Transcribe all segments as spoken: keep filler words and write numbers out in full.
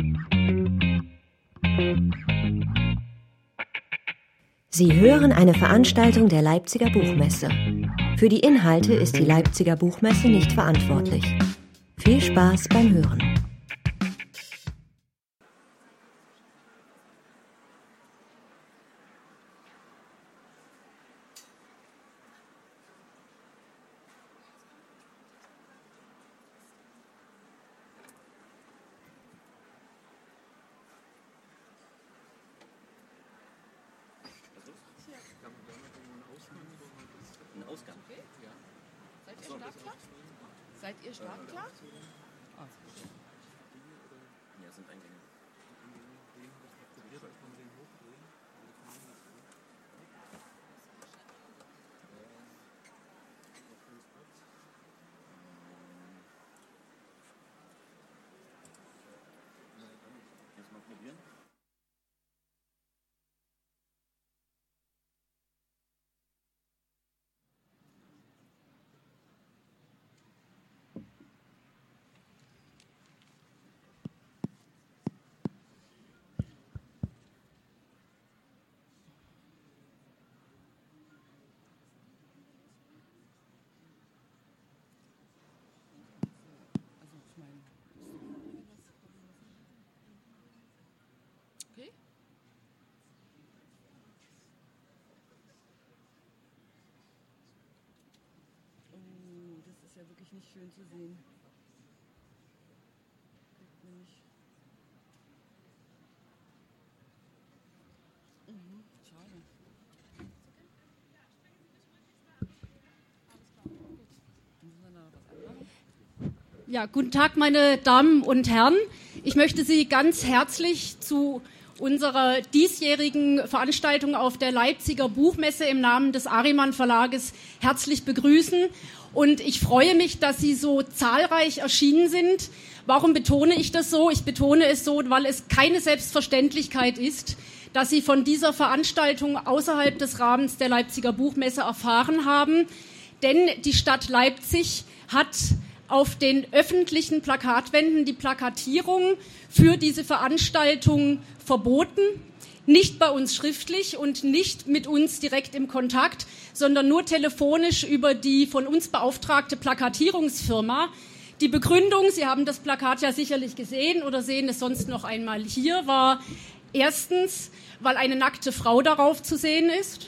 Sie hören eine Veranstaltung der Leipziger Buchmesse. Für die Inhalte ist die Leipziger Buchmesse nicht verantwortlich. Viel Spaß beim Hören. Seid ihr startklar? Ah. Ja, sind Eingänge. Erstmal probieren. Okay. Oh, das ist ja wirklich nicht schön zu sehen. Kriegt man nicht. Mhm, schade. Ja, guten Tag, meine Damen und Herren. Ich möchte Sie ganz herzlich zu unserer diesjährigen Veranstaltung auf der Leipziger Buchmesse im Namen des Ariman Verlages herzlich begrüßen. Und ich freue mich, dass Sie so zahlreich erschienen sind. Warum betone ich das so? Ich betone es so, weil es keine Selbstverständlichkeit ist, dass Sie von dieser Veranstaltung außerhalb des Rahmens der Leipziger Buchmesse erfahren haben. Denn die Stadt Leipzig hat auf den öffentlichen Plakatwänden die Plakatierung für diese Veranstaltung verboten. Nicht bei uns schriftlich und nicht mit uns direkt im Kontakt, sondern nur telefonisch über die von uns beauftragte Plakatierungsfirma. Die Begründung, Sie haben das Plakat ja sicherlich gesehen oder sehen es sonst noch einmal hier, war erstens, weil eine nackte Frau darauf zu sehen ist.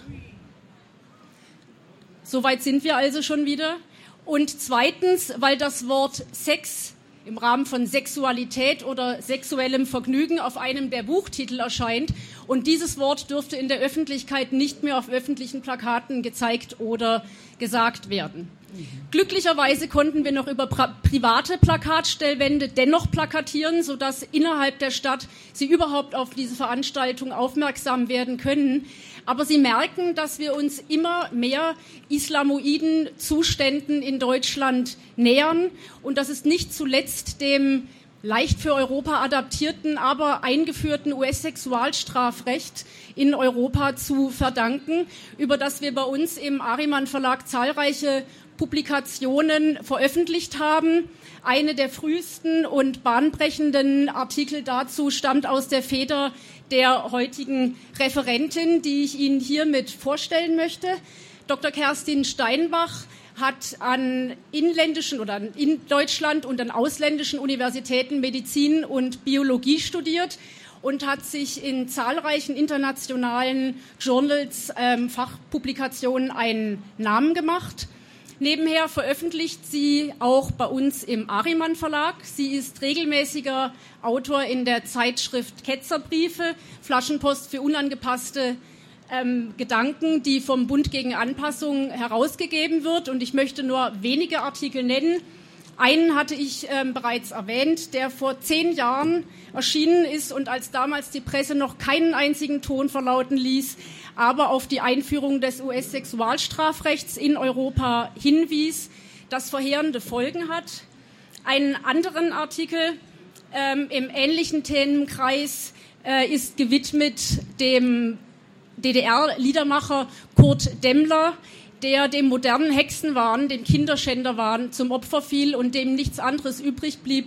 Soweit sind wir also schon wieder. Und zweitens, weil das Wort Sex im Rahmen von Sexualität oder sexuellem Vergnügen auf einem der Buchtitel erscheint. Und dieses Wort dürfte in der Öffentlichkeit nicht mehr auf öffentlichen Plakaten gezeigt oder gesagt werden. Mhm. Glücklicherweise konnten wir noch über pra- private Plakatstellwände dennoch plakatieren, sodass innerhalb der Stadt Sie überhaupt auf diese Veranstaltung aufmerksam werden können. Aber Sie merken, dass wir uns immer mehr islamoiden Zuständen in Deutschland nähern. Und das ist nicht zuletzt dem leicht für Europa adaptierten, aber eingeführten U S-Sexualstrafrecht in Europa zu verdanken, über das wir bei uns im Ariman Verlag zahlreiche Publikationen veröffentlicht haben. Eine der frühesten und bahnbrechenden Artikel dazu stammt aus der Feder der heutigen Referentin, die ich Ihnen hiermit vorstellen möchte. Doktor Kerstin Steinbach hat an inländischen oder in Deutschland und an ausländischen Universitäten Medizin und Biologie studiert und hat sich in zahlreichen internationalen Journals, ähm, Fachpublikationen einen Namen gemacht. Nebenher veröffentlicht sie auch bei uns im Ariman Verlag. Sie ist regelmäßiger Autor in der Zeitschrift Ketzerbriefe, Flaschenpost für unangepasste ähm, Gedanken, die vom Bund gegen Anpassung herausgegeben wird. Und ich möchte nur wenige Artikel nennen. Einen hatte ich ähm, bereits erwähnt, der vor zehn Jahren erschienen ist und als damals die Presse noch keinen einzigen Ton verlauten ließ, aber auf die Einführung des U S-Sexualstrafrechts in Europa hinwies, das verheerende Folgen hat. Einen anderen Artikel ähm, im ähnlichen Themenkreis äh, ist gewidmet dem D D R-Liedermacher Kurt Demmler, der dem modernen Hexenwahn, dem Kinderschänderwahn zum Opfer fiel und dem nichts anderes übrig blieb,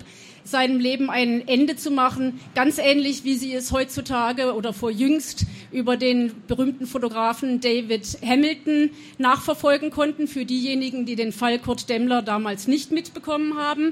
seinem Leben ein Ende zu machen, ganz ähnlich wie Sie es heutzutage oder vor jüngst über den berühmten Fotografen David Hamilton nachverfolgen konnten, für diejenigen, die den Fall Kurt Demmler damals nicht mitbekommen haben.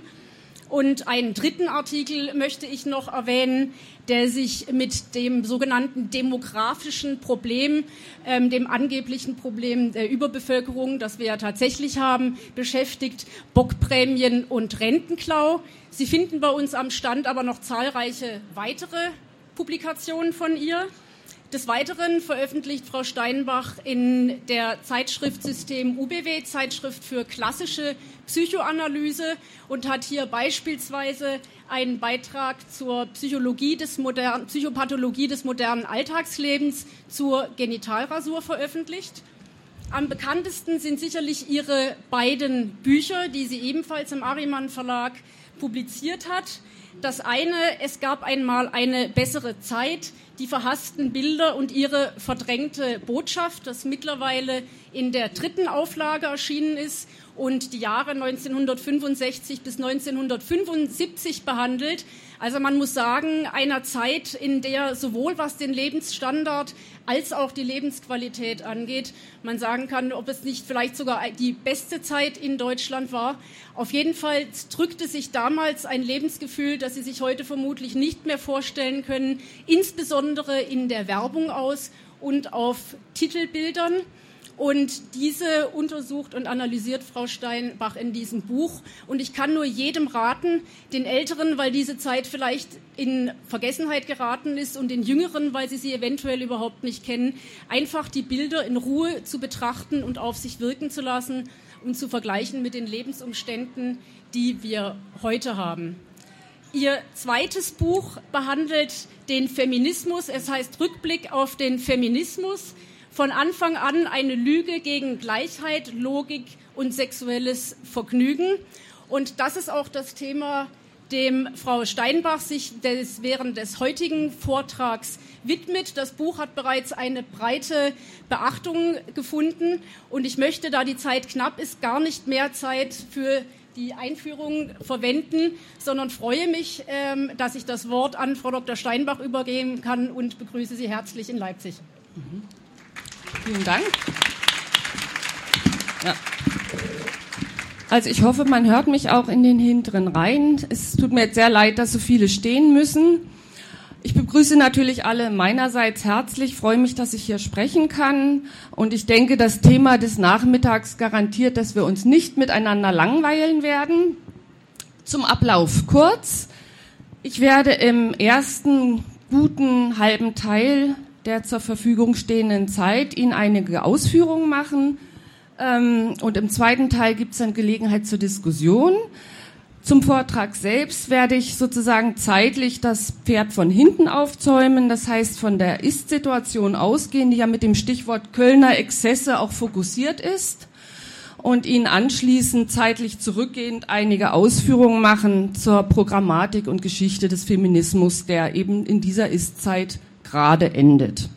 Und einen dritten Artikel möchte ich noch erwähnen, der sich mit dem sogenannten demografischen Problem, ähm, dem angeblichen Problem der Überbevölkerung, das wir ja tatsächlich haben, beschäftigt, Bockprämien und Rentenklau. Sie finden bei uns am Stand aber noch zahlreiche weitere Publikationen von ihr. Des Weiteren veröffentlicht Frau Steinbach in der Zeitschrift System U B W, Zeitschrift für klassische Psychoanalyse, und hat hier beispielsweise einen Beitrag zur Psychologie des modernen, Psychopathologie des modernen Alltagslebens zur Genitalrasur veröffentlicht. Am bekanntesten sind sicherlich ihre beiden Bücher, die sie ebenfalls im Ariman Verlag publiziert hat. Das eine, es gab einmal eine bessere Zeit, die verhassten Bilder und ihre verdrängte Botschaft, das mittlerweile in der dritten Auflage erschienen ist und die Jahre neunzehnhundertfünfundsechzig bis neunzehnhundertfünfundsiebzig behandelt. Also man muss sagen, einer Zeit, in der sowohl was den Lebensstandard als auch die Lebensqualität angeht, man sagen kann, ob es nicht vielleicht sogar die beste Zeit in Deutschland war. Auf jeden Fall drückte sich damals ein Lebensgefühl, das Sie sich heute vermutlich nicht mehr vorstellen können, insbesondere in der Werbung aus und auf Titelbildern. Und diese untersucht und analysiert Frau Steinbach in diesem Buch. Und ich kann nur jedem raten, den Älteren, weil diese Zeit vielleicht in Vergessenheit geraten ist, und den Jüngeren, weil sie sie eventuell überhaupt nicht kennen, einfach die Bilder in Ruhe zu betrachten und auf sich wirken zu lassen und zu vergleichen mit den Lebensumständen, die wir heute haben. Ihr zweites Buch behandelt den Feminismus. Es heißt Rückblick auf den Feminismus. Von Anfang an eine Lüge gegen Gleichheit, Logik und sexuelles Vergnügen. Und das ist auch das Thema, dem Frau Steinbach sich des, während des heutigen Vortrags widmet. Das Buch hat bereits eine breite Beachtung gefunden. Und ich möchte, da die Zeit knapp ist, gar nicht mehr Zeit für die Einführung verwenden, sondern freue mich, ähm, dass ich das Wort an Frau Doktor Steinbach übergeben kann und begrüße Sie herzlich in Leipzig. Mhm. Vielen Dank. Ja. Also ich hoffe, man hört mich auch in den hinteren Reihen. Es tut mir jetzt sehr leid, dass so viele stehen müssen. Ich begrüße natürlich alle meinerseits herzlich, freue mich, dass ich hier sprechen kann. Und ich denke, das Thema des Nachmittags garantiert, dass wir uns nicht miteinander langweilen werden. Zum Ablauf kurz. Ich werde im ersten guten halben Teil der zur Verfügung stehenden Zeit Ihnen einige Ausführungen machen. Und im zweiten Teil gibt es dann Gelegenheit zur Diskussion. Zum Vortrag selbst werde ich sozusagen zeitlich das Pferd von hinten aufzäumen, das heißt von der Ist-Situation ausgehen, die ja mit dem Stichwort Kölner Exzesse auch fokussiert ist, und Ihnen anschließend zeitlich zurückgehend einige Ausführungen machen zur Programmatik und Geschichte des Feminismus, der eben in dieser Ist-Zeit gerade endet.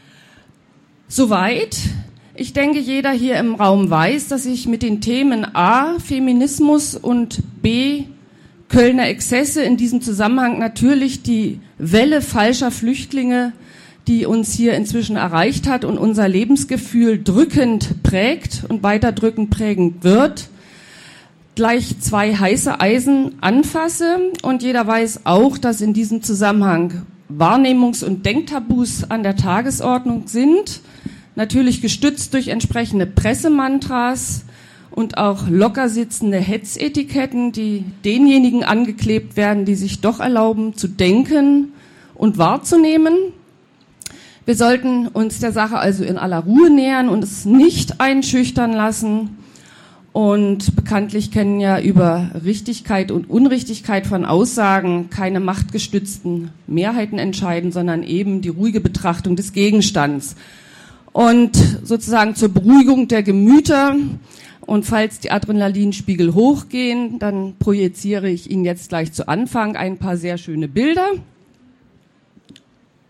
Soweit. Ich denke, jeder hier im Raum weiß, dass ich mit den Themen A, Feminismus, und B, Kölner Exzesse in diesem Zusammenhang natürlich die Welle falscher Flüchtlinge, die uns hier inzwischen erreicht hat und unser Lebensgefühl drückend prägt und weiter drückend prägend wird, gleich zwei heiße Eisen anfasse. Und jeder weiß auch, dass in diesem Zusammenhang Wahrnehmungs- und Denktabus an der Tagesordnung sind, natürlich gestützt durch entsprechende Pressemantras und auch locker sitzende Hetzetiketten, die denjenigen angeklebt werden, die sich doch erlauben zu denken und wahrzunehmen. Wir sollten uns der Sache also in aller Ruhe nähern und es nicht einschüchtern lassen. Und bekanntlich können ja über Richtigkeit und Unrichtigkeit von Aussagen keine machtgestützten Mehrheiten entscheiden, sondern eben die ruhige Betrachtung des Gegenstands. Und sozusagen zur Beruhigung der Gemüter, und falls die Adrenalinspiegel hochgehen, dann projiziere ich Ihnen jetzt gleich zu Anfang ein paar sehr schöne Bilder.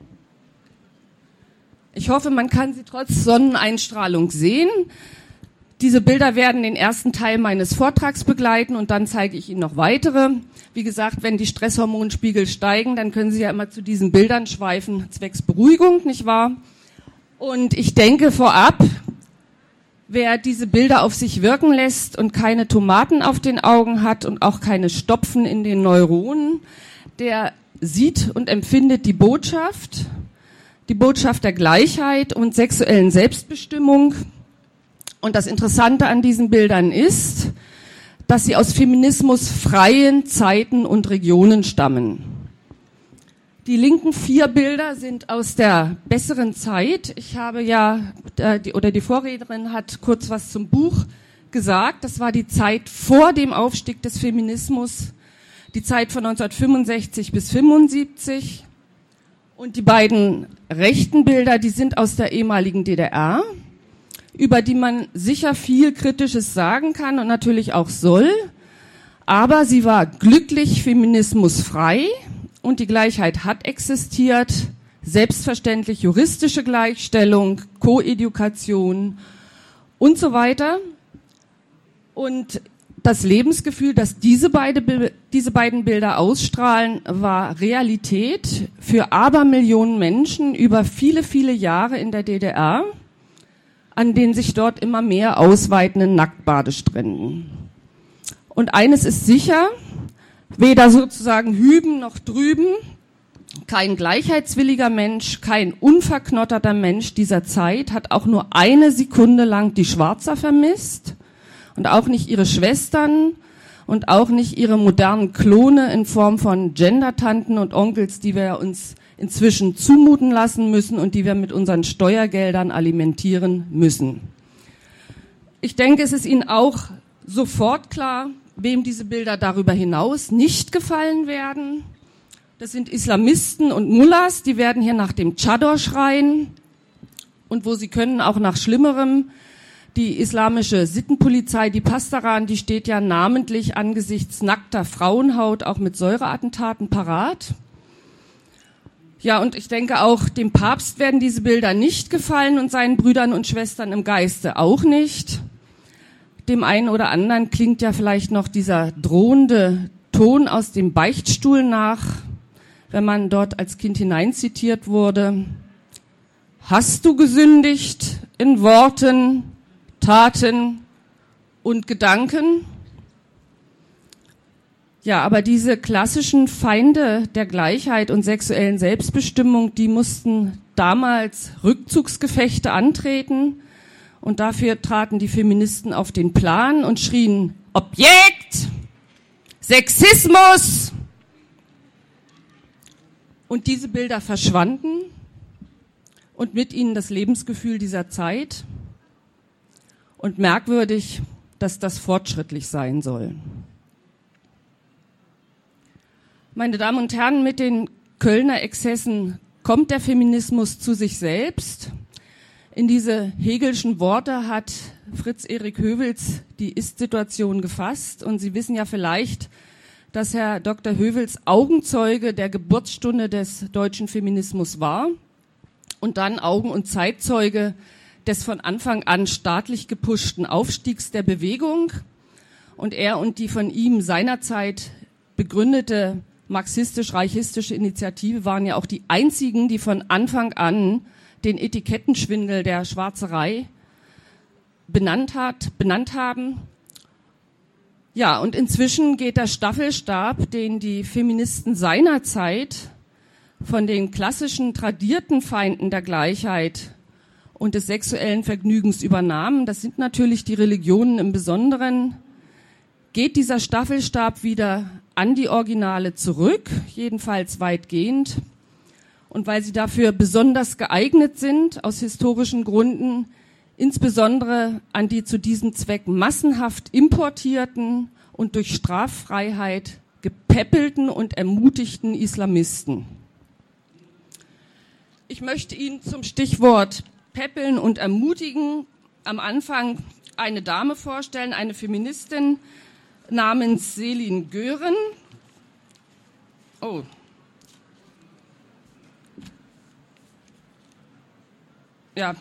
Ich hoffe, man kann sie trotz Sonneneinstrahlung sehen. Diese Bilder werden den ersten Teil meines Vortrags begleiten und dann zeige ich Ihnen noch weitere. Wie gesagt, wenn die Stresshormonspiegel steigen, dann können Sie ja immer zu diesen Bildern schweifen, zwecks Beruhigung, nicht wahr? Und ich denke vorab, wer diese Bilder auf sich wirken lässt und keine Tomaten auf den Augen hat und auch keine Stopfen in den Neuronen, der sieht und empfindet die Botschaft, die Botschaft der Gleichheit und sexuellen Selbstbestimmung. Und das Interessante an diesen Bildern ist, dass sie aus feminismusfreien Zeiten und Regionen stammen. Die linken vier Bilder sind aus der besseren Zeit. Ich habe ja, äh, die, oder die Vorrednerin hat kurz was zum Buch gesagt. Das war die Zeit vor dem Aufstieg des Feminismus, die Zeit von neunzehnhundertfünfundsechzig bis fünfundsiebzig. Und die beiden rechten Bilder, die sind aus der ehemaligen D D R, über die man sicher viel Kritisches sagen kann und natürlich auch soll. Aber sie war glücklich feminismusfrei und die Gleichheit hat existiert. Selbstverständlich juristische Gleichstellung, Koedukation und so weiter. Und das Lebensgefühl, das diese, beide, diese beiden Bilder ausstrahlen, war Realität für Abermillionen Menschen über viele, viele Jahre in der D D R, an den sich dort immer mehr ausweitenden Nacktbadestränden. Und eines ist sicher, weder sozusagen hüben noch drüben, kein gleichheitswilliger Mensch, kein unverknotterter Mensch dieser Zeit hat auch nur eine Sekunde lang die Schwarzer vermisst und auch nicht ihre Schwestern und auch nicht ihre modernen Klone in Form von Gender-Tanten und Onkels, die wir uns inzwischen zumuten lassen müssen und die wir mit unseren Steuergeldern alimentieren müssen. Ich denke, es ist Ihnen auch sofort klar, wem diese Bilder darüber hinaus nicht gefallen werden. Das sind Islamisten und Mullahs, die werden hier nach dem Chador schreien und wo sie können auch nach Schlimmerem. Die islamische Sittenpolizei, die Pastaran, die steht ja namentlich angesichts nackter Frauenhaut auch mit Säureattentaten parat. Ja, und ich denke auch, dem Papst werden diese Bilder nicht gefallen und seinen Brüdern und Schwestern im Geiste auch nicht. Dem einen oder anderen klingt ja vielleicht noch dieser drohende Ton aus dem Beichtstuhl nach, wenn man dort als Kind hineinzitiert wurde. Hast du gesündigt in Worten, Taten und Gedanken? Ja, aber diese klassischen Feinde der Gleichheit und sexuellen Selbstbestimmung, die mussten damals Rückzugsgefechte antreten und dafür traten die Feministen auf den Plan und schrien Objekt, Sexismus. Und diese Bilder verschwanden und mit ihnen das Lebensgefühl dieser Zeit und merkwürdig, dass das fortschrittlich sein soll. Meine Damen und Herren, mit den Kölner Exzessen kommt der Feminismus zu sich selbst. In diese Hegelschen Worte hat Fritz Erik Höwels die Ist-Situation gefasst. Und Sie wissen ja vielleicht, dass Herr Doktor Höwels Augenzeuge der Geburtsstunde des deutschen Feminismus war und dann Augen- und Zeitzeuge des von Anfang an staatlich gepushten Aufstiegs der Bewegung. Und er und die von ihm seinerzeit begründete marxistisch-reichistische Initiative waren ja auch die einzigen, die von Anfang an den Etikettenschwindel der Schwarzerei benannt hat, benannt haben. Ja, und inzwischen geht der Staffelstab, den die Feministen seinerzeit von den klassischen, tradierten Feinden der Gleichheit und des sexuellen Vergnügens übernahmen, das sind natürlich die Religionen im Besonderen, geht dieser Staffelstab wieder an die Originale zurück, jedenfalls weitgehend. Und weil sie dafür besonders geeignet sind, aus historischen Gründen, insbesondere an die zu diesem Zweck massenhaft importierten und durch Straffreiheit gepäppelten und ermutigten Islamisten. Ich möchte Ihnen zum Stichwort Päppeln und Ermutigen am Anfang eine Dame vorstellen, eine Feministin namens Selin Gören. Oh. Ja,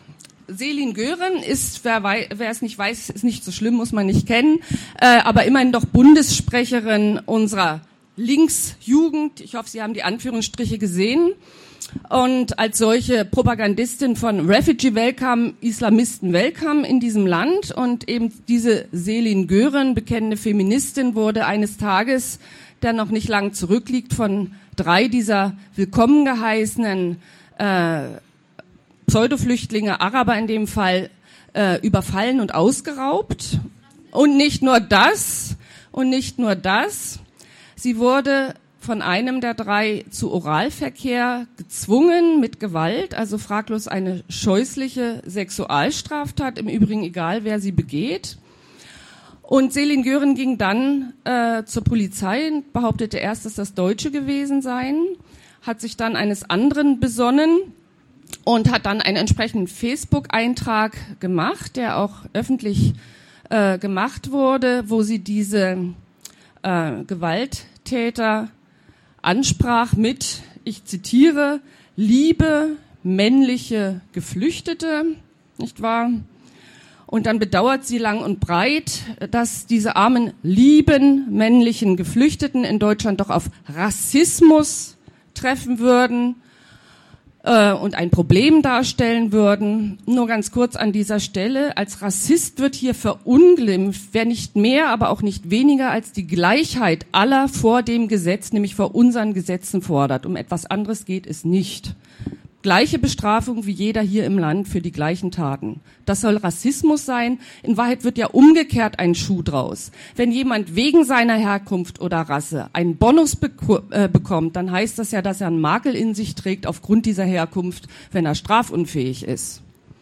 Selin Gören ist, wer, wei- wer es nicht weiß, ist nicht so schlimm, muss man nicht kennen, äh, aber immerhin doch Bundessprecherin unserer Linksjugend. Ich hoffe, Sie haben die Anführungsstriche gesehen. Und als solche Propagandistin von Refugee Welcome, Islamisten Welcome in diesem Land. Und eben diese Selin Gören, bekennende Feministin, wurde eines Tages, der noch nicht lang zurückliegt, von drei dieser willkommen geheißenen äh, Pseudoflüchtlinge, Araber in dem Fall, äh, überfallen und ausgeraubt. Und nicht nur das, und nicht nur das, sie wurde von einem der drei zu Oralverkehr gezwungen mit Gewalt, also fraglos eine scheußliche Sexualstraftat, im Übrigen egal, wer sie begeht. Und Selin Gören ging dann äh, zur Polizei und behauptete erst, dass das Deutsche gewesen seien, hat sich dann eines anderen besonnen und hat dann einen entsprechenden Facebook-Eintrag gemacht, der auch öffentlich äh, gemacht wurde, wo sie diese äh, Gewalttäter ansprach mit, ich zitiere, liebe männliche Geflüchtete, nicht wahr? Und dann bedauert sie lang und breit, dass diese armen, lieben männlichen Geflüchteten in Deutschland doch auf Rassismus treffen würden äh, und ein Problem darstellen würden. Nur ganz kurz an dieser Stelle, als Rassist wird hier verunglimpft, wer nicht mehr, aber auch nicht weniger als die Gleichheit aller vor dem Gesetz, nämlich vor unseren Gesetzen fordert. Um etwas anderes geht es nicht. Gleiche Bestrafung wie jeder hier im Land für die gleichen Taten. Das soll Rassismus sein. In Wahrheit wird ja umgekehrt ein Schuh draus. Wenn jemand wegen seiner Herkunft oder Rasse einen Bonus beko- äh, bekommt, dann heißt das ja, dass er einen Makel in sich trägt aufgrund dieser Herkunft, wenn er strafunfähig ist.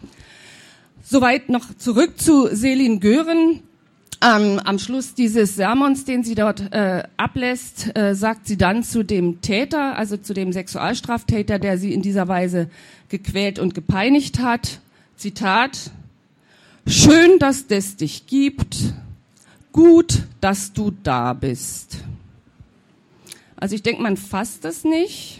Soweit noch zurück zu Selin Gören. Ähm, am Schluss dieses Sermons, den sie dort äh, ablässt, äh, sagt sie dann zu dem Täter, also zu dem Sexualstraftäter, der sie in dieser Weise gequält und gepeinigt hat, Zitat, schön, dass es dich gibt, gut, dass du da bist. Also ich denke, man fasst das nicht.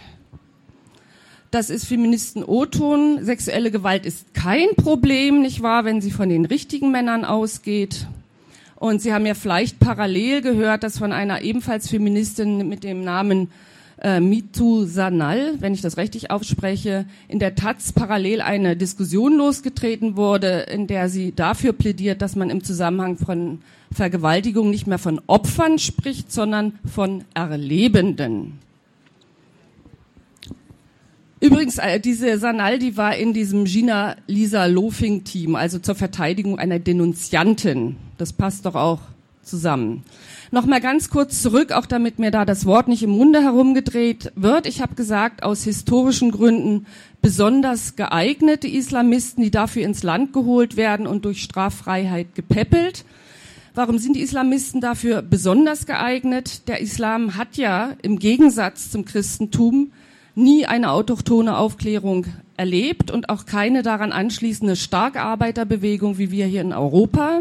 Das ist Feministen-O-Ton. Sexuelle Gewalt ist kein Problem, nicht wahr, wenn sie von den richtigen Männern ausgeht. Und Sie haben ja vielleicht parallel gehört, dass von einer ebenfalls Feministin mit dem Namen äh, Mitu Sanal, wenn ich das richtig ausspreche, in der Taz parallel eine Diskussion losgetreten wurde, in der sie dafür plädiert, dass man im Zusammenhang von Vergewaltigung nicht mehr von Opfern spricht, sondern von Erlebenden. Übrigens, äh, diese Sanal, die war in diesem Gina-Lisa-Lofing-Team, also zur Verteidigung einer Denunziantin. Das passt doch auch zusammen. Nochmal ganz kurz zurück, auch damit mir da das Wort nicht im Munde herumgedreht wird. Ich habe gesagt, aus historischen Gründen besonders geeignete Islamisten, die dafür ins Land geholt werden und durch Straffreiheit gepäppelt. Warum sind die Islamisten dafür besonders geeignet? Der Islam hat ja im Gegensatz zum Christentum nie eine autochthone Aufklärung erlebt und auch keine daran anschließende starke Arbeiterbewegung wie wir hier in Europa.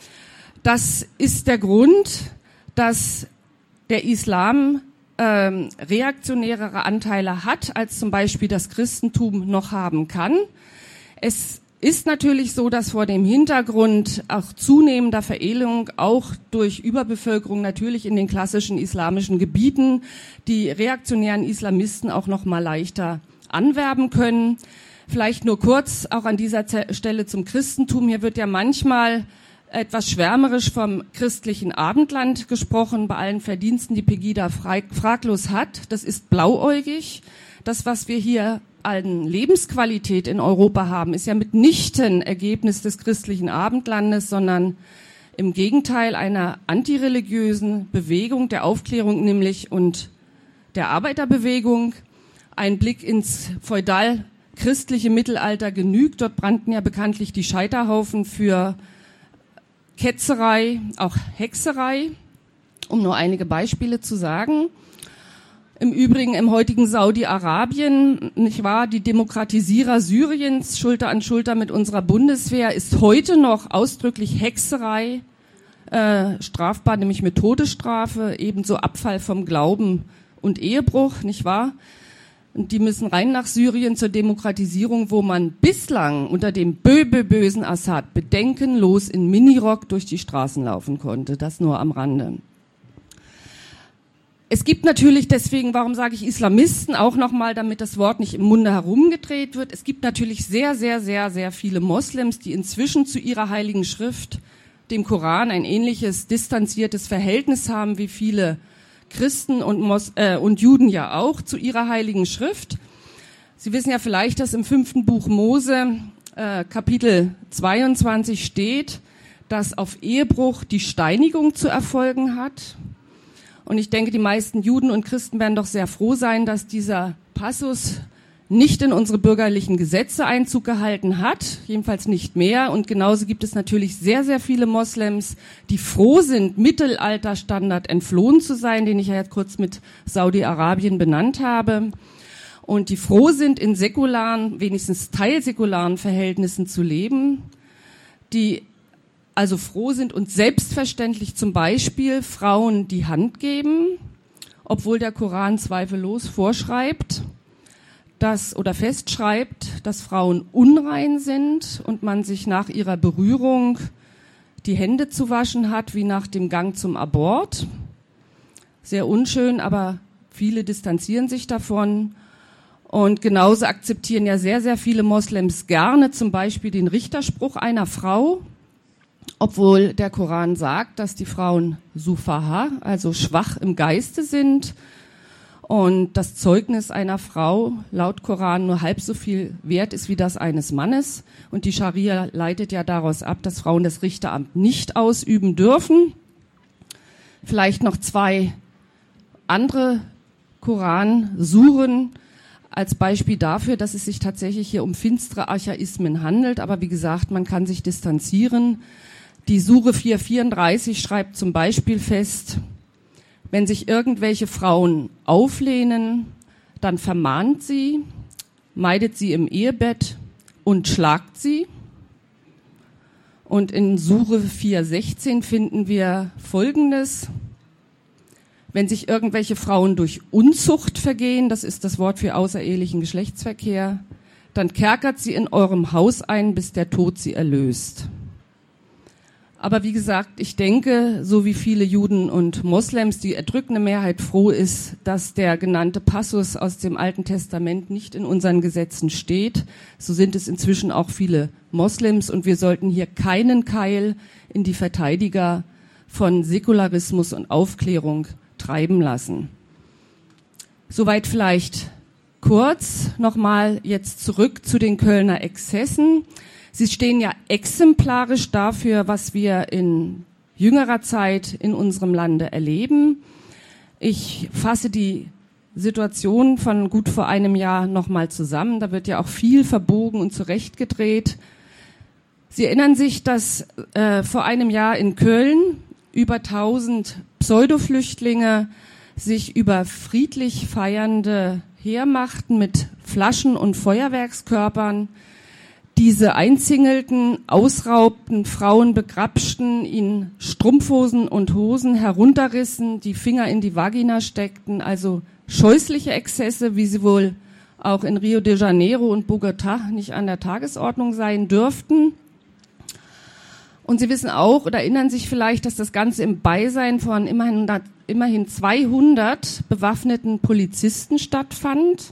Das ist der Grund, dass der Islam ähm, reaktionärere Anteile hat, als zum Beispiel das Christentum noch haben kann. Es ist natürlich so, dass vor dem Hintergrund auch zunehmender Verelendung, auch durch Überbevölkerung natürlich in den klassischen islamischen Gebieten, die reaktionären Islamisten auch noch mal leichter anwerben können. Vielleicht nur kurz auch an dieser Stelle zum Christentum. Hier wird ja manchmal etwas schwärmerisch vom christlichen Abendland gesprochen, bei allen Verdiensten, die Pegida fraglos hat. Das ist blauäugig. Das, was wir hier an Lebensqualität in Europa haben, ist ja mitnichten Ergebnis des christlichen Abendlandes, sondern im Gegenteil einer antireligiösen Bewegung der Aufklärung nämlich und der Arbeiterbewegung. Ein Blick ins feudal-christliche Mittelalter genügt. Dort brannten ja bekanntlich die Scheiterhaufen für Ketzerei, auch Hexerei, um nur einige Beispiele zu sagen. Im Übrigen im heutigen Saudi-Arabien, nicht wahr, die Demokratisierer Syriens, Schulter an Schulter mit unserer Bundeswehr, ist heute noch ausdrücklich Hexerei äh, strafbar, nämlich mit Todesstrafe, ebenso Abfall vom Glauben und Ehebruch, nicht wahr? Und die müssen rein nach Syrien zur Demokratisierung, wo man bislang unter dem böböbösen Assad bedenkenlos in Minirock durch die Straßen laufen konnte. Das nur am Rande. Es gibt natürlich deswegen, warum sage ich Islamisten, auch nochmal, damit das Wort nicht im Munde herumgedreht wird. Es gibt natürlich sehr, sehr, sehr, sehr viele Moslems, die inzwischen zu ihrer heiligen Schrift, dem Koran, ein ähnliches distanziertes Verhältnis haben wie viele Christen und, Mos- äh, und Juden ja auch zu ihrer heiligen Schrift. Sie wissen ja vielleicht, dass im fünften Buch Mose, äh, Kapitel zweiundzwanzig steht, dass auf Ehebruch die Steinigung zu erfolgen hat. Und ich denke, die meisten Juden und Christen werden doch sehr froh sein, dass dieser Passus nicht in unsere bürgerlichen Gesetze Einzug gehalten hat, jedenfalls nicht mehr. Und genauso gibt es natürlich sehr, sehr viele Moslems, die froh sind, Mittelalterstandard entflohen zu sein, den ich ja jetzt kurz mit Saudi-Arabien benannt habe. Und die froh sind, in säkularen, wenigstens teilsäkularen Verhältnissen zu leben, die also froh sind und selbstverständlich zum Beispiel Frauen die Hand geben, obwohl der Koran zweifellos vorschreibt, dass oder festschreibt, dass Frauen unrein sind und man sich nach ihrer Berührung die Hände zu waschen hat, wie nach dem Gang zum Abort. Sehr unschön, aber viele distanzieren sich davon. Und genauso akzeptieren ja sehr, sehr viele Moslems gerne zum Beispiel den Richterspruch einer Frau, obwohl der Koran sagt, dass die Frauen Sufaha, also schwach im Geiste sind und das Zeugnis einer Frau laut Koran nur halb so viel wert ist wie das eines Mannes. Und die Scharia leitet ja daraus ab, dass Frauen das Richteramt nicht ausüben dürfen. Vielleicht noch zwei andere Koran-Suren als Beispiel dafür, dass es sich tatsächlich hier um finstere Archaismen handelt. Aber wie gesagt, man kann sich distanzieren. Die Sure vier vierunddreißig schreibt zum Beispiel fest, wenn sich irgendwelche Frauen auflehnen, dann vermahnt sie, meidet sie im Ehebett und schlagt sie. Und in Sure vier sechzehn finden wir Folgendes. Wenn sich irgendwelche Frauen durch Unzucht vergehen, das ist das Wort für außerehelichen Geschlechtsverkehr, dann kerkert sie in eurem Haus ein, bis der Tod sie erlöst. Aber wie gesagt, ich denke, so wie viele Juden und Moslems, die erdrückende Mehrheit froh ist, dass der genannte Passus aus dem Alten Testament nicht in unseren Gesetzen steht, so sind es inzwischen auch viele Moslems und wir sollten hier keinen Keil in die Verteidiger von Säkularismus und Aufklärung treiben lassen. Soweit vielleicht kurz nochmal jetzt zurück zu den Kölner Exzessen. Sie stehen ja exemplarisch dafür, was wir in jüngerer Zeit in unserem Lande erleben. Ich fasse die Situation von gut vor einem Jahr nochmal zusammen. Da wird ja auch viel verbogen und zurechtgedreht. Sie erinnern sich, dass äh, vor einem Jahr in Köln über tausend Pseudoflüchtlinge sich über friedlich Feiernde hermachten mit Flaschen und Feuerwerkskörpern, diese einzingelten, ausraubten, Frauen begrapschten, ihnen Strumpfhosen und Hosen herunterrissen, die Finger in die Vagina steckten, also scheußliche Exzesse, wie sie wohl auch in Rio de Janeiro und Bogotá nicht an der Tagesordnung sein dürften. Und Sie wissen auch oder erinnern sich vielleicht, dass das Ganze im Beisein von immerhin, immerhin zweihundert bewaffneten Polizisten stattfand.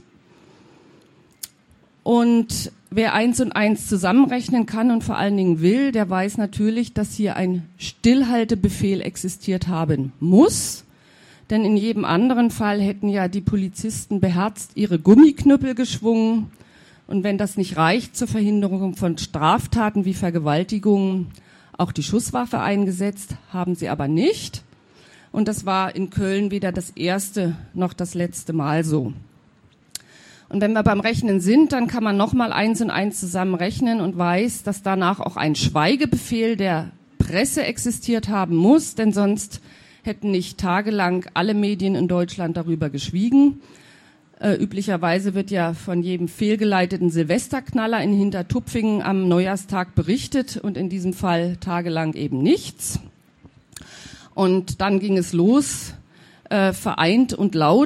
Und wer eins und eins zusammenrechnen kann und vor allen Dingen will, der weiß natürlich, dass hier ein Stillhaltebefehl existiert haben muss. Denn in jedem anderen Fall hätten ja die Polizisten beherzt ihre Gummiknüppel geschwungen. Und wenn das nicht reicht zur Verhinderung von Straftaten wie Vergewaltigungen, auch die Schusswaffe eingesetzt, haben sie aber nicht. Und das war in Köln weder das erste noch das letzte Mal so. Und wenn wir beim Rechnen sind, dann kann man nochmal eins und eins zusammenrechnen und weiß, dass danach auch ein Schweigebefehl der Presse existiert haben muss, denn sonst hätten nicht tagelang alle Medien in Deutschland darüber geschwiegen. Äh, üblicherweise wird ja von jedem fehlgeleiteten Silvesterknaller in Hintertupfingen am Neujahrstag berichtet und in diesem Fall tagelang eben nichts. Und dann ging es los, äh, vereint und laut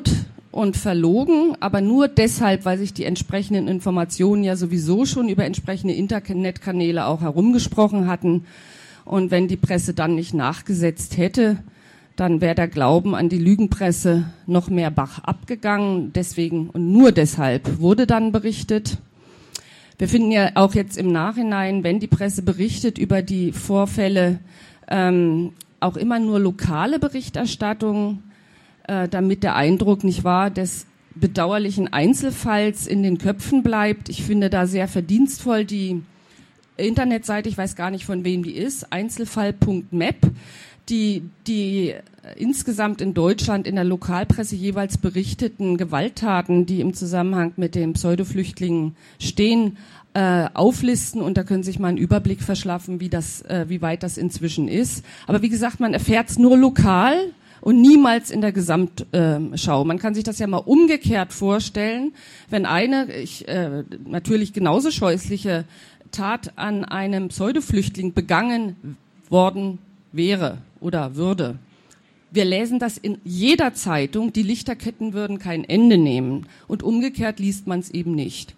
und verlogen, aber nur deshalb, weil sich die entsprechenden Informationen ja sowieso schon über entsprechende Internetkanäle auch herumgesprochen hatten. Und wenn die Presse dann nicht nachgesetzt hätte, dann wäre der Glauben an die Lügenpresse noch mehr Bach abgegangen. Deswegen und nur deshalb wurde dann berichtet. Wir finden ja auch jetzt im Nachhinein, wenn die Presse berichtet über die Vorfälle, ähm, auch immer nur lokale Berichterstattung, äh, damit der Eindruck nicht wahr des bedauerlichen Einzelfalls in den Köpfen bleibt. Ich finde da sehr verdienstvoll die Internetseite, ich weiß gar nicht, von wem die ist, einzelfall punkt map, die die insgesamt in Deutschland in der Lokalpresse jeweils berichteten Gewalttaten, die im Zusammenhang mit den Pseudoflüchtlingen stehen, äh, auflisten, und da können Sie sich mal einen Überblick verschaffen, wie das, äh, wie weit das inzwischen ist. Aber wie gesagt, man erfährt es nur lokal und niemals in der Gesamtschau. Man kann sich das ja mal umgekehrt vorstellen, wenn eine, ich, äh, natürlich genauso scheußliche Tat an einem Pseudoflüchtling begangen worden wäre oder würde. Wir lesen das in jeder Zeitung, die Lichterketten würden kein Ende nehmen, und umgekehrt liest man es eben nicht.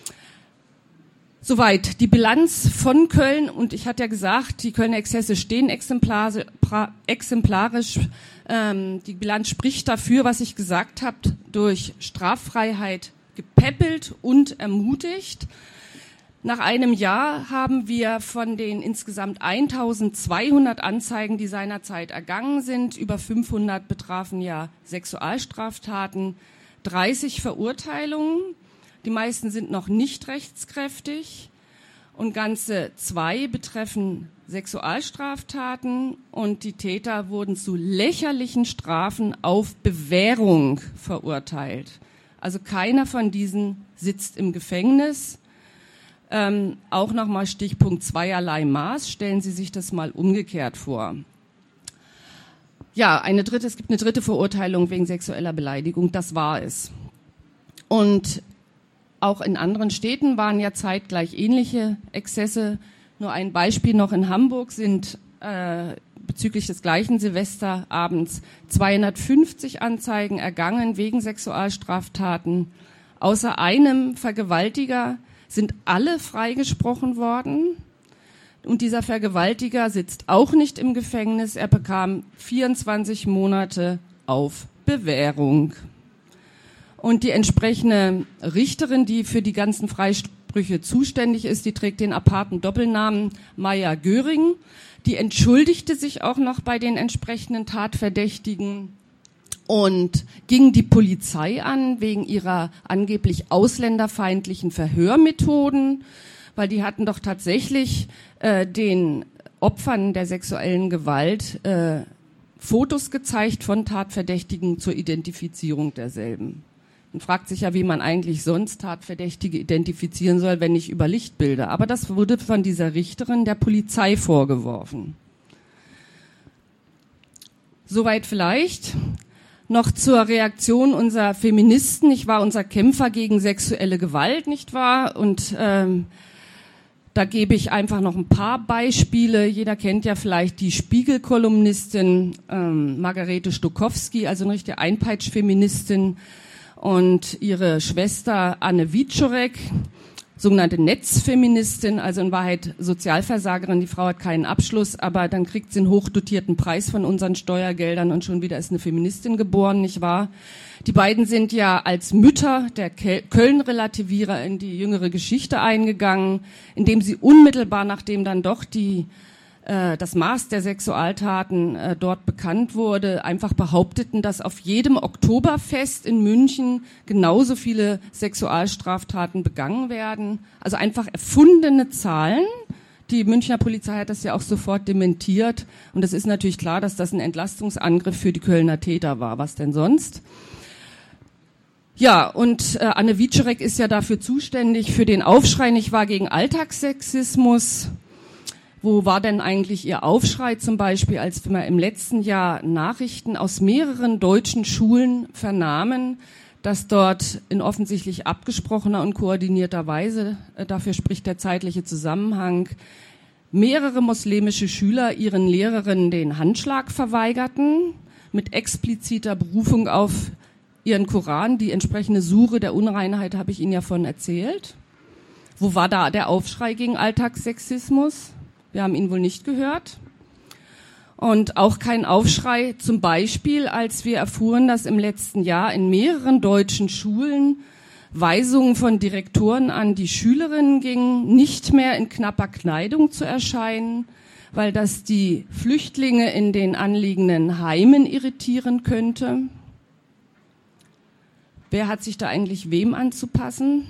Soweit die Bilanz von Köln, und ich hatte ja gesagt, die Kölner Exzesse stehen exemplarisch, exemplarisch ähm, die Bilanz spricht dafür, was ich gesagt habe, durch Straffreiheit gepäppelt und ermutigt. Nach einem Jahr haben wir von den insgesamt eintausendzweihundert Anzeigen, die seinerzeit ergangen sind, über fünfhundert betrafen ja Sexualstraftaten, dreißig Verurteilungen. Die meisten sind noch nicht rechtskräftig und ganze zwei betreffen Sexualstraftaten, und die Täter wurden zu lächerlichen Strafen auf Bewährung verurteilt. Also keiner von diesen sitzt im Gefängnis. Ähm, auch nochmal Stichpunkt zweierlei Maß. Stellen Sie sich das mal umgekehrt vor. Ja, eine dritte, es gibt eine dritte Verurteilung wegen sexueller Beleidigung. Das war es. Und auch in anderen Städten waren ja zeitgleich ähnliche Exzesse. Nur ein Beispiel noch: in Hamburg sind äh, bezüglich des gleichen Silvesterabends zweihundertfünfzig Anzeigen ergangen wegen Sexualstraftaten. Außer einem Vergewaltiger sind alle freigesprochen worden, und dieser Vergewaltiger sitzt auch nicht im Gefängnis. Er bekam vierundzwanzig Monate auf Bewährung. Und die entsprechende Richterin, die für die ganzen Freisprüche zuständig ist, die trägt den aparten Doppelnamen Maya Göring. Die entschuldigte sich auch noch bei den entsprechenden Tatverdächtigen und ging die Polizei an wegen ihrer angeblich ausländerfeindlichen Verhörmethoden, weil die hatten doch tatsächlich äh, den Opfern der sexuellen Gewalt äh, Fotos gezeigt von Tatverdächtigen zur Identifizierung derselben. Man fragt sich ja, wie man eigentlich sonst Tatverdächtige identifizieren soll, wenn nicht über Lichtbilder. Aber das wurde von dieser Richterin der Polizei vorgeworfen. Soweit vielleicht. Noch zur Reaktion unserer Feministen, nicht wahr, unser Kämpfer gegen sexuelle Gewalt, nicht wahr? Und ähm, da gebe ich einfach noch ein paar Beispiele. Jeder kennt ja vielleicht die Spiegel-Kolumnistin ähm, Margarete Stokowski, also eine richtige Einpeitsch-Feministin, und ihre Schwester Anne Wieczorek, sogenannte Netzfeministin, also in Wahrheit Sozialversagerin. Die Frau hat keinen Abschluss, aber dann kriegt sie einen hochdotierten Preis von unseren Steuergeldern und schon wieder ist eine Feministin geboren, nicht wahr? Die beiden sind ja als Mütter der Köln-Relativierer in die jüngere Geschichte eingegangen, indem sie unmittelbar, nachdem dann doch die äh, das Maß der Sexualtaten äh, dort bekannt wurde, einfach behaupteten, dass auf jedem Oktoberfest in München genauso viele Sexualstraftaten begangen werden. Also einfach erfundene Zahlen. Die Münchner Polizei hat das ja auch sofort dementiert. Und es ist natürlich klar, dass das ein Entlastungsangriff für die Kölner Täter war. Was denn sonst? Ja, und äh, Anne Wieczorek ist ja dafür zuständig, für den Aufschrei, nicht wahr, gegen Alltagssexismus. Wo war denn eigentlich ihr Aufschrei zum Beispiel, als wir im letzten Jahr Nachrichten aus mehreren deutschen Schulen vernahmen, dass dort in offensichtlich abgesprochener und koordinierter Weise, äh, dafür spricht der zeitliche Zusammenhang, mehrere muslimische Schüler ihren Lehrerinnen den Handschlag verweigerten, mit expliziter Berufung auf ihren Koran, die entsprechende Sure der Unreinheit, habe ich Ihnen ja von erzählt. Wo war da der Aufschrei gegen Alltagssexismus? Wir haben ihn wohl nicht gehört. Und auch kein Aufschrei zum Beispiel, als wir erfuhren, dass im letzten Jahr in mehreren deutschen Schulen Weisungen von Direktoren an die Schülerinnen gingen, nicht mehr in knapper Kleidung zu erscheinen, weil das die Flüchtlinge in den anliegenden Heimen irritieren könnte. Wer hat sich da eigentlich wem anzupassen?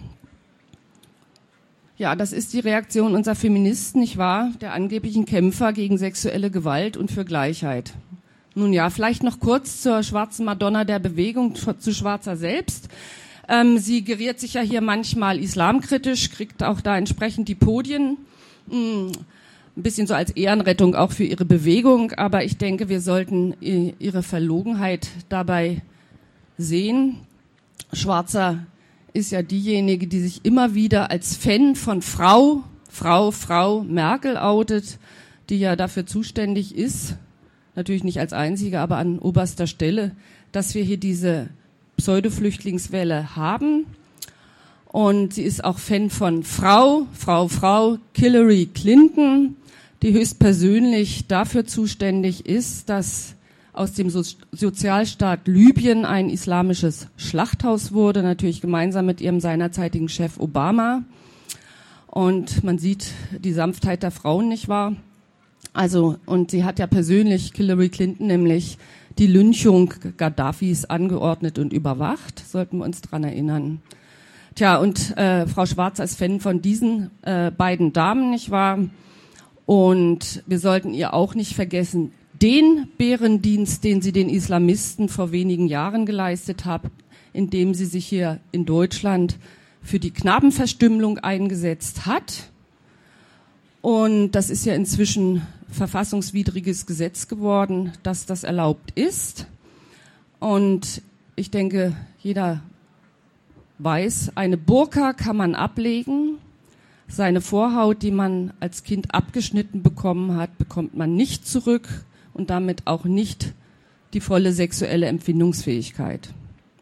Ja, das ist die Reaktion unserer Feministen, nicht wahr? Der angeblichen Kämpfer gegen sexuelle Gewalt und für Gleichheit. Nun ja, vielleicht noch kurz zur schwarzen Madonna der Bewegung, zu Schwarzer selbst. Ähm, sie geriert sich ja hier manchmal islamkritisch, kriegt auch da entsprechend die Podien. Hm, ein bisschen so als Ehrenrettung auch für ihre Bewegung. Aber ich denke, wir sollten ihre Verlogenheit dabei sehen. Schwarzer ist ja diejenige, die sich immer wieder als Fan von Frau, Frau, Frau Merkel outet, die ja dafür zuständig ist, natürlich nicht als einzige, aber an oberster Stelle, dass wir hier diese Pseudo-Flüchtlingswelle haben. Und sie ist auch Fan von Frau, Frau, Frau, Hillary Clinton, die höchstpersönlich dafür zuständig ist, dass aus dem so- Sozialstaat Libyen ein islamisches Schlachthaus wurde, natürlich gemeinsam mit ihrem seinerzeitigen Chef Obama. Und man sieht die Sanftheit der Frauen, nicht wahr? Also, und sie hat ja persönlich, Hillary Clinton, nämlich die Lynchung Gaddafis angeordnet und überwacht, sollten wir uns dran erinnern. Tja, und äh, Frau Schwarzer ist Fan von diesen äh, beiden Damen, nicht wahr? Und wir sollten ihr auch nicht vergessen, den Bärendienst, den sie den Islamisten vor wenigen Jahren geleistet hat, indem sie sich hier in Deutschland für die Knabenverstümmelung eingesetzt hat. Und das ist ja inzwischen verfassungswidriges Gesetz geworden, dass das erlaubt ist. Und ich denke, jeder weiß, eine Burka kann man ablegen. Seine Vorhaut, die man als Kind abgeschnitten bekommen hat, bekommt man nicht zurück. Und damit auch nicht die volle sexuelle Empfindungsfähigkeit.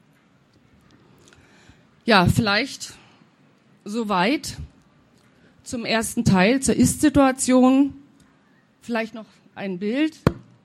Ja, vielleicht soweit zum ersten Teil, zur Ist-Situation. Vielleicht noch ein Bild.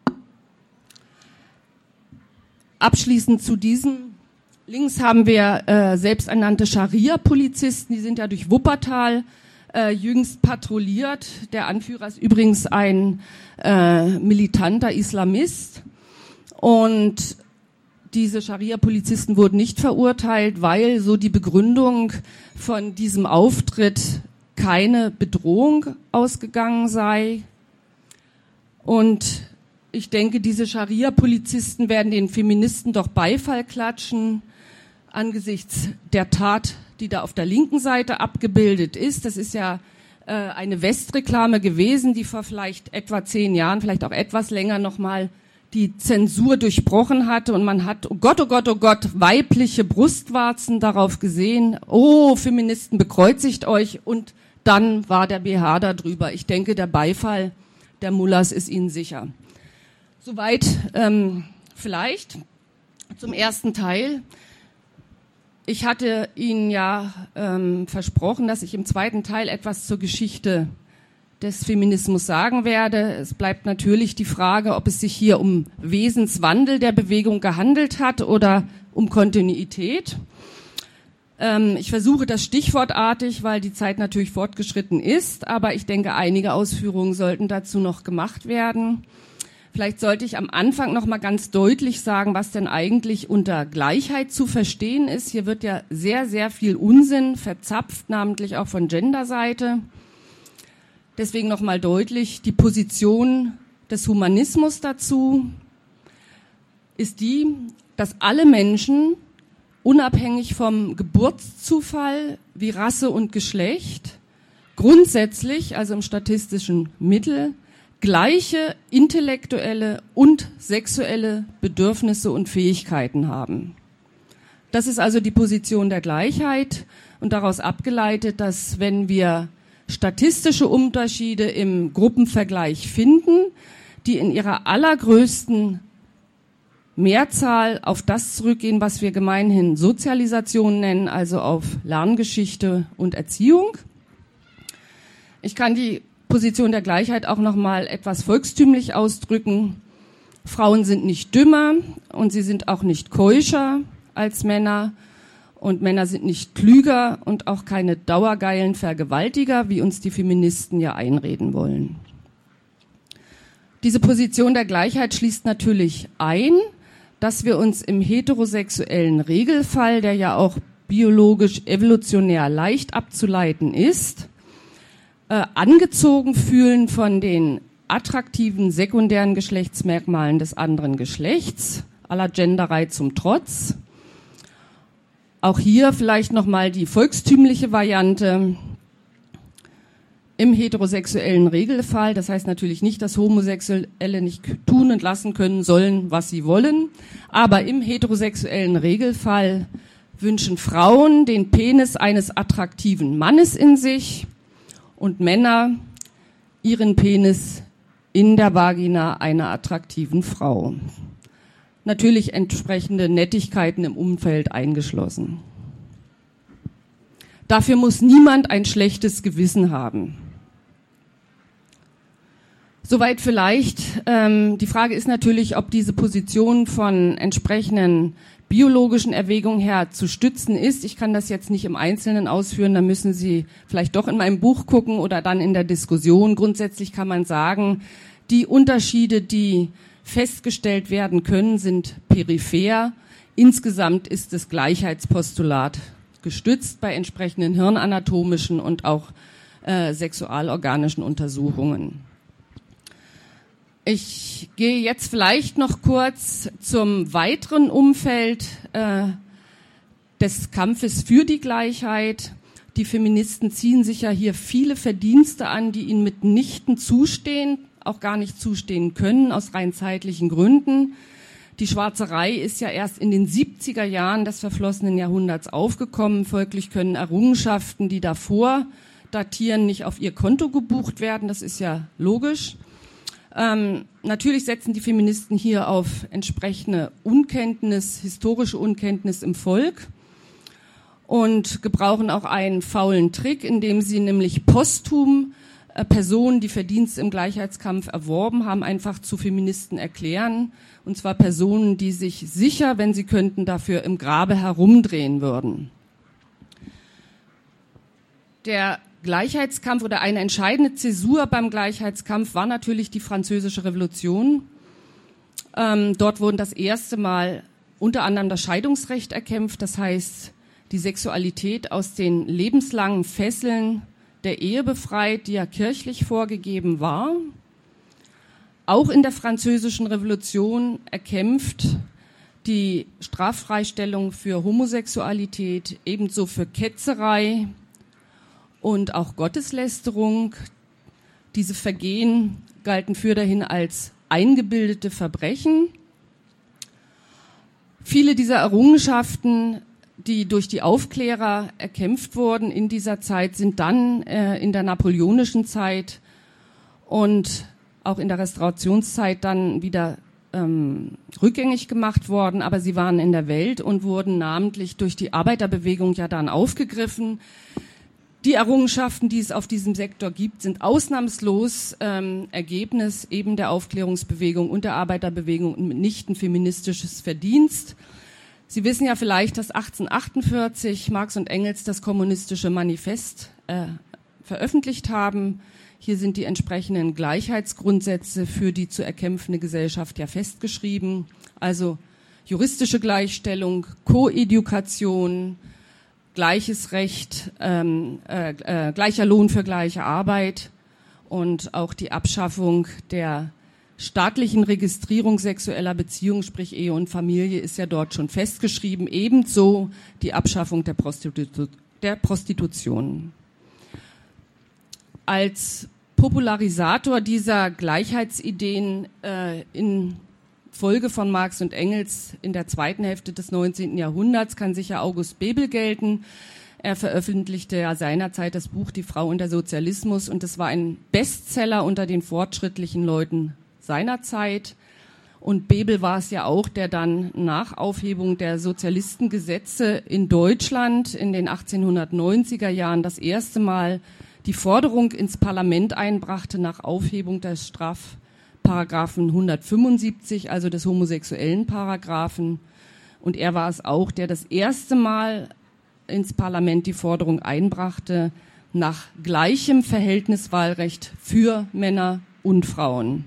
Abschließend zu diesem. Links haben wir äh, selbsternannte Scharia-Polizisten, die sind ja durch Wuppertal Äh, jüngst patrouilliert. Der Anführer ist übrigens ein äh, militanter Islamist. Und diese Scharia-Polizisten wurden nicht verurteilt, weil so die Begründung von diesem Auftritt keine Bedrohung ausgegangen sei. Und ich denke, diese Scharia-Polizisten werden den Feministen doch Beifall klatschen angesichts der Tat, die da auf der linken Seite abgebildet ist. Das ist ja äh, eine Westreklame gewesen, die vor vielleicht etwa zehn Jahren, vielleicht auch etwas länger nochmal die Zensur durchbrochen hatte. Und man hat, oh Gott, oh Gott, oh Gott, weibliche Brustwarzen darauf gesehen. Oh, Feministen, bekreuzigt euch. Und dann war der B H da drüber. Ich denke, der Beifall der Mullahs ist Ihnen sicher. Soweit ähm, vielleicht zum ersten Teil. Ich hatte Ihnen ja ähm, versprochen, dass ich im zweiten Teil etwas zur Geschichte des Feminismus sagen werde. Es bleibt natürlich die Frage, ob es sich hier um Wesenswandel der Bewegung gehandelt hat oder um Kontinuität. Ähm, ich versuche das stichwortartig, weil die Zeit natürlich fortgeschritten ist, aber ich denke, einige Ausführungen sollten dazu noch gemacht werden. Vielleicht sollte ich am Anfang noch mal ganz deutlich sagen, was denn eigentlich unter Gleichheit zu verstehen ist. Hier wird ja sehr, sehr viel Unsinn verzapft, namentlich auch von Genderseite. Deswegen noch mal deutlich, die Position des Humanismus dazu ist die, dass alle Menschen unabhängig vom Geburtszufall wie Rasse und Geschlecht grundsätzlich, also im statistischen Mittel, gleiche intellektuelle und sexuelle Bedürfnisse und Fähigkeiten haben. Das ist also die Position der Gleichheit und daraus abgeleitet, dass wenn wir statistische Unterschiede im Gruppenvergleich finden, die in ihrer allergrößten Mehrzahl auf das zurückgehen, was wir gemeinhin Sozialisation nennen, also auf Lerngeschichte und Erziehung. Ich kann die Position der Gleichheit auch noch mal etwas volkstümlich ausdrücken. Frauen sind nicht dümmer und sie sind auch nicht keuscher als Männer. Und Männer sind nicht klüger und auch keine dauergeilen Vergewaltiger, wie uns die Feministen ja einreden wollen. Diese Position der Gleichheit schließt natürlich ein, dass wir uns im heterosexuellen Regelfall, der ja auch biologisch evolutionär leicht abzuleiten ist, äh, angezogen fühlen von den attraktiven sekundären Geschlechtsmerkmalen des anderen Geschlechts, aller Genderei zum Trotz. Auch hier vielleicht nochmal die volkstümliche Variante. Im heterosexuellen Regelfall, das heißt natürlich nicht, dass Homosexuelle nicht tun und lassen können sollen, was sie wollen, aber im heterosexuellen Regelfall wünschen Frauen den Penis eines attraktiven Mannes in sich und Männer ihren Penis in der Vagina einer attraktiven Frau. Natürlich entsprechende Nettigkeiten im Umfeld eingeschlossen. Dafür muss niemand ein schlechtes Gewissen haben. Soweit vielleicht. Ähm, die Frage ist natürlich, ob diese Position von entsprechenden biologischen Erwägungen her zu stützen ist. Ich kann das jetzt nicht im Einzelnen ausführen, da müssen Sie vielleicht doch in meinem Buch gucken oder dann in der Diskussion. Grundsätzlich kann man sagen, die Unterschiede, die festgestellt werden können, sind peripher. Insgesamt ist das Gleichheitspostulat gestützt bei entsprechenden hirnanatomischen und auch äh, sexualorganischen Untersuchungen. Ich gehe jetzt vielleicht noch kurz zum weiteren Umfeld äh, des Kampfes für die Gleichheit. Die Feministen ziehen sich ja hier viele Verdienste an, die ihnen mitnichten zustehen, auch gar nicht zustehen können, aus rein zeitlichen Gründen. Die Schwarzerei ist ja erst in den siebziger Jahren des verflossenen Jahrhunderts aufgekommen. Folglich können Errungenschaften, die davor datieren, nicht auf ihr Konto gebucht werden. Das ist ja logisch. Ähm, natürlich setzen die Feministen hier auf entsprechende Unkenntnis, historische Unkenntnis im Volk und gebrauchen auch einen faulen Trick, indem sie nämlich posthum Personen, die Verdienste im Gleichheitskampf erworben haben, einfach zu Feministen erklären. Und zwar Personen, die sich sicher, wenn sie könnten, dafür im Grabe herumdrehen würden. Der Gleichheitskampf oder eine entscheidende Zäsur beim Gleichheitskampf war natürlich die Französische Revolution. Ähm, dort wurden das erste Mal unter anderem das Scheidungsrecht erkämpft. Das heißt, die Sexualität aus den lebenslangen Fesseln der Ehe befreit, die ja kirchlich vorgegeben war. Auch in der Französischen Revolution erkämpft die Straffreistellung für Homosexualität, ebenso für Ketzerei und auch Gotteslästerung. Diese Vergehen galten fürderhin als eingebildete Verbrechen. Viele dieser Errungenschaften, die durch die Aufklärer erkämpft wurden in dieser Zeit, sind dann äh, in der napoleonischen Zeit und auch in der Restaurationszeit dann wieder ähm, rückgängig gemacht worden, aber sie waren in der Welt und wurden namentlich durch die Arbeiterbewegung ja dann aufgegriffen. Die Errungenschaften, die es auf diesem Sektor gibt, sind ausnahmslos ähm, Ergebnis eben der Aufklärungsbewegung und der Arbeiterbewegung und mitnichten feministisches Verdienst. Sie wissen ja vielleicht, dass achtzehnhundertachtundvierzig Marx und Engels das Kommunistische Manifest äh, veröffentlicht haben. Hier sind die entsprechenden Gleichheitsgrundsätze für die zu erkämpfende Gesellschaft ja festgeschrieben. Also juristische Gleichstellung, Koedukation, gleiches Recht, ähm, äh, äh, gleicher Lohn für gleiche Arbeit und auch die Abschaffung der staatlichen Registrierung sexueller Beziehungen, sprich Ehe und Familie, ist ja dort schon festgeschrieben. Ebenso die Abschaffung der, Prostitu- der Prostitution. Als Popularisator dieser Gleichheitsideen äh, in Folge von Marx und Engels in der zweiten Hälfte des neunzehnten Jahrhunderts kann sicher August Bebel gelten. Er veröffentlichte ja seinerzeit das Buch Die Frau und der Sozialismus und es war ein Bestseller unter den fortschrittlichen Leuten seiner Zeit. Und Bebel war es ja auch, der dann nach Aufhebung der Sozialistengesetze in Deutschland in den achtzehnhundertneunziger Jahren das erste Mal die Forderung ins Parlament einbrachte nach Aufhebung des Strafparagraphen hundertfünfundsiebzig, also des homosexuellen Paragraphen. Und er war es auch, der das erste Mal ins Parlament die Forderung einbrachte nach gleichem Verhältniswahlrecht für Männer und Frauen.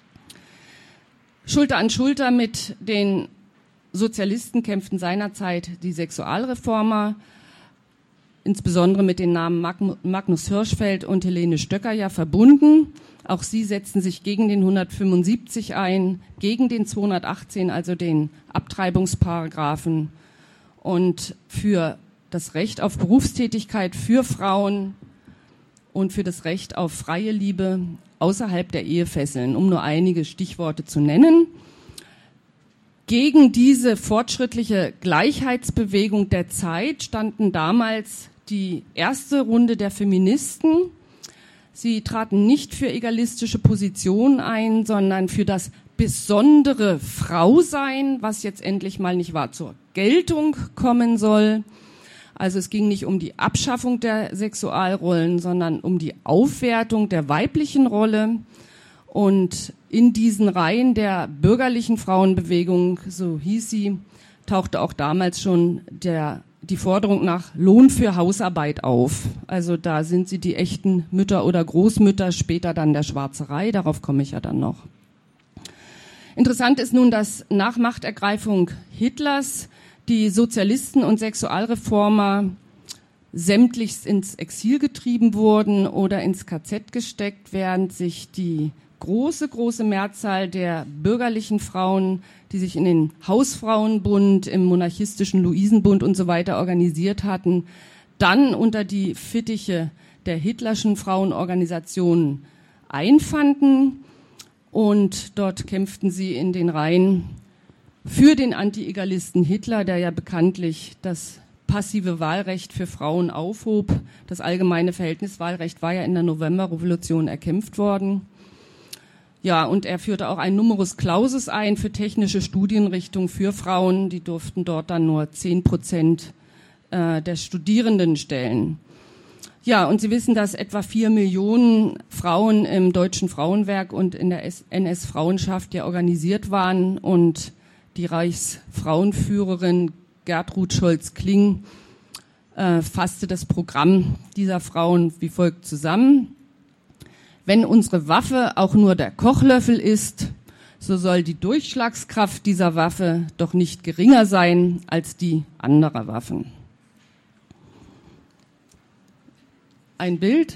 Schulter an Schulter mit den Sozialisten kämpften seinerzeit die Sexualreformer, insbesondere mit den Namen Magnus Hirschfeld und Helene Stöcker ja verbunden. Auch sie setzten sich gegen den hundertfünfundsiebzig ein, gegen den zweihundertachtzehn, also den Abtreibungsparagraphen, und für das Recht auf Berufstätigkeit für Frauen und für das Recht auf freie Liebe außerhalb der Ehefesseln, um nur einige Stichworte zu nennen. Gegen diese fortschrittliche Gleichheitsbewegung der Zeit standen damals die erste Runde der Feministen. Sie traten nicht für egalistische Positionen ein, sondern für das besondere Frausein, was jetzt endlich mal nicht wahr zur Geltung kommen soll. Also es ging nicht um die Abschaffung der Sexualrollen, sondern um die Aufwertung der weiblichen Rolle. Und in diesen Reihen der bürgerlichen Frauenbewegung, so hieß sie, tauchte auch damals schon der, die Forderung nach Lohn für Hausarbeit auf. Also da sind sie die echten Mütter oder Großmütter, später dann der Schwarzerei, darauf komme ich ja dann noch. Interessant ist nun, dass nach Machtergreifung Hitlers die Sozialisten und Sexualreformer sämtlichst ins Exil getrieben wurden oder ins K Z gesteckt, während sich die große, große Mehrzahl der bürgerlichen Frauen, die sich in den Hausfrauenbund, im monarchistischen Luisenbund und so weiter organisiert hatten, dann unter die Fittiche der hitlerschen Frauenorganisationen einfanden. Und dort kämpften sie in den Reihen für den Anti-Egalisten Hitler, der ja bekanntlich das passive Wahlrecht für Frauen aufhob. Das allgemeine Verhältniswahlrecht war ja in der Novemberrevolution erkämpft worden. Ja, und er führte auch ein Numerus Clausus ein für technische Studienrichtungen für Frauen. Die durften dort dann nur zehn Prozent äh, der Studierenden stellen. Ja, und Sie wissen, dass etwa vier Millionen Frauen im Deutschen Frauenwerk und in der N S-Frauenschaft ja organisiert waren, und die Reichsfrauenführerin Gertrud Scholz-Kling äh, fasste das Programm dieser Frauen wie folgt zusammen: Wenn unsere Waffe auch nur der Kochlöffel ist, so soll die Durchschlagskraft dieser Waffe doch nicht geringer sein als die anderer Waffen. Ein Bild.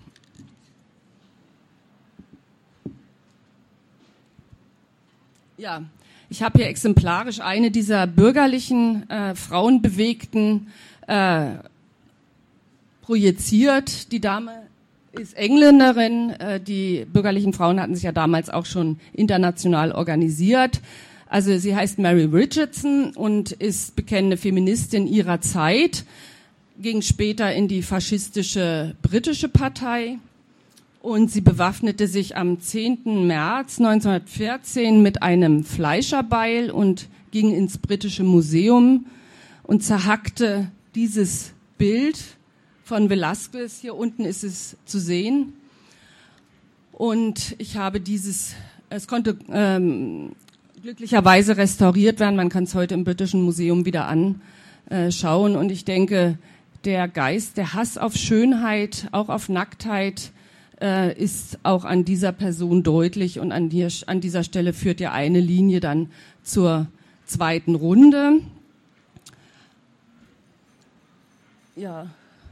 Ja, ich habe hier exemplarisch eine dieser bürgerlichen, äh, frauenbewegten äh, projiziert. Die Dame ist Engländerin. Äh, die bürgerlichen Frauen hatten sich ja damals auch schon international organisiert. Also sie heißt Mary Richardson und ist bekennende Feministin ihrer Zeit, ging später in die faschistische britische Partei. Und sie bewaffnete sich am zehnten März neunzehnhundertvierzehn mit einem Fleischerbeil und ging ins britische Museum und zerhackte dieses Bild von Velázquez. Hier unten ist es zu sehen. Und ich habe dieses, es konnte ähm, glücklicherweise restauriert werden. Man kann es heute im Britischen Museum wieder anschauen. Und ich denke, der Geist, der Hass auf Schönheit, auch auf Nacktheit, äh, ist auch an dieser Person deutlich. Und an, hier, an dieser Stelle führt ja eine Linie dann zur zweiten Runde. Ja.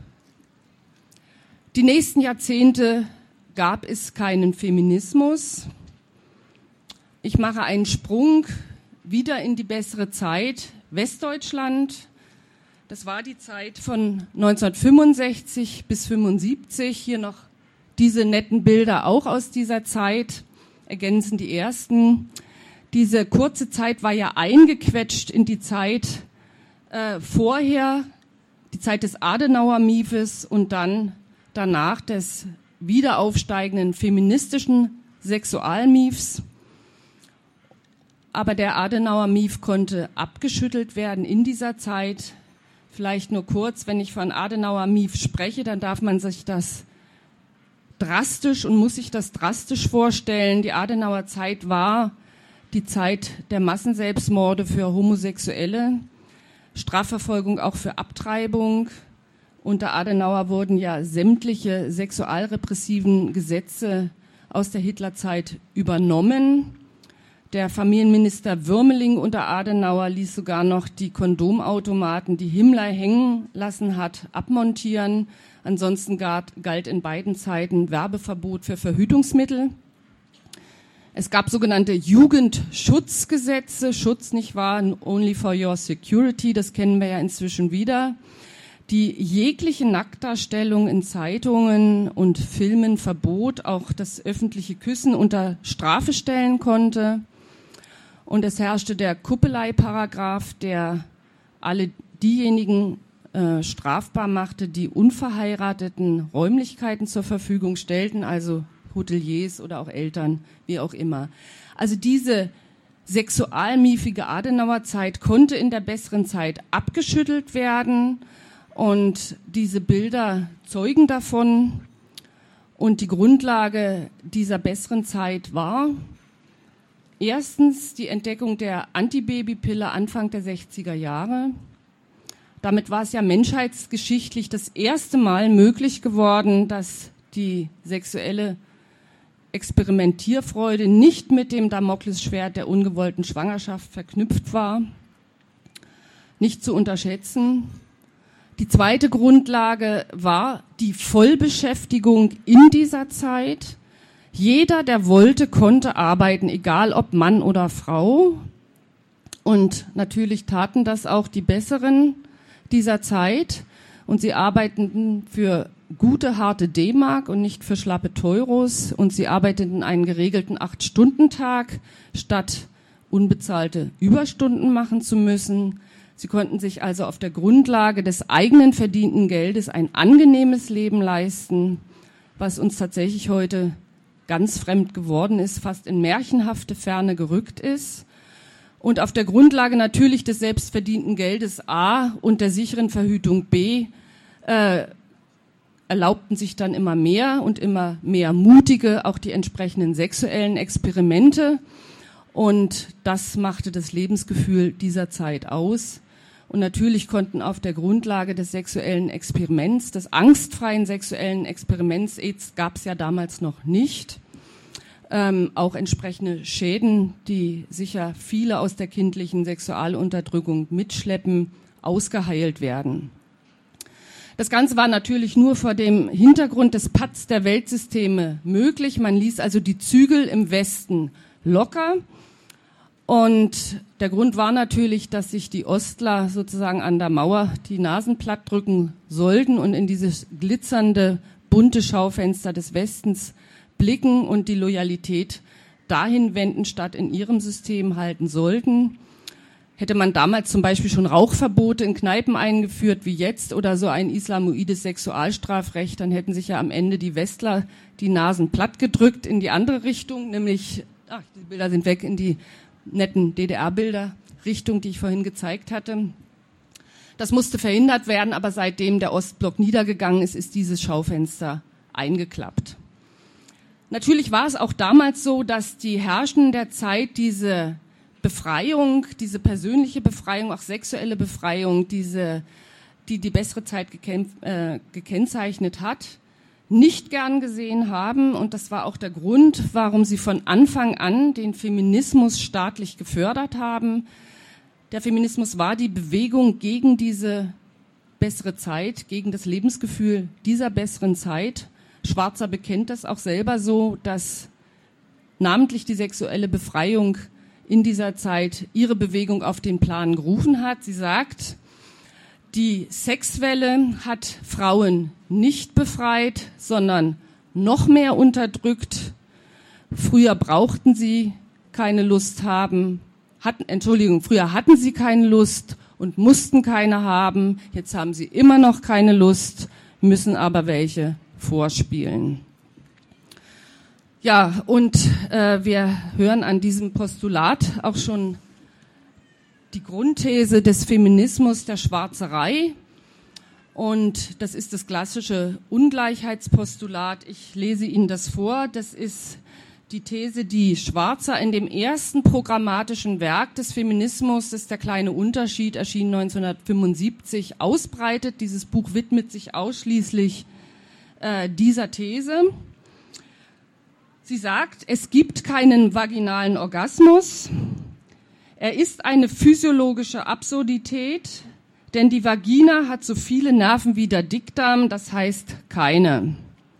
Die nächsten Jahrzehnte gab es keinen Feminismus. Ich mache einen Sprung wieder in die bessere Zeit. Westdeutschland, das war die Zeit von neunzehnhundertfünfundsechzig bis fünfundsiebzig. Hier noch diese netten Bilder auch aus dieser Zeit, ergänzen die ersten. Diese kurze Zeit war ja eingequetscht in die Zeit äh, vorher, die Zeit des Adenauer-Miefes und dann danach des wiederaufsteigenden feministischen Sexualmiefs. aber der Adenauer-Mief konnte abgeschüttelt werden in dieser Zeit. Vielleicht nur kurz, wenn ich von Adenauer-Mief spreche, dann darf man sich das drastisch und muss sich das drastisch vorstellen. Die Adenauer Zeit war die Zeit der Massenselbstmorde für Homosexuelle, Strafverfolgung auch für Abtreibung. Unter Adenauer wurden ja sämtliche sexualrepressiven Gesetze aus der Hitlerzeit übernommen. Der Familienminister Würmeling unter Adenauer ließ sogar noch die Kondomautomaten, die Himmler hängen lassen hat, abmontieren. Ansonsten galt in beiden Zeiten Werbeverbot für Verhütungsmittel. Es gab sogenannte Jugendschutzgesetze, Schutz nicht wahr, only for your security, das kennen wir ja inzwischen wieder, die jegliche Nacktdarstellung in Zeitungen und Filmen verbot, auch das öffentliche Küssen unter Strafe stellen konnte. Und es herrschte der Kuppelei-Paragraph, der alle diejenigen äh, strafbar machte, die unverheirateten Räumlichkeiten zur Verfügung stellten, also Hoteliers oder auch Eltern, wie auch immer. Also diese sexualmiefige Adenauerzeit konnte in der besseren Zeit abgeschüttelt werden und diese Bilder zeugen davon. Und die Grundlage dieser besseren Zeit war erstens die Entdeckung der Antibabypille Anfang der sechziger Jahre. Damit war es ja menschheitsgeschichtlich das erste Mal möglich geworden, dass die sexuelle Experimentierfreude nicht mit dem Damoklesschwert der ungewollten Schwangerschaft verknüpft war. Nicht zu unterschätzen. Die zweite Grundlage war die Vollbeschäftigung in dieser Zeit. Jeder, der wollte, konnte arbeiten, egal ob Mann oder Frau. Und natürlich taten das auch die Besseren dieser Zeit. Und sie arbeiteten für gute, harte D-Mark und nicht für schlappe Teuros. Und sie arbeiteten einen geregelten acht-Stunden-Tag, statt unbezahlte Überstunden machen zu müssen. Sie konnten sich also auf der Grundlage des eigenen verdienten Geldes ein angenehmes Leben leisten, was uns tatsächlich heute ganz fremd geworden ist, fast in märchenhafte Ferne gerückt ist. Und auf der Grundlage natürlich des selbstverdienten Geldes A und der sicheren Verhütung B äh, erlaubten sich dann immer mehr und immer mehr Mutige auch die entsprechenden sexuellen Experimente. Und das machte das Lebensgefühl dieser Zeit aus. Und natürlich konnten auf der Grundlage des sexuellen Experiments, des angstfreien sexuellen Experiments, AIDS gab es ja damals noch nicht, ähm, auch entsprechende Schäden, die sicher viele aus der kindlichen Sexualunterdrückung mitschleppen, ausgeheilt werden. Das Ganze war natürlich nur vor dem Hintergrund des Patts der Weltsysteme möglich. Man ließ also die Zügel im Westen locker. Und der Grund war natürlich, dass sich die Ostler sozusagen an der Mauer die Nasen platt drücken sollten und in dieses glitzernde, bunte Schaufenster des Westens blicken und die Loyalität dahin wenden, statt in ihrem System halten sollten. Hätte man damals zum Beispiel schon Rauchverbote in Kneipen eingeführt wie jetzt oder so ein islamoides Sexualstrafrecht, dann hätten sich ja am Ende die Westler die Nasen platt gedrückt in die andere Richtung, nämlich, ach, die Bilder sind weg, in die netten D D R-Bilder, Richtung, die ich vorhin gezeigt hatte. Das musste verhindert werden, aber seitdem der Ostblock niedergegangen ist, ist dieses Schaufenster eingeklappt. Natürlich war es auch damals so, dass die Herrschenden der Zeit diese Befreiung, diese persönliche Befreiung, auch sexuelle Befreiung, diese, die die bessere Zeit geken, äh, gekennzeichnet hat, nicht gern gesehen haben. Und das war auch der Grund, warum sie von Anfang an den Feminismus staatlich gefördert haben. Der Feminismus war die Bewegung gegen diese bessere Zeit, gegen das Lebensgefühl dieser besseren Zeit. Schwarzer bekennt das auch selber so, dass namentlich die sexuelle Befreiung in dieser Zeit ihre Bewegung auf den Plan gerufen hat. Sie sagt, die Sexwelle hat Frauen nicht befreit, sondern noch mehr unterdrückt. Früher brauchten sie keine Lust haben, hatten, Entschuldigung, früher hatten sie keine Lust und mussten keine haben. Jetzt haben sie immer noch keine Lust, müssen aber welche vorspielen. Ja, und äh, wir hören an diesem Postulat auch schon die Grundthese des Feminismus der Schwarzerei. Und das ist das klassische Ungleichheitspostulat. Ich lese Ihnen das vor. Das ist die These, die Schwarzer in dem ersten programmatischen Werk des Feminismus, das ist der kleine Unterschied, erschien neunzehnhundertfünfundsiebzig, ausbreitet. Dieses Buch widmet sich ausschließlich äh, dieser These. Sie sagt, es gibt keinen vaginalen Orgasmus. Er ist eine physiologische Absurdität, denn die Vagina hat so viele Nerven wie der Dickdarm, das heißt keine.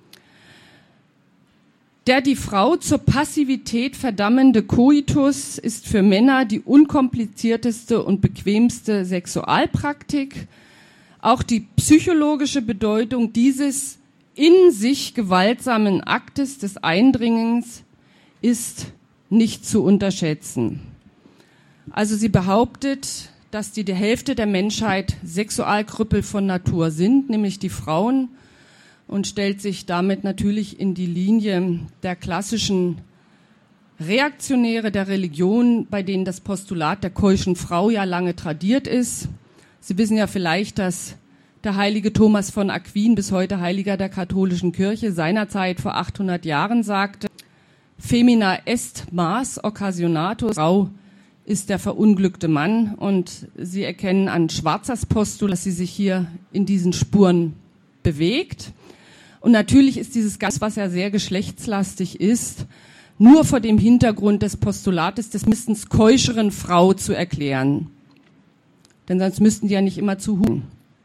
Der die Frau zur Passivität verdammende Koitus ist für Männer die unkomplizierteste und bequemste Sexualpraktik. Auch die psychologische Bedeutung dieses in sich gewaltsamen Aktes des Eindringens ist nicht zu unterschätzen. Also sie behauptet, dass die, die Hälfte der Menschheit Sexualkrüppel von Natur sind, nämlich die Frauen, und stellt sich damit natürlich in die Linie der klassischen Reaktionäre der Religion, bei denen das Postulat der keuschen Frau ja lange tradiert ist. Sie wissen ja vielleicht, dass der heilige Thomas von Aquin, bis heute Heiliger der katholischen Kirche, seinerzeit vor achthundert Jahren sagte, Femina est mas occasionatus, Frau ist der verunglückte Mann, und Sie erkennen an Schwarzers Postulat, dass sie sich hier in diesen Spuren bewegt. Und natürlich ist dieses Ganze, was ja sehr geschlechtslastig ist, nur vor dem Hintergrund des Postulates des mindestens keuscheren Frau zu erklären. Denn sonst müssten die ja nicht immer zuhören.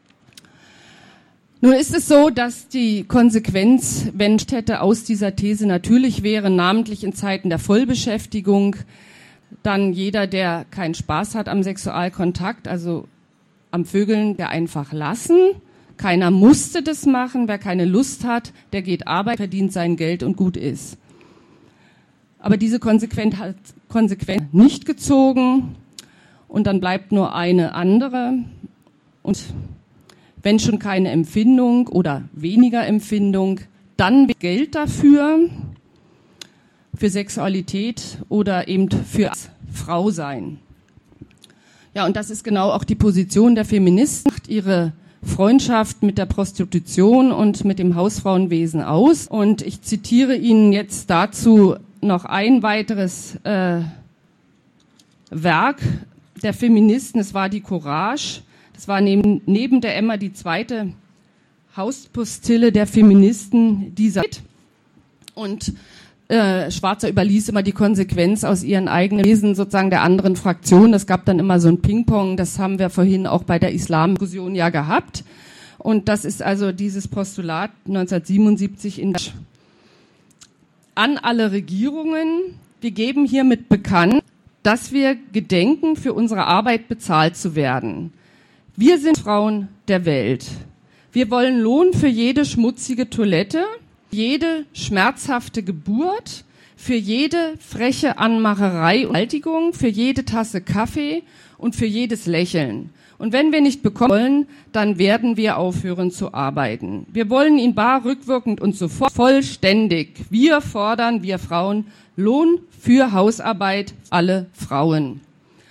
Nun ist es so, dass die Konsequenz, wenn ich hätte, aus dieser These natürlich wäre, namentlich in Zeiten der Vollbeschäftigung, dann jeder, der keinen Spaß hat am Sexualkontakt, also am Vögeln, der einfach lassen. Keiner musste das machen. Wer keine Lust hat, der geht arbeiten, verdient sein Geld und gut ist. Aber diese Konsequenz hat Konsequenz nicht gezogen, und dann bleibt nur eine andere. Und wenn schon keine Empfindung oder weniger Empfindung, dann Geld dafür, für Sexualität oder eben für Frau sein. Ja, und das ist genau auch die Position der Feministen, ihre Freundschaft mit der Prostitution und mit dem Hausfrauenwesen aus. Und ich zitiere Ihnen jetzt dazu noch ein weiteres äh, Werk der Feministen. Es war die Courage. Das war neben, neben der Emma die zweite Hauspostille der Feministen dieser Zeit. Und äh, Schwarzer überließ immer die Konsequenz aus ihren eigenen Wesen sozusagen der anderen Fraktion. Das gab dann immer so ein Ping-Pong. Das haben wir vorhin auch bei der Islam-Diskussion ja gehabt. Und das ist also dieses Postulat neunzehnhundertsiebenundsiebzig in der an alle Regierungen. Wir geben hiermit bekannt, dass wir gedenken, für unsere Arbeit bezahlt zu werden. Wir sind Frauen der Welt. Wir wollen Lohn für jede schmutzige Toilette, jede schmerzhafte Geburt, für jede freche Anmacherei und Haltigung, für jede Tasse Kaffee und für jedes Lächeln. Und wenn wir nicht bekommen wollen, dann werden wir aufhören zu arbeiten. Wir wollen ihn bar, rückwirkend und sofort vollständig. Wir fordern, wir Frauen, Lohn für Hausarbeit, alle Frauen.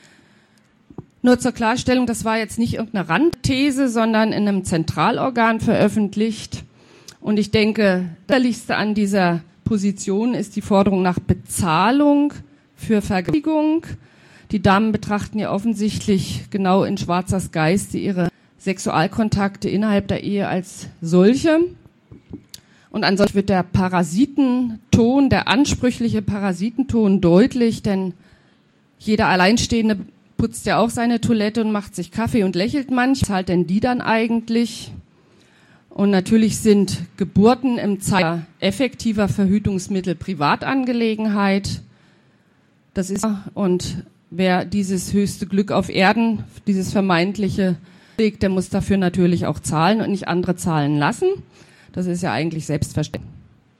Nur zur Klarstellung, das war jetzt nicht irgendeine Randthese, sondern in einem Zentralorgan veröffentlicht. Und ich denke, das Wichtigste an dieser Position ist die Forderung nach Bezahlung für Vergewaltigung. Die Damen betrachten ja offensichtlich genau in Schwarzers Geiste ihre Sexualkontakte innerhalb der Ehe als solche. Und ansonsten wird der Parasitenton, der ansprüchliche Parasitenton deutlich, denn jeder Alleinstehende putzt ja auch seine Toilette und macht sich Kaffee und lächelt manch. Was zahlt denn die dann eigentlich? Und natürlich sind Geburten im Zeitalter effektiver Verhütungsmittel Privatangelegenheit. Das ist, und wer dieses höchste Glück auf Erden, dieses vermeintliche legt, der muss dafür natürlich auch zahlen und nicht andere zahlen lassen. Das ist ja eigentlich selbstverständlich.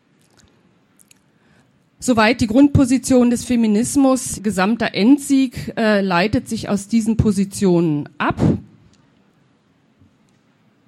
Soweit die Grundposition des Feminismus. Gesamter Endsieg äh, leitet sich aus diesen Positionen ab.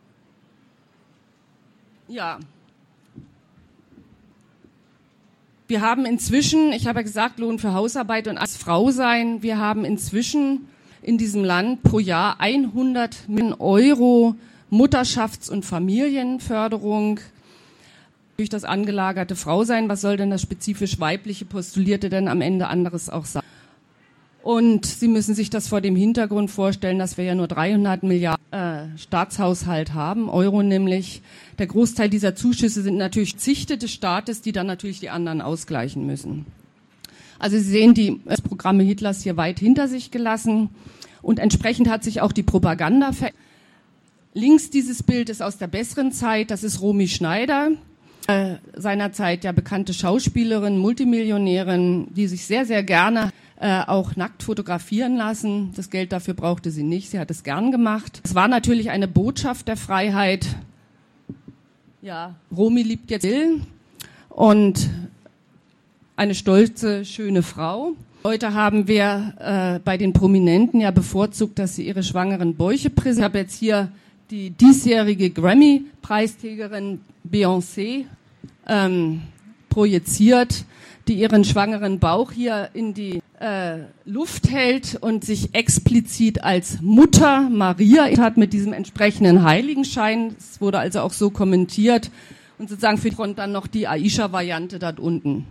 Ja. Wir haben inzwischen, ich habe ja gesagt, Lohn für Hausarbeit und als Frau sein, wir haben inzwischen in diesem Land pro Jahr hundert Millionen Euro Mutterschafts- und Familienförderung durch das angelagerte Frausein. Was soll denn das spezifisch weibliche Postulierte denn am Ende anderes auch sagen? Und Sie müssen sich das vor dem Hintergrund vorstellen, dass wir ja nur dreihundert Milliarden äh, Staatshaushalt haben, Euro nämlich. Der Großteil dieser Zuschüsse sind natürlich Zichte des Staates, die dann natürlich die anderen ausgleichen müssen. Also Sie sehen die Programme Hitlers hier weit hinter sich gelassen und entsprechend hat sich auch die Propaganda verändert. Links dieses Bild ist aus der besseren Zeit, das ist Romy Schneider, äh, seinerzeit ja bekannte Schauspielerin, Multimillionärin, die sich sehr, sehr gerne Äh, auch nackt fotografieren lassen. Das Geld dafür brauchte sie nicht. Sie hat es gern gemacht. Es war natürlich eine Botschaft der Freiheit. Ja, Romy liebt jetzt Will und eine stolze, schöne Frau. Heute haben wir äh, bei den Prominenten ja bevorzugt, dass sie ihre schwangeren Bäuche präsentieren. Ich habe jetzt hier die diesjährige Grammy-Preisträgerin Beyoncé ähm, projiziert, die ihren schwangeren Bauch hier in die äh, Luft hält und sich explizit als Mutter Maria hat mit diesem entsprechenden Heiligenschein. Es wurde also auch so kommentiert und sozusagen für die Front dann noch die Aisha-Variante dort unten.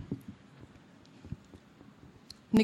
Nick.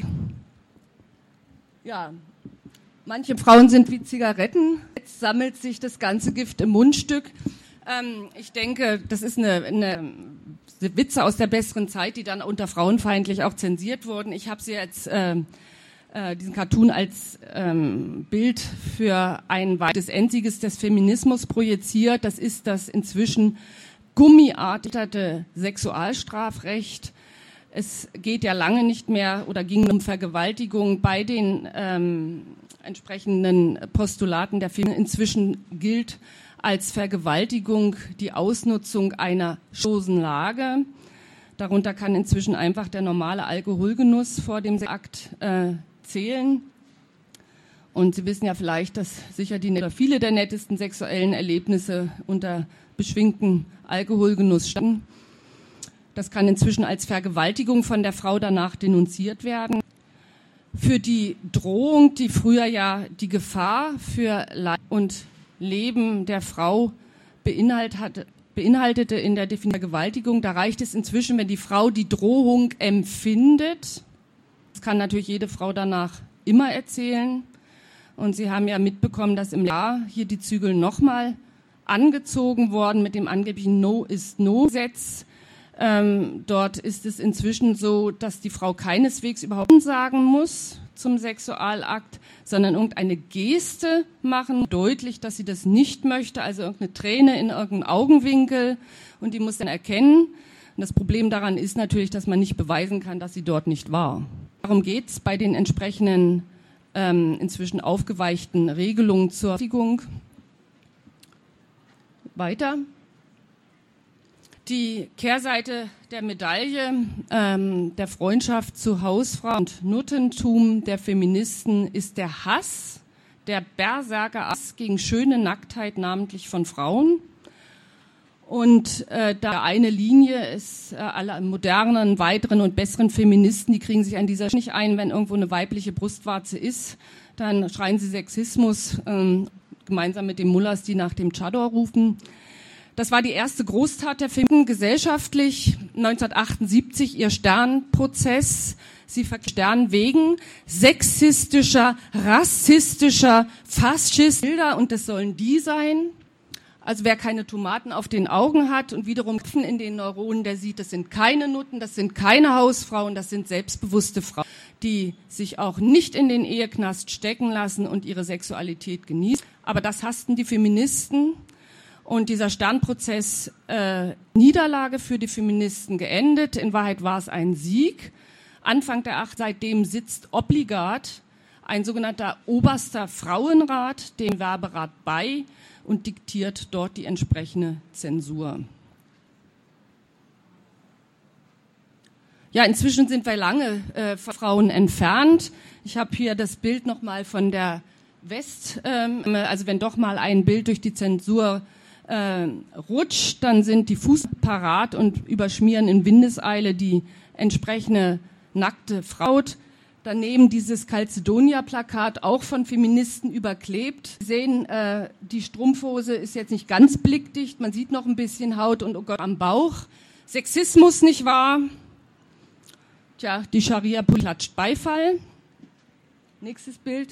Ja, manche Frauen sind wie Zigaretten. Jetzt sammelt sich das ganze Gift im Mundstück. Ähm, ich denke, das ist eine, eine Witze aus der besseren Zeit, die dann unter frauenfeindlich auch zensiert wurden. Ich habe sie jetzt, äh, äh, diesen Cartoon als ähm, Bild für ein weiteres Endsieges des Feminismus projiziert. Das ist das inzwischen gummiartige Sexualstrafrecht. Es geht ja lange nicht mehr oder ging um Vergewaltigung bei den ähm, entsprechenden Postulaten der Feminismus. Inzwischen gilt als Vergewaltigung die Ausnutzung einer schonenden Lage. Darunter kann inzwischen einfach der normale Alkoholgenuss vor dem Akt äh, zählen. Und Sie wissen ja vielleicht, dass sicher die oder viele der nettesten sexuellen Erlebnisse unter beschwingtem Alkoholgenuss standen. Das kann inzwischen als Vergewaltigung von der Frau danach denunziert werden. Für die Drohung, die früher ja die Gefahr für Leib und Leben der Frau beinhaltete, beinhaltete in der Definition der Vergewaltigung. Da reicht es inzwischen, wenn die Frau die Drohung empfindet. Das kann natürlich jede Frau danach immer erzählen. Und Sie haben ja mitbekommen, dass im Jahr hier die Zügel nochmal angezogen worden mit dem angeblichen No ist No-Gesetz. Ähm, dort ist es inzwischen so, dass die Frau keineswegs überhaupt sagen muss zum Sexualakt, sondern irgendeine Geste machen, deutlich, dass sie das nicht möchte, also irgendeine Träne in irgendeinem Augenwinkel und die muss dann erkennen. Und das Problem daran ist natürlich, dass man nicht beweisen kann, dass sie dort nicht war. Darum geht es bei den entsprechenden ähm, inzwischen aufgeweichten Regelungen zur Verfügung. Weiter. Die Kehrseite der Medaille ähm, der Freundschaft zu Hausfrau und Nuttentum der Feministen ist der Hass, der Berserker-Hass gegen schöne Nacktheit, namentlich von Frauen. Und äh, da eine Linie ist, äh, alle modernen, weiteren und besseren Feministen, die kriegen sich an dieser Stelle nicht ein, wenn irgendwo eine weibliche Brustwarze ist, dann schreien sie Sexismus, ähm, gemeinsam mit den Mullahs, die nach dem Chador rufen. Das war die erste Großtat der Feministen gesellschaftlich, neunzehnhundertachtundsiebzig ihr Sternprozess. Sie Stern wegen sexistischer, rassistischer, faschistischer Bilder und das sollen die sein. Also wer keine Tomaten auf den Augen hat und wiederum Tropfen in den Neuronen, der sieht, das sind keine Nutten, das sind keine Hausfrauen, das sind selbstbewusste Frauen, die sich auch nicht in den Eheknast stecken lassen und ihre Sexualität genießen. Aber das hassten die Feministen. Und dieser Sternprozess, äh, Niederlage für die Feministen geendet. In Wahrheit war es ein Sieg. Anfang der acht, seitdem sitzt obligat ein sogenannter oberster Frauenrat dem Werberat bei und diktiert dort die entsprechende Zensur. Ja, inzwischen sind wir lange äh, von Frauen entfernt. Ich habe hier das Bild nochmal von der West, ähm, also wenn doch mal ein Bild durch die Zensur Äh, rutscht, dann sind die Fuß parat und überschmieren in Windeseile die entsprechende nackte Frau. Daneben dieses Calcedonia-Plakat, auch von Feministen überklebt. Sie sehen, äh, die Strumpfhose ist jetzt nicht ganz blickdicht, man sieht noch ein bisschen Haut und oh Gott am Bauch. Sexismus, nicht wahr? Tja, die Scharia klatscht Beifall. Nächstes Bild.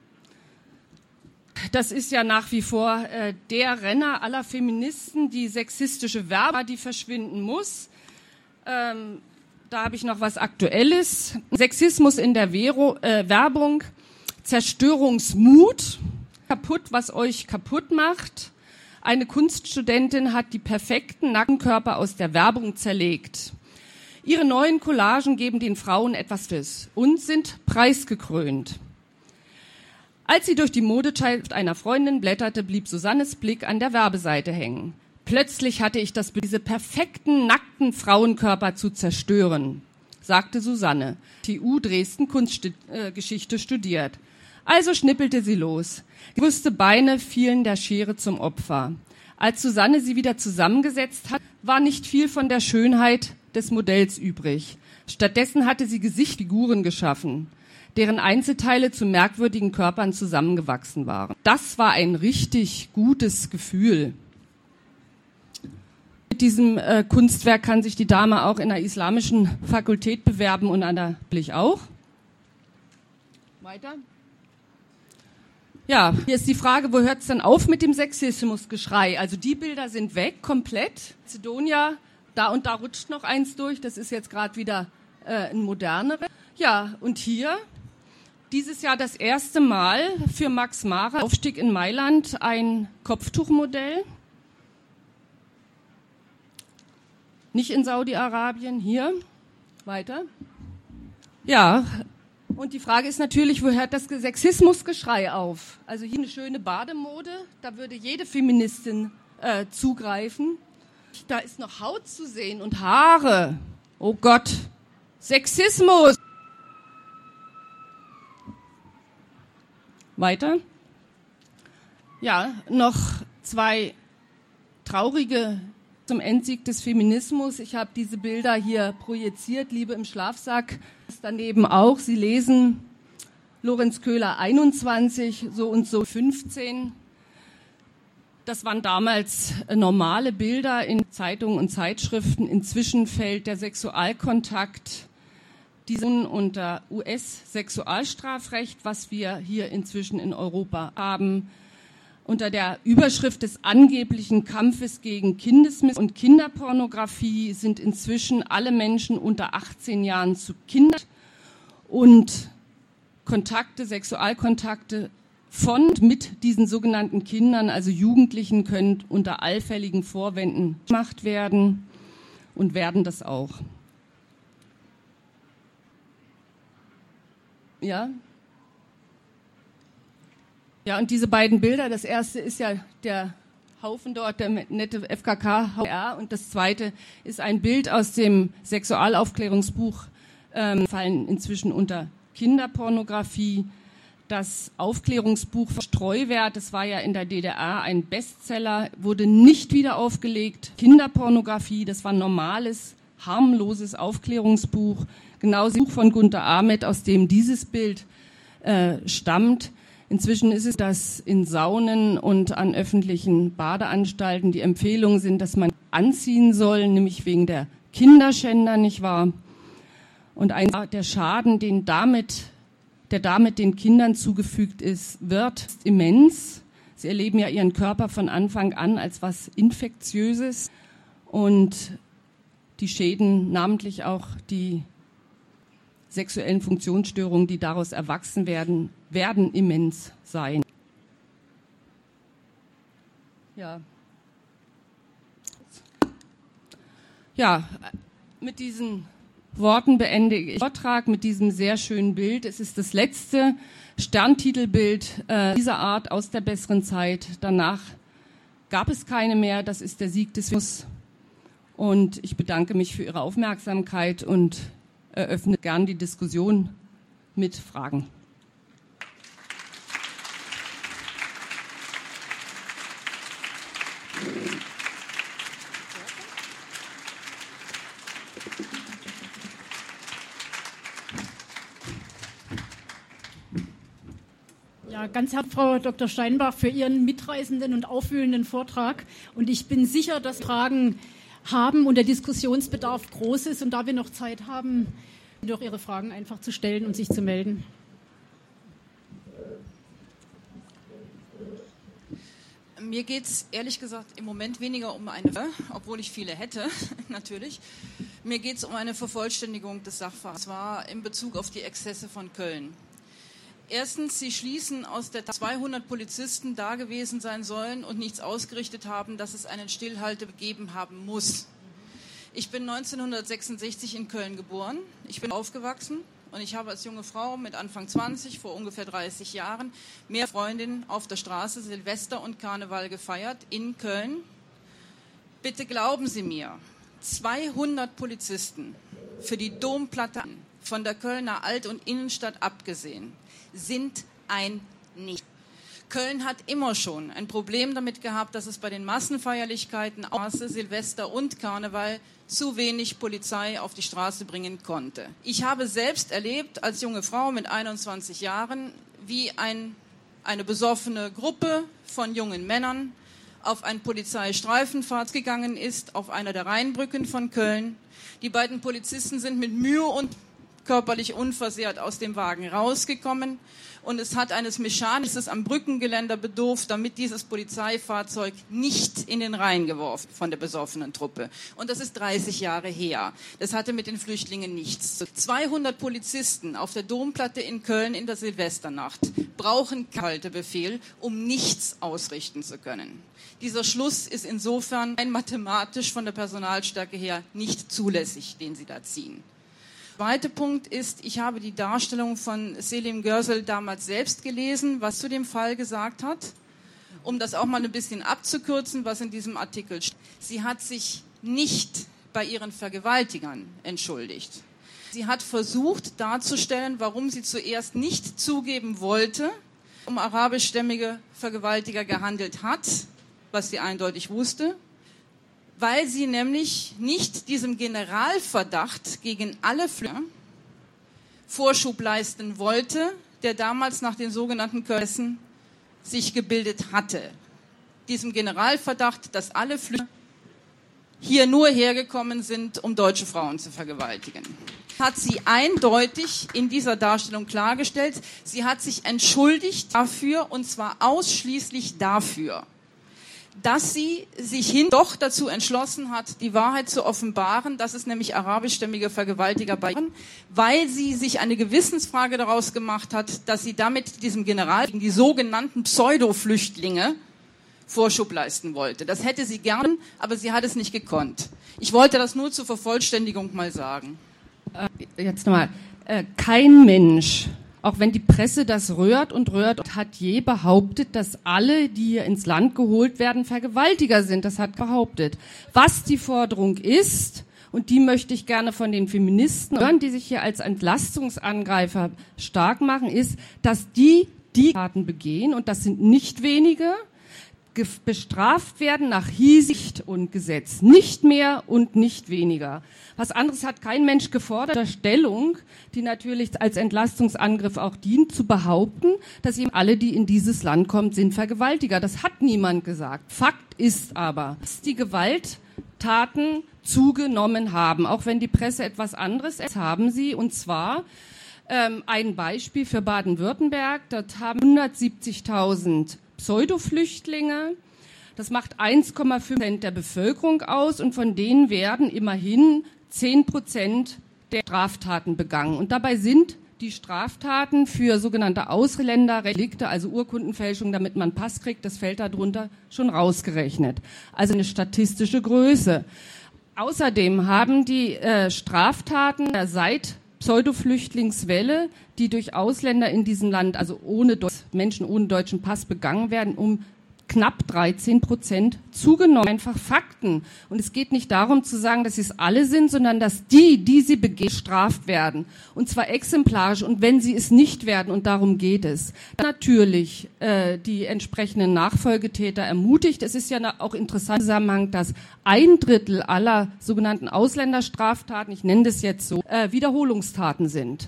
Das ist ja nach wie vor äh, der Renner aller Feministen, die sexistische Werbung, die verschwinden muss. Ähm, da habe ich noch was Aktuelles. Sexismus in der Vero, äh, Werbung, Zerstörungsmut, kaputt, was euch kaputt macht. Eine Kunststudentin hat die perfekten Nackenkörper aus der Werbung zerlegt. Ihre neuen Collagen geben den Frauen etwas Fürs und sind preisgekrönt. Als sie durch die Modezeitschrift einer Freundin blätterte, blieb Susannes Blick an der Werbeseite hängen. Plötzlich hatte ich das, diese perfekten, nackten Frauenkörper zu zerstören, sagte Susanne, T U Dresden Kunstgeschichte studiert. Also schnippelte sie los. Gewusste Beine fielen der Schere zum Opfer. Als Susanne sie wieder zusammengesetzt hat, war nicht viel von der Schönheit des Modells übrig. Stattdessen hatte sie Gesichtsfiguren geschaffen, deren Einzelteile zu merkwürdigen Körpern zusammengewachsen waren. Das war ein richtig gutes Gefühl. Mit diesem äh, Kunstwerk kann sich die Dame auch in der islamischen Fakultät bewerben und an der Blich auch. Weiter. Ja, hier ist die Frage, wo hört es denn auf mit dem Sexismusgeschrei? Also die Bilder sind weg, komplett. Sidonia, da und da rutscht noch eins durch, das ist jetzt gerade wieder äh, ein modernere. Ja, und hier dieses Jahr das erste Mal für Max Mara, Aufstieg in Mailand, ein Kopftuchmodell. Nicht in Saudi-Arabien, hier. Weiter. Ja, und die Frage ist natürlich, wo hört das Sexismusgeschrei auf? Also hier eine schöne Bademode, da würde jede Feministin äh, zugreifen. Da ist noch Haut zu sehen und Haare. Oh Gott, Sexismus! Weiter. Ja, noch zwei traurige zum Endsieg des Feminismus. Ich habe diese Bilder hier projiziert, Liebe im Schlafsack. Daneben auch. Sie lesen Lorenz Köhler einundzwanzig, so und so fünfzehn. Das waren damals normale Bilder in Zeitungen und Zeitschriften. Inzwischen fällt der Sexualkontakt diesen unter U S-Sexualstrafrecht, was wir hier inzwischen in Europa haben, unter der Überschrift des angeblichen Kampfes gegen Kindesmissbrauch und Kinderpornografie sind inzwischen alle Menschen unter achtzehn Jahren zu Kindern und Kontakte, Sexualkontakte von und mit diesen sogenannten Kindern, also Jugendlichen, können unter allfälligen Vorwänden gemacht werden und werden das auch. Ja. Ja, und diese beiden Bilder, das erste ist ja der Haufen dort, der nette F K K, und das zweite ist ein Bild aus dem Sexualaufklärungsbuch, ähm, fallen inzwischen unter Kinderpornografie. Das Aufklärungsbuch Streuwert, das war ja in der D D R ein Bestseller, wurde nicht wieder aufgelegt. Kinderpornografie, das war ein normales, harmloses Aufklärungsbuch. Genauso ein Buch von Gunter Ahmet, aus dem dieses Bild äh, stammt. Inzwischen ist es, dass in Saunen und an öffentlichen Badeanstalten die Empfehlungen sind, dass man anziehen soll, nämlich wegen der Kinderschänder, nicht wahr? Und ein der Schaden, den damit, der damit den Kindern zugefügt ist, wird ist immens. Sie erleben ja ihren Körper von Anfang an als was Infektiöses und die Schäden, namentlich auch die sexuellen Funktionsstörungen, die daraus erwachsen werden, werden immens sein. Ja. Ja, mit diesen Worten beende ich den Vortrag, mit diesem sehr schönen Bild. Es ist das letzte Sterntitelbild äh, dieser Art aus der besseren Zeit. Danach gab es keine mehr. Das ist der Sieg des Feminismus. Und ich bedanke mich für Ihre Aufmerksamkeit und eröffne gern die Diskussion mit Fragen. Ja, ganz herzlich, Frau Doktor Steinbach, für Ihren mitreißenden und aufwühlenden Vortrag. Und ich bin sicher, dass Fragen haben und der Diskussionsbedarf groß ist. Und da wir noch Zeit haben, doch Ihre Fragen einfach zu stellen und sich zu melden. Mir geht es ehrlich gesagt im Moment weniger um eine, obwohl ich viele hätte, natürlich. Mir geht es um eine Vervollständigung des Sachverhalts, und zwar in Bezug auf die Exzesse von Köln. Erstens, Sie schließen aus der zweihundert Polizisten da gewesen sein sollen und nichts ausgerichtet haben, dass es einen Stillhalte gegeben haben muss. Ich bin neunzehnhundertsechsundsechzig in Köln geboren, ich bin aufgewachsen und ich habe als junge Frau mit Anfang zwanzig, vor ungefähr dreißig Jahren, mehr Freundinnen auf der Straße Silvester und Karneval gefeiert in Köln. Bitte glauben Sie mir, zweihundert Polizisten für die Domplatte von der Kölner Alt- und Innenstadt abgesehen sind ein Nicht. Köln hat immer schon ein Problem damit gehabt, dass es bei den Massenfeierlichkeiten, außer Silvester und Karneval, zu wenig Polizei auf die Straße bringen konnte. Ich habe selbst erlebt, als junge Frau mit einundzwanzig Jahren, wie ein, eine besoffene Gruppe von jungen Männern auf ein Polizeistreifenfahrt gegangen ist, auf einer der Rheinbrücken von Köln. Die beiden Polizisten sind mit Mühe und körperlich unversehrt aus dem Wagen rausgekommen und es hat eines Mechanismus am Brückengeländer bedurft, damit dieses Polizeifahrzeug nicht in den Rhein geworfen von der besoffenen Truppe. Und das ist dreißig Jahre her. Das hatte mit den Flüchtlingen nichts zu tun. zweihundert Polizisten auf der Domplatte in Köln in der Silvesternacht brauchen keinen Haltebefehl, um nichts ausrichten zu können. Dieser Schluss ist insofern rein mathematisch von der Personalstärke her nicht zulässig, den Sie da ziehen. Der zweite Punkt ist, ich habe die Darstellung von Selim Görsel damals selbst gelesen, was zu dem Fall gesagt hat, um das auch mal ein bisschen abzukürzen, was in diesem Artikel steht. Sie hat sich nicht bei ihren Vergewaltigern entschuldigt. Sie hat versucht darzustellen, warum sie zuerst nicht zugeben wollte, um arabischstämmige Vergewaltiger gehandelt hat, was sie eindeutig wusste, weil sie nämlich nicht diesem Generalverdacht gegen alle Flüchtlinge Vorschub leisten wollte, der damals nach den sogenannten Köln sich gebildet hatte. Diesem Generalverdacht, dass alle Flüchtlinge hier nur hergekommen sind, um deutsche Frauen zu vergewaltigen. Hat sie eindeutig in dieser Darstellung klargestellt, sie hat sich entschuldigt dafür, und zwar ausschließlich dafür, dass sie sich hin doch dazu entschlossen hat, die Wahrheit zu offenbaren, dass es nämlich arabischstämmige Vergewaltiger waren, weil sie sich eine Gewissensfrage daraus gemacht hat, dass sie damit diesem General gegen die sogenannten Pseudo-Flüchtlinge Vorschub leisten wollte. Das hätte sie gern, aber sie hat es nicht gekonnt. Ich wollte das nur zur Vervollständigung mal sagen. Äh, jetzt nochmal. Äh, kein Mensch, auch wenn die Presse das rührt und rührt, hat je behauptet, dass alle, die hier ins Land geholt werden, Vergewaltiger sind. Das hat behauptet. Was die Forderung ist, und die möchte ich gerne von den Feministen hören, die sich hier als Entlastungsangreifer stark machen, ist, dass die, die Taten begehen, und das sind nicht wenige, bestraft werden nach Hinsicht und Gesetz. Nicht mehr und nicht weniger. Was anderes hat kein Mensch gefordert. Der Stellung, die natürlich als Entlastungsangriff auch dient, zu behaupten, dass eben alle, die in dieses Land kommen, sind Vergewaltiger. Das hat niemand gesagt. Fakt ist aber, dass die Gewalttaten zugenommen haben. Auch wenn die Presse etwas anderes ist, haben sie. Und zwar ähm, ein Beispiel für Baden-Württemberg. Dort haben hundertsiebzigtausend Pseudoflüchtlinge. Das macht eins Komma fünf Prozent der Bevölkerung aus und von denen werden immerhin zehn Prozent der Straftaten begangen. Und dabei sind die Straftaten für sogenannte Ausländerrelikte, also Urkundenfälschung, damit man Pass kriegt, das fällt darunter, schon rausgerechnet. Also eine statistische Größe. Außerdem haben die äh, Straftaten seit Pseudoflüchtlingswelle, die durch Ausländer in diesem Land, also ohne Menschen ohne deutschen Pass begangen werden, um knapp dreizehn Prozent zugenommen. Einfach Fakten. Und es geht nicht darum zu sagen, dass sie es alle sind, sondern dass die, die sie begehen, bestraft werden. Und zwar exemplarisch. Und wenn sie es nicht werden, und darum geht es, natürlich äh, die entsprechenden Nachfolgetäter ermutigt. Es ist ja auch interessant im Zusammenhang, dass ein Drittel aller sogenannten Ausländerstraftaten, ich nenne das jetzt so, äh, Wiederholungstaten sind.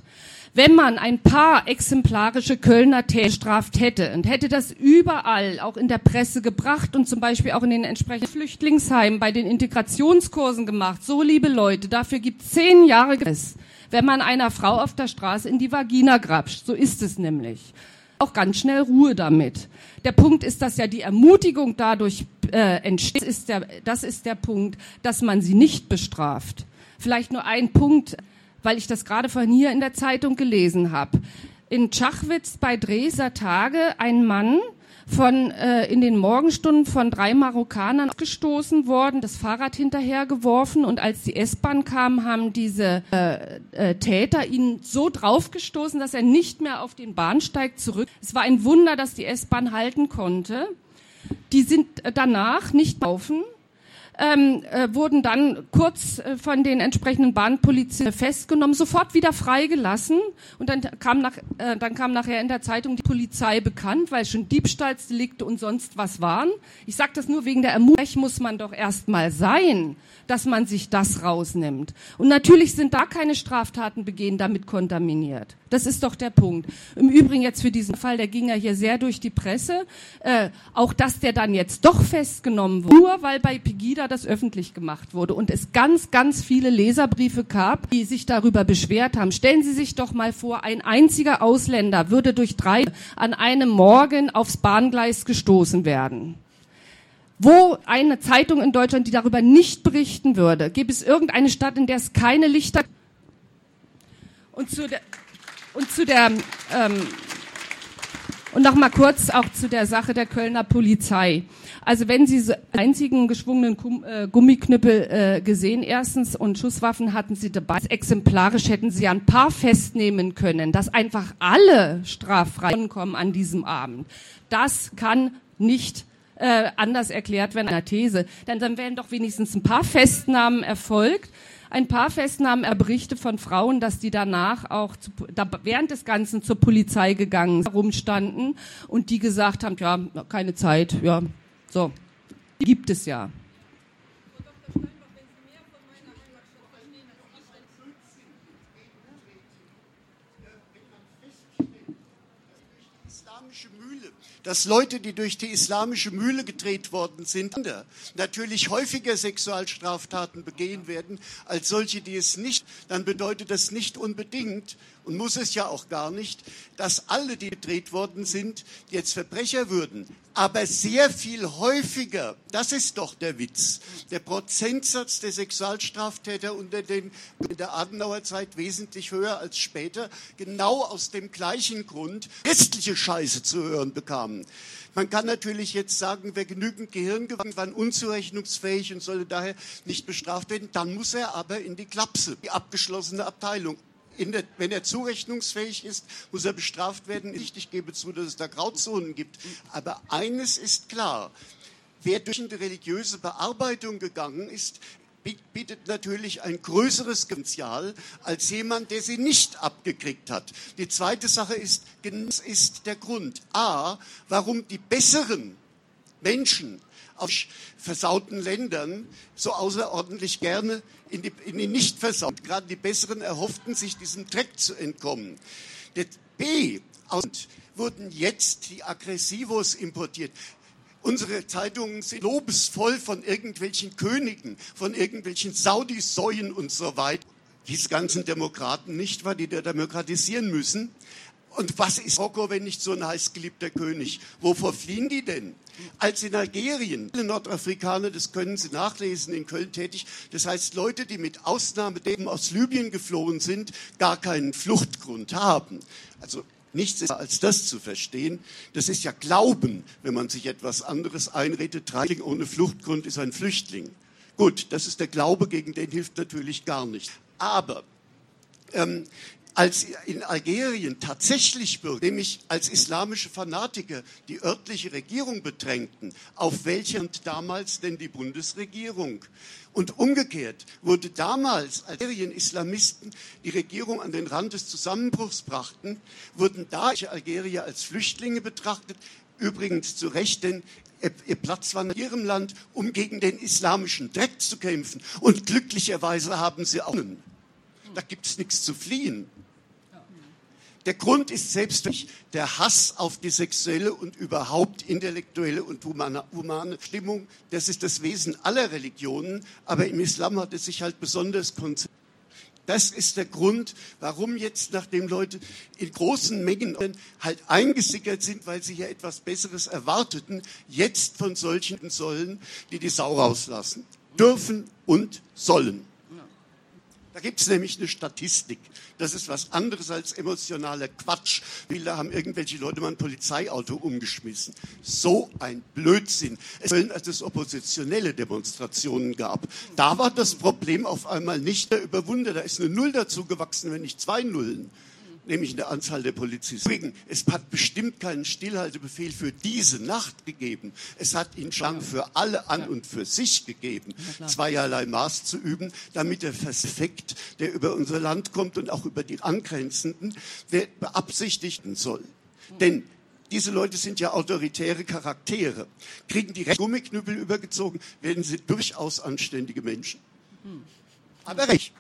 Wenn man ein paar exemplarische Kölner Täter bestraft hätte und hätte das überall auch in der Presse gebracht und zum Beispiel auch in den entsprechenden Flüchtlingsheimen bei den Integrationskursen gemacht, so liebe Leute, dafür gibt es zehn Jahre Gefängnis, wenn man einer Frau auf der Straße in die Vagina grapscht. So ist es nämlich. Auch ganz schnell Ruhe damit. Der Punkt ist, dass ja die Ermutigung dadurch äh, entsteht. Das ist, der, das ist der Punkt, dass man sie nicht bestraft. Vielleicht nur ein Punkt, weil ich das gerade vorhin hier in der Zeitung gelesen habe. In Tschachwitz bei Dresdner Tage ein Mann von äh, in den Morgenstunden von drei Marokkanern gestoßen worden, das Fahrrad hinterhergeworfen und als die S-Bahn kam, haben diese äh, äh, Täter ihn so draufgestoßen, dass er nicht mehr auf den Bahnsteig zurück. Es war ein Wunder, dass die S-Bahn halten konnte. Die sind danach nicht laufen. Ähm, äh, wurden dann kurz äh, von den entsprechenden Bahnpolizisten festgenommen, sofort wieder freigelassen und dann kam, nach, äh, dann kam nachher in der Zeitung die Polizei bekannt, weil schon Diebstahlsdelikte und sonst was waren. Ich sage das nur wegen der Ermutigung, muss man doch erst mal sein, dass man sich das rausnimmt. Und natürlich sind da keine Straftaten begehen, damit kontaminiert. Das ist doch der Punkt. Im Übrigen jetzt für diesen Fall, der ging ja hier sehr durch die Presse, äh, auch dass der dann jetzt doch festgenommen wurde, nur weil bei Pegida das öffentlich gemacht wurde und es ganz, ganz viele Leserbriefe gab, die sich darüber beschwert haben. Stellen Sie sich doch mal vor, ein einziger Ausländer würde durch drei an einem Morgen aufs Bahngleis gestoßen werden. Wo eine Zeitung in Deutschland, die darüber nicht berichten würde, gäbe es irgendeine Stadt, in der es keine Lichter und zu der und zu der ähm, und noch mal kurz auch zu der Sache der Kölner Polizei. Also wenn Sie so einzigen geschwungenen Kum, äh, Gummiknüppel äh, gesehen erstens und Schusswaffen hatten Sie dabei, exemplarisch hätten Sie ein paar festnehmen können, dass einfach alle straffrei kommen an diesem Abend. Das kann nicht Äh, anders erklärt werden, einer These. Denn dann wären doch wenigstens ein paar Festnahmen erfolgt, ein paar Festnahmen, Berichte von Frauen, dass die danach auch zu, da, während des Ganzen zur Polizei gegangen rumstanden und die gesagt haben, ja, keine Zeit, ja, so, die gibt es ja. Dass Leute, die durch die islamische Mühle gedreht worden sind, natürlich häufiger Sexualstraftaten begehen werden als solche, die es nicht, dann bedeutet das nicht unbedingt und muss es ja auch gar nicht, dass alle, die gedreht worden sind, jetzt Verbrecher würden. Aber sehr viel häufiger, das ist doch der Witz, der Prozentsatz der Sexualstraftäter unter den, in der Adenauerzeit wesentlich höher als später, genau aus dem gleichen Grund, christliche Scheiße zu hören bekamen. Man kann natürlich jetzt sagen, wer genügend Gehirn gewandt, war unzurechnungsfähig und solle daher nicht bestraft werden, dann muss er aber in die Klapse, die abgeschlossene Abteilung. In der, wenn er zurechnungsfähig ist, muss er bestraft werden. Ich gebe zu, dass es da Grauzonen gibt. Aber eines ist klar, wer durch eine religiöse Bearbeitung gegangen ist, bietet natürlich ein größeres Potenzial als jemand, der sie nicht abgekriegt hat. Die zweite Sache ist, das ist der Grund. A, warum die besseren Menschen aus versauten Ländern so außerordentlich gerne in die, in die nicht versaut. Gerade die Besseren erhofften sich, diesem Dreck zu entkommen. Der B, wurden jetzt die Aggressivos importiert. Unsere Zeitungen sind lobesvoll von irgendwelchen Königen, von irgendwelchen Saudis, Säuen und so weiter. Diese ganzen Demokraten nicht, weil die da demokratisieren müssen. Und was ist Marokko, wenn nicht so ein heißgeliebter König? Wovor fliehen die denn? Als in Algerien, alle Nordafrikaner, das können Sie nachlesen, in Köln tätig, das heißt Leute, die mit Ausnahme dessen aus Libyen geflohen sind, gar keinen Fluchtgrund haben. Also nichts ist als das zu verstehen. Das ist ja Glauben, wenn man sich etwas anderes einredet. Drei ohne Fluchtgrund ist ein Flüchtling. Gut, das ist der Glaube, gegen den hilft natürlich gar nicht. Aber ähm, als in Algerien tatsächlich Bürger, nämlich als islamische Fanatiker, die örtliche Regierung bedrängten, auf welche und damals denn die Bundesregierung? Und umgekehrt wurde damals, als Algerien-Islamisten die Regierung an den Rand des Zusammenbruchs brachten, wurden da Algerier als Flüchtlinge betrachtet, übrigens zu Recht, denn ihr Platz war in ihrem Land, um gegen den islamischen Dreck zu kämpfen. Und glücklicherweise haben sie auch. Da gibt es nichts zu fliehen. Der Grund ist selbstverständlich der Hass auf die sexuelle und überhaupt intellektuelle und humane, humane Stimmung. Das ist das Wesen aller Religionen, aber im Islam hat es sich halt besonders konzentriert. Das ist der Grund, warum jetzt, nachdem Leute in großen Mengen halt eingesickert sind, weil sie ja etwas Besseres erwarteten, jetzt von solchen sollen, die die Sau rauslassen. Dürfen und sollen. Da gibt es nämlich eine Statistik. Das ist was anderes als emotionaler Quatsch. Da haben irgendwelche Leute mal ein Polizeiauto umgeschmissen. So ein Blödsinn. Es als es oppositionelle Demonstrationen gab. Da war das Problem auf einmal nicht überwunden. Da ist eine Null dazu gewachsen, wenn nicht zwei Nullen. Nämlich in der Anzahl der Polizisten. Es hat bestimmt keinen Stillhaltebefehl für diese Nacht gegeben. Es hat ihn schon für alle an und für sich gegeben, zweierlei Maß zu üben, damit der Effekt, der über unser Land kommt und auch über die angrenzenden, der beabsichtigen soll. Denn diese Leute sind ja autoritäre Charaktere. Kriegen die Gummiknüppel übergezogen, werden sie durchaus anständige Menschen. Aber recht.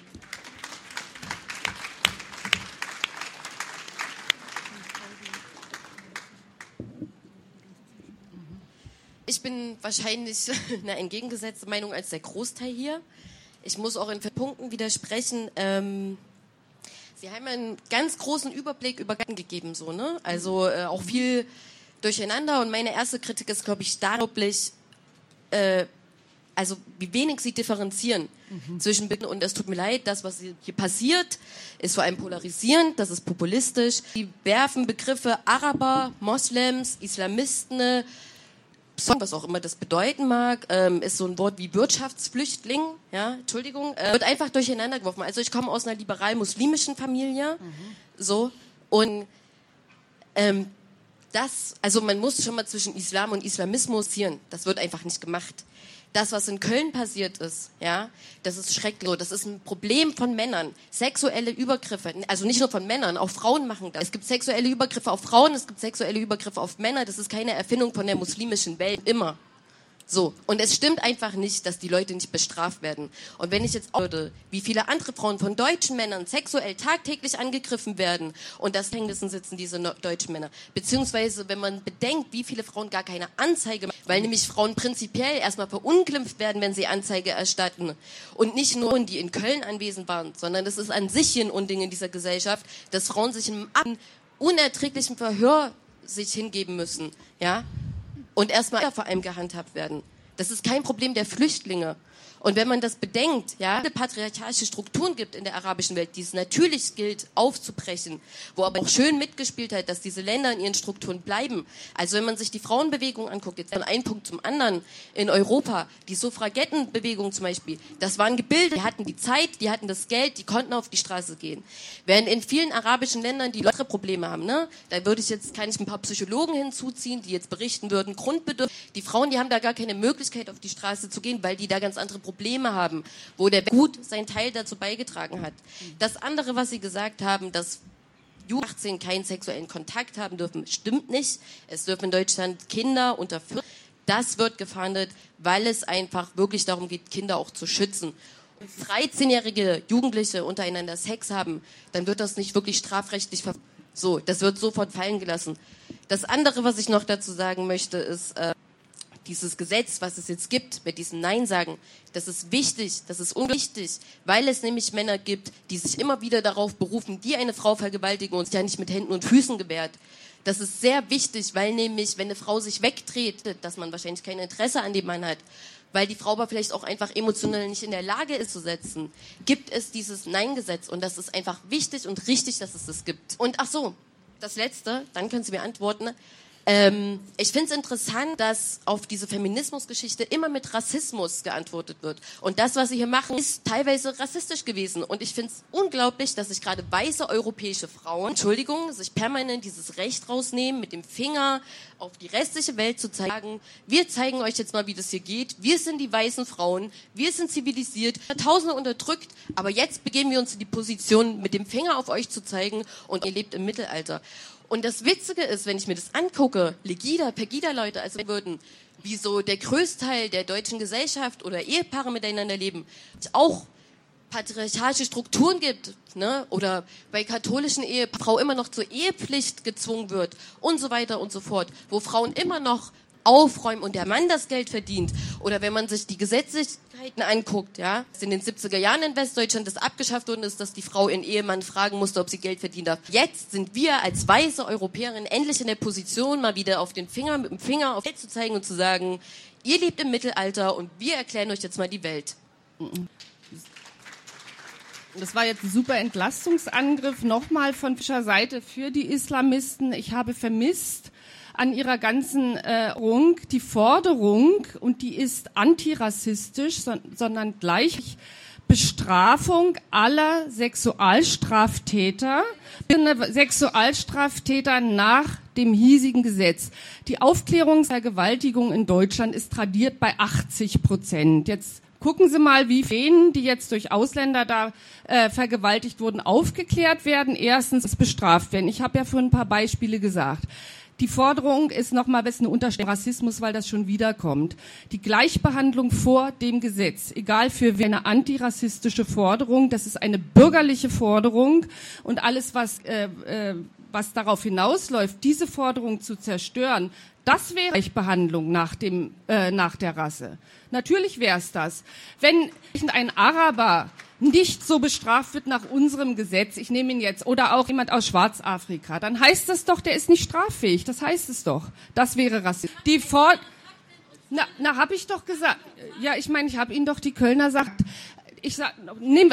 Ich bin wahrscheinlich eine entgegengesetzte Meinung als der Großteil hier. Ich muss auch in Punkten widersprechen. Ähm, Sie haben einen ganz großen Überblick über Gatten gegeben, so, ne? Also äh, auch viel durcheinander. Und meine erste Kritik ist, glaube ich, dadurch, äh, also wie wenig Sie differenzieren mhm. zwischen Bitten und es tut mir leid, das, was hier passiert, ist vor allem polarisierend, das ist populistisch. Sie werfen Begriffe Araber, Moslems, Islamisten, was auch immer das bedeuten mag, ähm, ist so ein Wort wie Wirtschaftsflüchtling, ja, Entschuldigung, äh, wird einfach durcheinander geworfen. Also ich komme aus einer liberal-muslimischen Familie, mhm. so, und ähm, das, also man muss schon mal zwischen Islam und Islamismus ziehen, das wird einfach nicht gemacht. Das, was in Köln passiert ist, ja, das ist schrecklich. Das ist ein Problem von Männern. Sexuelle Übergriffe, also nicht nur von Männern, auch Frauen machen das. Es gibt sexuelle Übergriffe auf Frauen, es gibt sexuelle Übergriffe auf Männer. Das ist keine Erfindung von der muslimischen Welt, immer. So, und es stimmt einfach nicht, dass die Leute nicht bestraft werden. Und wenn ich jetzt auch würde, wie viele andere Frauen von deutschen Männern sexuell tagtäglich angegriffen werden und das Gefängnissen sitzen diese deutschen Männer, beziehungsweise wenn man bedenkt, wie viele Frauen gar keine Anzeige machen, weil nämlich Frauen prinzipiell erstmal verunglimpft werden, wenn sie Anzeige erstatten. Und nicht nur, die in Köln anwesend waren, sondern das ist an sich ein Unding in dieser Gesellschaft, dass Frauen sich im unerträglichen Verhör sich hingeben müssen, ja, und erstmal vor allem gehandhabt werden. Das ist kein Problem der Flüchtlinge. Und wenn man das bedenkt, ja, es patriarchalische Strukturen gibt in der arabischen Welt, die es natürlich gilt aufzubrechen, wo aber auch schön mitgespielt hat, dass diese Länder in ihren Strukturen bleiben. Also wenn man sich die Frauenbewegung anguckt, jetzt von einem Punkt zum anderen in Europa, die Suffragettenbewegung zum Beispiel, das waren Gebilde, die hatten die Zeit, die hatten das Geld, die konnten auf die Straße gehen. Während in vielen arabischen Ländern die Leute Probleme haben, ne? Da würde ich jetzt, kann ich ein paar Psychologen hinzuziehen, die jetzt berichten würden, Grundbedürfnisse. Die Frauen, die haben da gar keine Möglichkeit, auf die Straße zu gehen, weil die da ganz andere Probleme Probleme haben, wo der gut seinen Teil dazu beigetragen hat. Das andere, was Sie gesagt haben, dass Jugendliche achtzehn keinen sexuellen Kontakt haben dürfen, stimmt nicht. Es dürfen in Deutschland Kinder unter vierzehn. Das wird gefahndet, weil es einfach wirklich darum geht, Kinder auch zu schützen. Wenn dreizehnjährige Jugendliche untereinander Sex haben, dann wird das nicht wirklich strafrechtlich ver- so, das wird sofort fallen gelassen. Das andere, was ich noch dazu sagen möchte, ist, äh, dieses Gesetz, was es jetzt gibt, mit diesem Nein sagen, das ist wichtig, das ist unwichtig, weil es nämlich Männer gibt, die sich immer wieder darauf berufen, die eine Frau vergewaltigen und sich ja nicht mit Händen und Füßen gewehrt. Das ist sehr wichtig, weil nämlich, wenn eine Frau sich wegdreht, dass man wahrscheinlich kein Interesse an dem Mann hat, weil die Frau aber vielleicht auch einfach emotional nicht in der Lage ist zu setzen, gibt es dieses Nein-Gesetz und das ist einfach wichtig und richtig, dass es das gibt. Und ach so, das Letzte, dann können Sie mir antworten. Ähm, ich finde es interessant, dass auf diese Feminismusgeschichte immer mit Rassismus geantwortet wird. Und das, was Sie hier machen, ist teilweise rassistisch gewesen. Und ich finde es unglaublich, dass sich gerade weiße europäische Frauen, Entschuldigung, sich permanent dieses Recht rausnehmen, mit dem Finger auf die restliche Welt zu zeigen, wir zeigen euch jetzt mal, wie das hier geht. Wir sind die weißen Frauen, wir sind zivilisiert, Tausende unterdrückt, aber jetzt begeben wir uns in die Position, mit dem Finger auf euch zu zeigen und ihr lebt im Mittelalter. Und das Witzige ist, wenn ich mir das angucke, Legida, Pegida-Leute, also würden, wie so der Größteil der deutschen Gesellschaft oder Ehepaare miteinander leben, auch patriarchalische Strukturen gibt, ne, oder bei katholischen Ehe Frau immer noch zur Ehepflicht gezwungen wird und so weiter und so fort, wo Frauen immer noch aufräumen und der Mann das Geld verdient. Oder wenn man sich die Gesetzlichkeiten anguckt, ja, dass in den siebziger Jahren in Westdeutschland das abgeschafft worden ist, dass die Frau ihren Ehemann fragen musste, ob sie Geld verdienen darf. Jetzt sind wir als weiße Europäerinnen endlich in der Position, mal wieder auf den Finger, mit dem Finger auf Geld zu zeigen und zu sagen, ihr lebt im Mittelalter und wir erklären euch jetzt mal die Welt. Das war jetzt ein super Entlastungsangriff nochmal von Fischer Seite für die Islamisten. Ich habe vermisst an ihrer ganzen äh, Rung die Forderung, und die ist antirassistisch, so, sondern gleich Bestrafung aller Sexualstraftäter, Sexualstraftäter nach dem hiesigen Gesetz. Die Aufklärungsvergewaltigung in Deutschland ist tradiert bei achtzig Prozent. Jetzt gucken Sie mal, wie viele, die jetzt durch Ausländer da äh, vergewaltigt wurden, aufgeklärt werden, erstens bestraft werden. Ich habe ja vorhin ein paar Beispiele gesagt. Die Forderung ist nochmal ein bisschen Unterstellung Rassismus, weil das schon wiederkommt. Die Gleichbehandlung vor dem Gesetz, egal für wen, eine antirassistische Forderung, das ist eine bürgerliche Forderung, und alles, was, äh, äh, was darauf hinausläuft, diese Forderung zu zerstören, das wäre Gleichbehandlung nach dem, äh, nach der Rasse. Natürlich wäre es das. Wenn ein Araber nicht so bestraft wird nach unserem Gesetz, ich nehme ihn jetzt, oder auch jemand aus Schwarzafrika, dann heißt das doch, der ist nicht straffähig. Das heißt es doch. Das wäre Rassismus. Die For na, na, habe ich doch gesagt. Ja, ich meine, ich habe Ihnen doch die Kölner sagt. Ich sag, nehmen wir.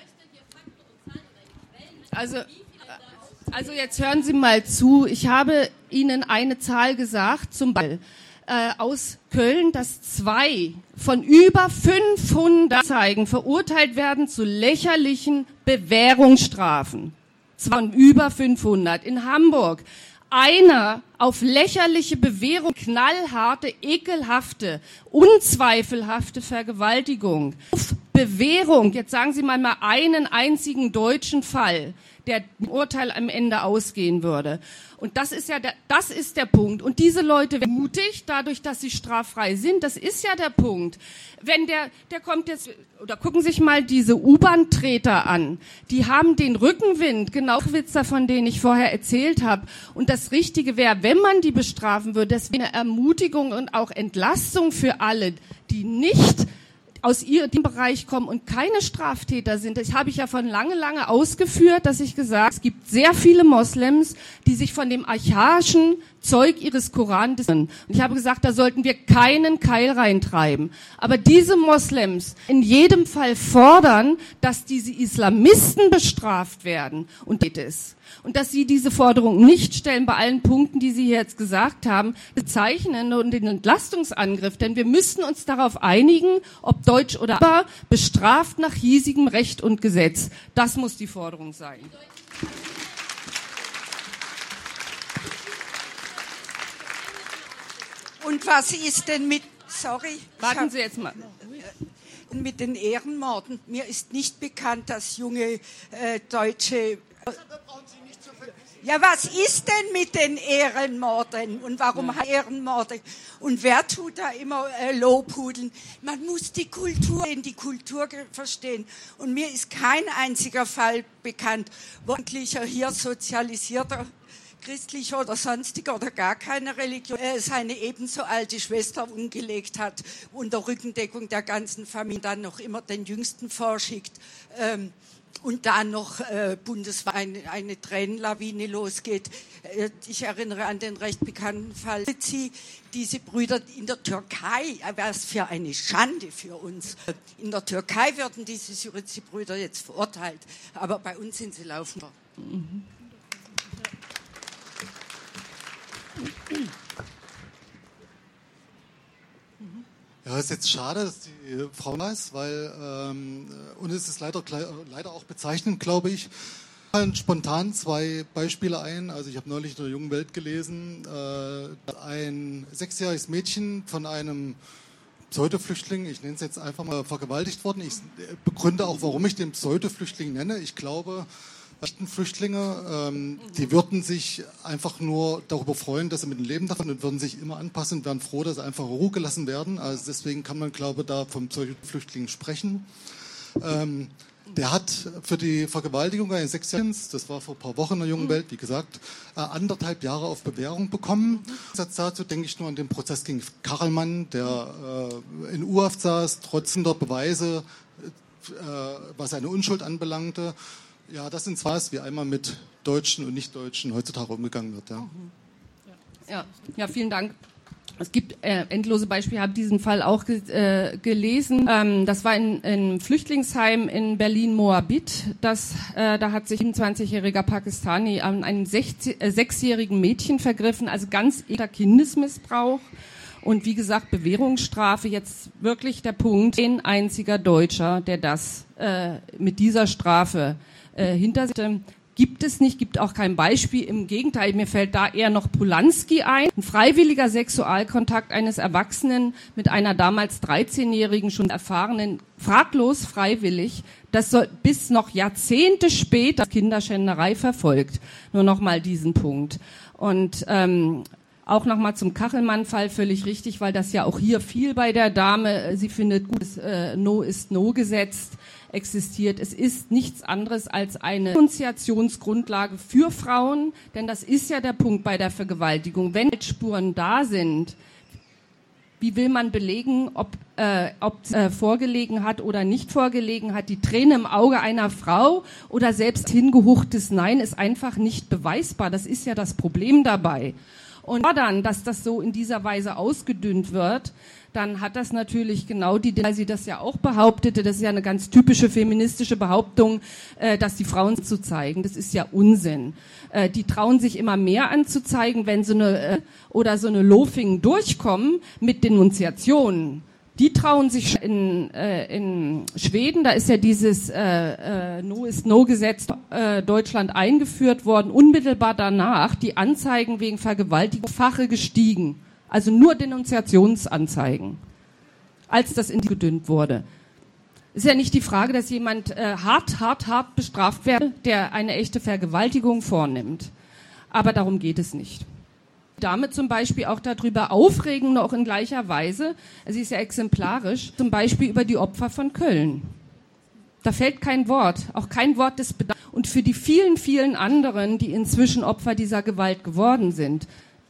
Also, also jetzt hören Sie mal zu. Ich habe Ihnen eine Zahl gesagt, zum Beispiel äh, aus Köln, dass zwei von über fünfhundert Zeugen verurteilt werden zu lächerlichen Bewährungsstrafen. Von über fünfhundert. In Hamburg einer auf lächerliche Bewährung, knallharte, ekelhafte, unzweifelhafte Vergewaltigung. Auf Bewährung, jetzt sagen Sie mal mal einen einzigen deutschen Fall, der dem Urteil am Ende ausgehen würde. Und das ist ja der, das ist der Punkt. Und diese Leute werden mutig, dadurch, dass sie straffrei sind. Das ist ja der Punkt. Wenn der, der kommt jetzt, oder gucken Sie sich mal diese U-Bahn-Treter an. Die haben den Rückenwind, genau Witzer, von denen ich vorher erzählt habe. Und das Richtige wäre, wenn man die bestrafen würde, das wäre eine Ermutigung und auch Entlastung für alle, die nicht aus ihrem Bereich kommen und keine Straftäter sind. Das habe ich ja von lange, lange ausgeführt, dass ich gesagt, es gibt sehr viele Moslems, die sich von dem archaischen Zeug ihres Koran distanzieren. Und ich habe gesagt, da sollten wir keinen Keil reintreiben. Aber diese Moslems in jedem Fall fordern, dass diese Islamisten bestraft werden. Und geht es. Und dass sie diese Forderung nicht stellen bei allen Punkten, die Sie jetzt gesagt haben, bezeichnen und den Entlastungsangriff. Denn wir müssten uns darauf einigen, ob Deutsch oder aber bestraft nach hiesigem Recht und Gesetz. Das muss die Forderung sein. Und was ist denn mit, sorry, warten Sie jetzt mal. Mit den Ehrenmorden? Mir ist nicht bekannt, dass junge äh, Deutsche... Ja, was ist denn mit den Ehrenmorden und warum ja. Ehrenmorde? Und wer tut da immer äh, Lobhudeln? Man muss die Kultur, die Kultur verstehen. Und mir ist kein einziger Fall bekannt, wo ein hier sozialisierter, christlicher oder sonstiger oder gar keine Religion äh, seine ebenso alte Schwester umgelegt hat, unter Rückendeckung der ganzen Familie, dann noch immer den Jüngsten vorschickt. Ähm, Und dann noch äh, bundesweit eine, eine Tränenlawine losgeht. Äh, ich erinnere an den recht bekannten Fall. Diese Brüder in der Türkei, was für eine Schande für uns. In der Türkei werden diese Syrizi-Brüder jetzt verurteilt, aber bei uns sind sie laufend. Mhm. Ja, es ist jetzt schade, dass die Frau da ist, weil, ähm, und es ist leider, leider auch bezeichnend, glaube ich. Mir fallen spontan zwei Beispiele ein. Also ich habe neulich in der Jungen Welt gelesen, äh, ein sechsjähriges Mädchen von einem Pseudoflüchtling, ich nenne es jetzt einfach mal, vergewaltigt worden. Ich begründe auch, warum ich den Pseudoflüchtling nenne. Ich glaube, echten Flüchtlinge, ähm, die würden sich einfach nur darüber freuen, dass sie mit dem Leben davon und würden sich immer anpassen und wären froh, dass sie einfach in Ruhe gelassen werden. Also deswegen kann man, glaube ich, da vom Flüchtling sprechen. Ähm, Der hat für die Vergewaltigung eines Sechsjährigen, das war vor ein paar Wochen in der jungen Welt, wie gesagt, anderthalb Jahre auf Bewährung bekommen. Dazu denke ich nur an den Prozess gegen Kachelmann, der äh, in U-Haft saß, trotz der Beweise, äh, was seine Unschuld anbelangte. Ja, das sind was, wie einmal mit Deutschen und Nicht-Deutschen heutzutage umgegangen wird. Ja, ja, ja, vielen Dank. Es gibt äh, endlose Beispiele, ich habe diesen Fall auch ge äh, gelesen. Ähm, das war in einem Flüchtlingsheim in Berlin-Moabit. Das, äh, da hat sich ein siebenundzwanzigjähriger Pakistani an einem sechsjährigen Mädchen vergriffen, also ganz echter Kindesmissbrauch. Und wie gesagt, Bewährungsstrafe, jetzt wirklich der Punkt, ein einziger Deutscher, der das äh, mit dieser Strafe äh, hinter sich hatte. Gibt es nicht, gibt auch kein Beispiel. Im Gegenteil, mir fällt da eher noch Polanski ein. Ein freiwilliger Sexualkontakt eines Erwachsenen mit einer damals dreizehnjährigen, schon erfahrenen, fraglos freiwillig, das soll bis noch Jahrzehnte später Kinderschänderei verfolgt. Nur noch mal diesen Punkt. Und ähm, auch noch mal zum Kachelmann-Fall, völlig richtig, weil das ja auch hier viel bei der Dame, sie findet gut, äh, No ist No gesetzt, existiert. Es ist nichts anderes als eine Denunziationsgrundlage für Frauen, denn das ist ja der Punkt bei der Vergewaltigung. Wenn Spuren da sind, wie will man belegen, ob äh, ob äh, vorgelegen hat oder nicht vorgelegen hat? Die Träne im Auge einer Frau oder selbst hingehuchtes Nein ist einfach nicht beweisbar. Das ist ja das Problem dabei. Und dann, dass das so in dieser Weise ausgedünnt wird, dann hat das natürlich genau die, weil sie das ja auch behauptete, das ist ja eine ganz typische feministische Behauptung, äh, dass die Frauen zu zeigen. Das ist ja Unsinn. Äh, die trauen sich immer mehr anzuzeigen, wenn so eine äh, oder so eine Loafing durchkommen mit Denunziationen. Die trauen sich in, äh, in Schweden, da ist ja dieses äh, äh, No ist No Gesetz äh, Deutschland eingeführt worden, unmittelbar danach die Anzeigen wegen Vergewaltigung fache gestiegen. Also nur Denunziationsanzeigen, als das gedünnt wurde. Ist ja nicht die Frage, dass jemand äh, hart, hart, hart bestraft wird, der eine echte Vergewaltigung vornimmt. Aber darum geht es nicht. Damit zum Beispiel auch darüber aufregen, noch in gleicher Weise, sie ist ja exemplarisch, zum Beispiel über die Opfer von Köln. Da fällt kein Wort, auch kein Wort des Bedankens. Und für die vielen, vielen anderen, die inzwischen Opfer dieser Gewalt geworden sind,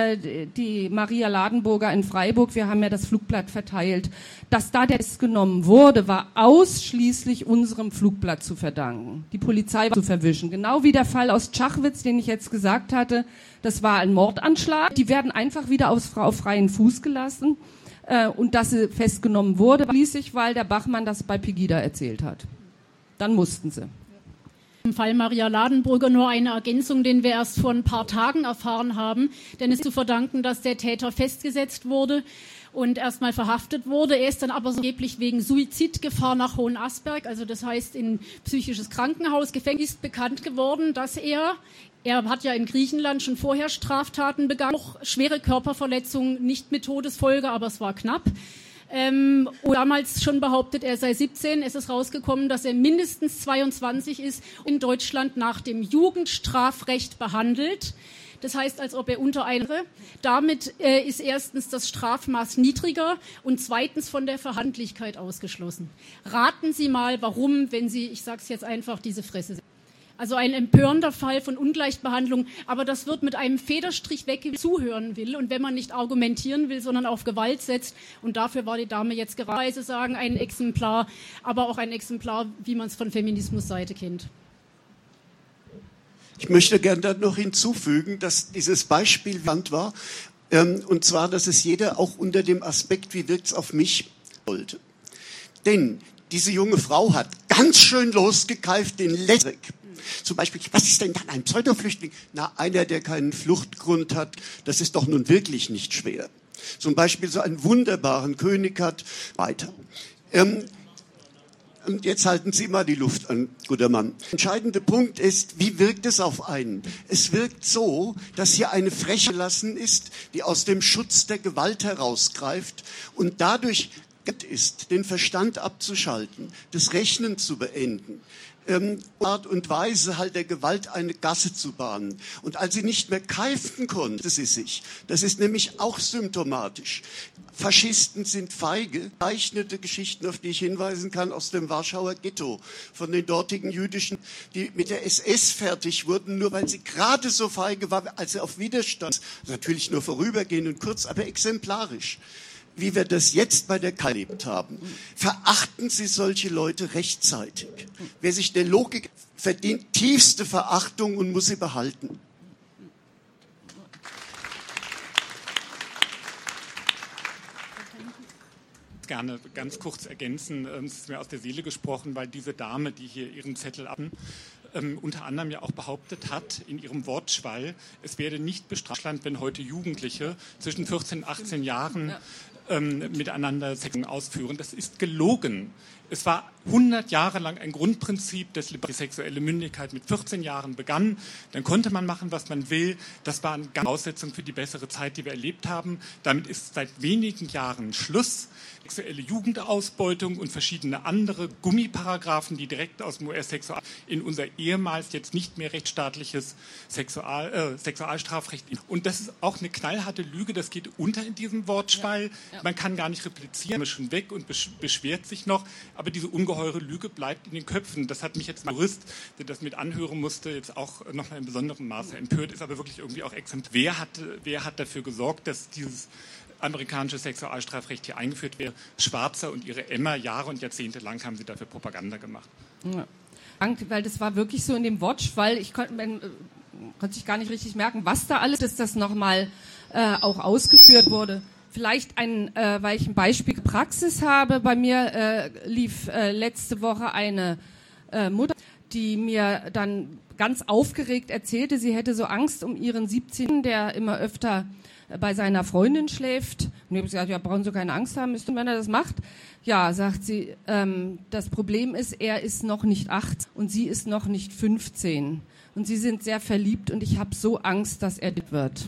die Maria Ladenburger in Freiburg, wir haben ja das Flugblatt verteilt, dass da der Test genommen wurde, war ausschließlich unserem Flugblatt zu verdanken. Die Polizei war zu verwischen. Genau wie der Fall aus Tschachwitz, den ich jetzt gesagt hatte, das war ein Mordanschlag. Die werden einfach wieder auf, auf freien Fuß gelassen. Äh, und dass sie festgenommen wurde, schließlich, weil der Bachmann das bei Pegida erzählt hat. Dann mussten sie. Im Fall Maria Ladenburger nur eine Ergänzung, den wir erst vor ein paar Tagen erfahren haben, denn es ist zu verdanken, dass der Täter festgesetzt wurde und erstmal verhaftet wurde. Er ist dann aber so angeblich wegen Suizidgefahr nach Hohenasperg, also das heißt in psychisches Krankenhaus, Gefängnis, ist bekannt geworden, dass er, er hat ja in Griechenland schon vorher Straftaten begangen, auch schwere Körperverletzungen, nicht mit Todesfolge, aber es war knapp. Ähm, und damals schon behauptet, er sei siebzehn. Es ist rausgekommen, dass er mindestens zweiundzwanzig ist, in Deutschland nach dem Jugendstrafrecht behandelt. Das heißt, als ob er unter eine. Damit äh, ist erstens das Strafmaß niedriger und zweitens von der Verhandlichkeit ausgeschlossen. Raten Sie mal, warum, wenn Sie, ich sage es jetzt einfach, diese Fresse sind. Also ein empörender Fall von Ungleichbehandlung, aber das wird mit einem Federstrich weg, zuhören will und wenn man nicht argumentieren will, sondern auf Gewalt setzt. Und dafür war die Dame jetzt gerade sagen, ein Exemplar, aber auch ein Exemplar, wie man es von Feminismusseite kennt. Ich möchte gerne dann noch hinzufügen, dass dieses Beispiel bekannt war, ähm, und zwar, dass es jeder auch unter dem Aspekt, wie wirkt es auf mich, wollte. Denn diese junge Frau hat ganz schön losgekeift den Letztrick. Zum Beispiel, was ist denn dann ein Pseudoflüchtling? Na, einer, der keinen Fluchtgrund hat, das ist doch nun wirklich nicht schwer. Zum Beispiel so einen wunderbaren König hat, weiter. Ähm, und jetzt halten Sie mal die Luft an, guter Mann. Der entscheidende Punkt ist, wie wirkt es auf einen? Es wirkt so, dass hier eine Freche gelassen ist, die aus dem Schutz der Gewalt herausgreift und dadurch ist, den Verstand abzuschalten, das Rechnen zu beenden, ähm, Art und Weise halt der Gewalt eine Gasse zu bahnen. Und als sie nicht mehr keifen konnte sie sich. Das ist nämlich auch symptomatisch. Faschisten sind feige. Zeichnete Geschichten, auf die ich hinweisen kann, aus dem Warschauer Ghetto, von den dortigen Jüdischen, die mit der S S fertig wurden, nur weil sie gerade so feige waren, als sie auf Widerstand, natürlich nur vorübergehend und kurz, aber exemplarisch, wie wir das jetzt bei der K erlebt haben. Verachten Sie solche Leute rechtzeitig. Wer sich der Logik verdient, tiefste Verachtung und muss sie behalten. Gerne ganz kurz ergänzen, es ist mir aus der Seele gesprochen, weil diese Dame, die hier ihren Zettel ab, ähm, unter anderem ja auch behauptet hat, in ihrem Wortschwall, es werde nicht bestraft, wenn heute Jugendliche zwischen vierzehn und achtzehn Jahren ja. ähm, miteinander Sex ausführen. Das ist gelogen. Es war hundert Jahre lang ein Grundprinzip, dass die sexuelle Mündigkeit mit vierzehn Jahren begann. Dann konnte man machen, was man will. Das war eine Voraussetzung für die bessere Zeit, die wir erlebt haben. Damit ist seit wenigen Jahren Schluss. Sexuelle Jugendausbeutung und verschiedene andere Gummiparagraphen, die direkt aus dem U S-Sexual in unser ehemals jetzt nicht mehr rechtsstaatliches Sexual, äh, Sexualstrafrecht. Und das ist auch eine knallharte Lüge, das geht unter in diesem Wortschwall. Ja, ja. Man kann gar nicht replizieren, man ist schon weg und beschwert sich noch. Aber diese ungeheure Lüge bleibt in den Köpfen. Das hat mich jetzt ein Jurist, der das mit anhören musste, jetzt auch nochmal in besonderem Maße empört, ist aber wirklich irgendwie auch exemplarisch. Wer hat, wer hat dafür gesorgt, dass dieses amerikanische Sexualstrafrecht hier eingeführt wäre? Schwarzer und ihre Emma, Jahre und Jahrzehnte lang haben sie dafür Propaganda gemacht. Ja. Danke, weil das war wirklich so in dem Wortschwall, ich konnte, man, äh, konnte sich gar nicht richtig merken, was da alles ist, das nochmal äh, auch ausgeführt wurde. Vielleicht ein, äh, weil ich ein Beispiel Praxis habe. Bei mir äh, lief äh, letzte Woche eine äh, Mutter, die mir dann ganz aufgeregt erzählte, sie hätte so Angst um ihren siebzehnten, der immer öfter bei seiner Freundin schläft. Und ich habe gesagt, ja, brauchen Sie keine Angst haben, müsste, wenn er das macht. Ja, sagt sie, ähm, das Problem ist, er ist noch nicht acht und sie ist noch nicht fünfzehn. Und sie sind sehr verliebt und ich habe so Angst, dass er dit wird.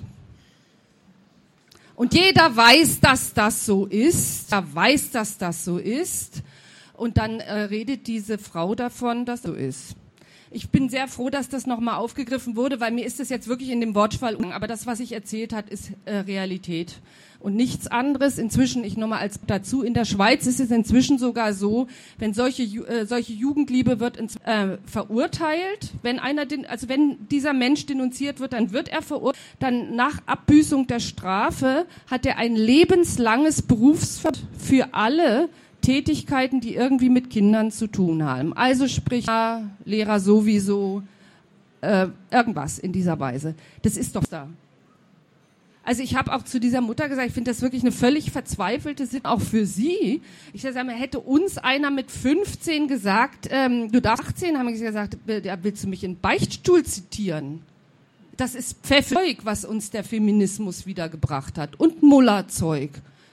Und jeder weiß, dass das so ist. Er weiß, dass das so ist. Und dann äh, redet diese Frau davon, dass so ist. Ich bin sehr froh, dass das nochmal aufgegriffen wurde, weil mir ist das jetzt wirklich in dem Wortschwall umgegangen. Aber das, was ich erzählt habe, ist äh, Realität. Und nichts anderes. Inzwischen, ich nochmal als dazu, in der Schweiz ist es inzwischen sogar so, wenn solche, äh, solche Jugendliebe wird ins, äh, verurteilt, wenn einer, den, also wenn dieser Mensch denunziert wird, dann wird er verurteilt, dann nach Abbüßung der Strafe hat er ein lebenslanges Berufsverbot für alle Tätigkeiten, die irgendwie mit Kindern zu tun haben. Also sprich, Lehrer sowieso, äh, irgendwas in dieser Weise. Das ist doch da. Also ich habe auch zu dieser Mutter gesagt, ich finde das wirklich eine völlig verzweifelte Situation, auch für sie. Ich sage, hätte uns einer mit fünfzehn gesagt, ähm, du darfst achtzehn, haben wir gesagt, willst du mich in den Beichtstuhl zitieren? Das ist Pfefferzeug, was uns der Feminismus wiedergebracht hat. Und Mullerzeug.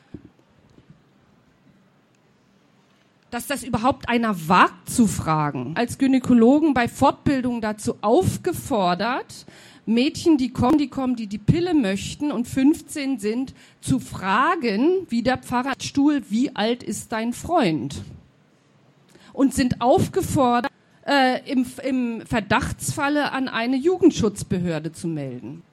Dass das überhaupt einer wagt zu fragen. Als Gynäkologen bei Fortbildungen dazu aufgefordert, Mädchen, die kommen, die kommen, die die Pille möchten und fünfzehn sind, zu fragen, wie der Pfarrerstuhl, wie alt ist dein Freund? Und sind aufgefordert, äh, im, im Verdachtsfalle an eine Jugendschutzbehörde zu melden.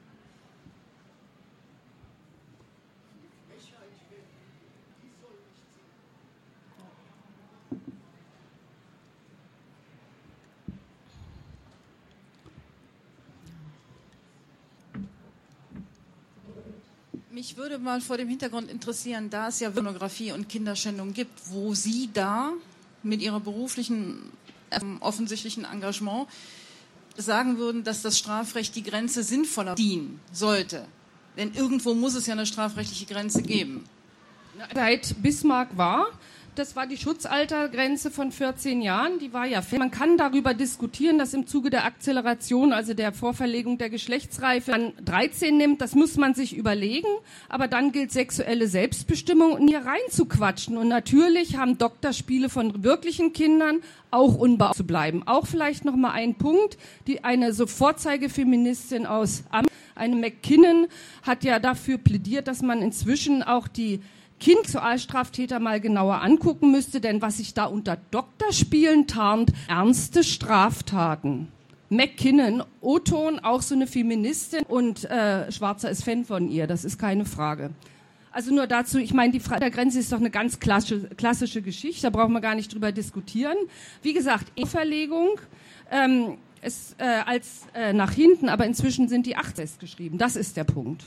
Mich würde mal vor dem Hintergrund interessieren, da es ja Pornografie und Kinderschändung gibt, wo Sie da mit Ihrer beruflichen, ähm, offensichtlichen Engagement sagen würden, dass das Strafrecht die Grenze sinnvoller ziehen sollte. Denn irgendwo muss es ja eine strafrechtliche Grenze geben. Seit Bismarck war, das war die Schutzaltergrenze von vierzehn Jahren, die war ja fest. Man kann darüber diskutieren, dass im Zuge der Akzeleration, also der Vorverlegung der Geschlechtsreife, man dreizehn nimmt, das muss man sich überlegen, aber dann gilt sexuelle Selbstbestimmung und hier reinzuquatschen. Und natürlich haben Doktorspiele von wirklichen Kindern auch unbeaufsichtigt zu bleiben. Auch vielleicht noch mal ein Punkt, die eine so Vorzeigefeministin aus Am, eine McKinnon, hat ja dafür plädiert, dass man inzwischen auch die Kind Sexualstraftäter mal genauer angucken müsste, denn was sich da unter Doktorspielen tarnt, ernste Straftaten. McKinnon, O-Ton, auch so eine Feministin und äh, Schwarzer ist Fan von ihr, das ist keine Frage. Also nur dazu, ich meine, die Frage der Grenze ist doch eine ganz klassische, klassische Geschichte, da brauchen wir gar nicht drüber diskutieren. Wie gesagt, E-Verlegung ähm, ist äh, als äh, nach hinten, aber inzwischen sind die acht festgeschrieben, das ist der Punkt.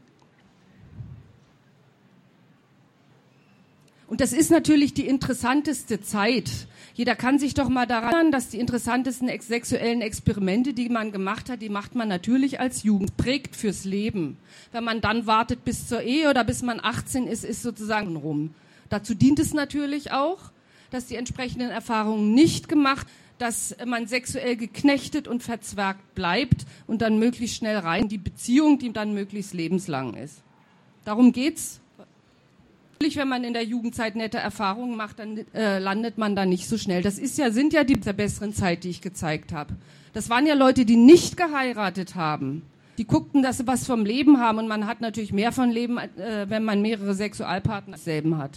Und das ist natürlich die interessanteste Zeit. Jeder kann sich doch mal daran erinnern, dass die interessantesten ex- sexuellen Experimente, die man gemacht hat, die macht man natürlich als Jugend. Prägt fürs Leben. Wenn man dann wartet bis zur Ehe oder bis man achtzehn ist, ist sozusagen rum. Dazu dient es natürlich auch, dass die entsprechenden Erfahrungen nicht gemacht, dass man sexuell geknechtet und verzwergt bleibt und dann möglichst schnell rein in die Beziehung, die dann möglichst lebenslang ist. Darum geht's. Wenn man in der Jugendzeit nette Erfahrungen macht, dann äh, landet man da nicht so schnell. Das ist ja, sind ja die der besseren Zeit, die ich gezeigt habe. Das waren ja Leute, die nicht geheiratet haben. Die guckten, dass sie was vom Leben haben und man hat natürlich mehr von Leben, äh, wenn man mehrere Sexualpartner selben hat.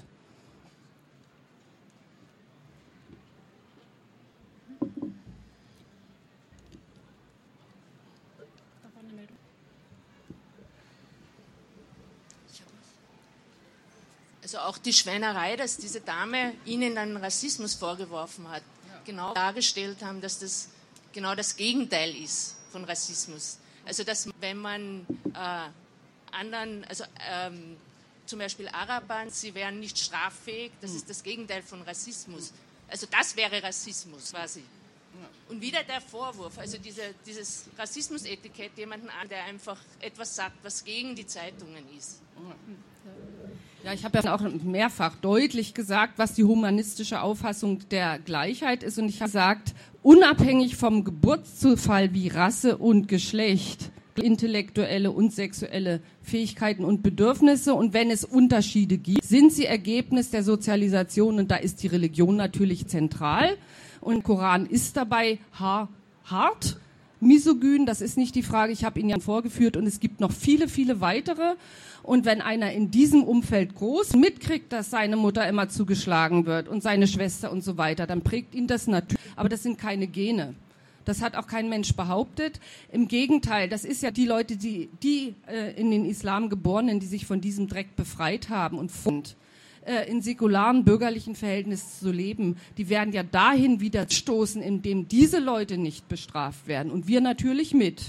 Also auch die Schweinerei, dass diese Dame ihnen dann Rassismus vorgeworfen hat, ja. Genau dargestellt haben, dass das genau das Gegenteil ist von Rassismus. Also dass wenn man äh, anderen, also ähm, zum Beispiel Arabern, sie wären nicht straffähig, das ist das Gegenteil von Rassismus. Also das wäre Rassismus quasi. Und wieder der Vorwurf, also diese, dieses Rassismus-Etikett jemanden an, der einfach etwas sagt, was gegen die Zeitungen ist. Ja, ich habe ja auch mehrfach deutlich gesagt, was die humanistische Auffassung der Gleichheit ist. Und ich habe gesagt, unabhängig vom Geburtszufall wie Rasse und Geschlecht, intellektuelle und sexuelle Fähigkeiten und Bedürfnisse. Und wenn es Unterschiede gibt, sind sie Ergebnis der Sozialisation. Und da ist die Religion natürlich zentral. Und Koran ist dabei hart, misogyn. Das ist nicht die Frage. Ich habe ihn ja vorgeführt. Und es gibt noch viele, viele weitere. Und wenn einer in diesem Umfeld groß mitkriegt, dass seine Mutter immer zugeschlagen wird und seine Schwester und so weiter, dann prägt ihn das natürlich. Aber das sind keine Gene. Das hat auch kein Mensch behauptet. Im Gegenteil, das ist ja die Leute, die, die äh, in den Islam Geborenen, die sich von diesem Dreck befreit haben und fund, äh, in säkularen, bürgerlichen Verhältnissen zu leben, die werden ja dahin wieder stoßen, indem diese Leute nicht bestraft werden. Und wir natürlich mit.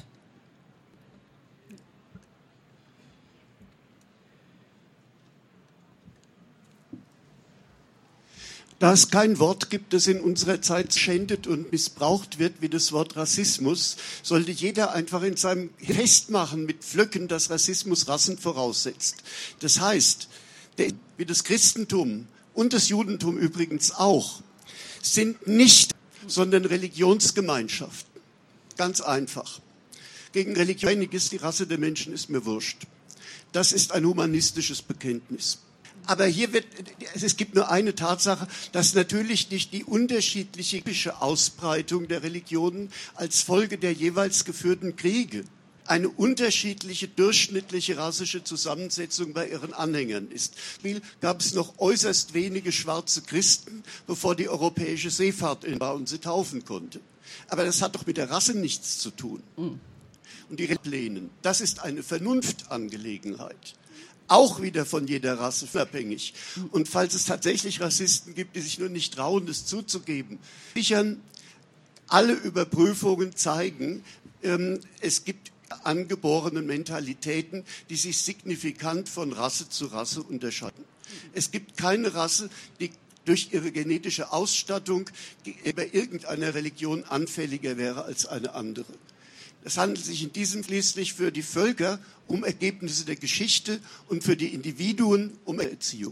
Da es kein Wort gibt, das in unserer Zeit schändet und missbraucht wird, wie das Wort Rassismus, sollte jeder einfach in seinem festmachen mit Pflöcken, dass Rassismus Rassen voraussetzt. Das heißt, der, wie das Christentum und das Judentum übrigens auch, sind nicht, sondern Religionsgemeinschaften. Ganz einfach. Gegen Religion ist die Rasse der Menschen, ist mir wurscht. Das ist ein humanistisches Bekenntnis. Aber hier wird, es gibt nur eine Tatsache, dass natürlich nicht die unterschiedliche Ausbreitung der Religionen als Folge der jeweils geführten Kriege eine unterschiedliche durchschnittliche rassische Zusammensetzung bei ihren Anhängern ist. Wie gab es noch äußerst wenige schwarze Christen, bevor die europäische Seefahrt in war und sie taufen konnte. Aber das hat doch mit der Rasse nichts zu tun. Und die Lehnen, das ist eine Vernunftangelegenheit. Auch wieder von jeder Rasse unabhängig. Und falls es tatsächlich Rassisten gibt, die sich nur nicht trauen, das zuzugeben, sichern, alle Überprüfungen zeigen, ähm, es gibt angeborene Mentalitäten, die sich signifikant von Rasse zu Rasse unterscheiden. Es gibt keine Rasse, die durch ihre genetische Ausstattung gegenüber irgendeiner Religion anfälliger wäre als eine andere. Es handelt sich in diesem schließlich für die Völker um Ergebnisse der Geschichte und für die Individuen um Erziehung.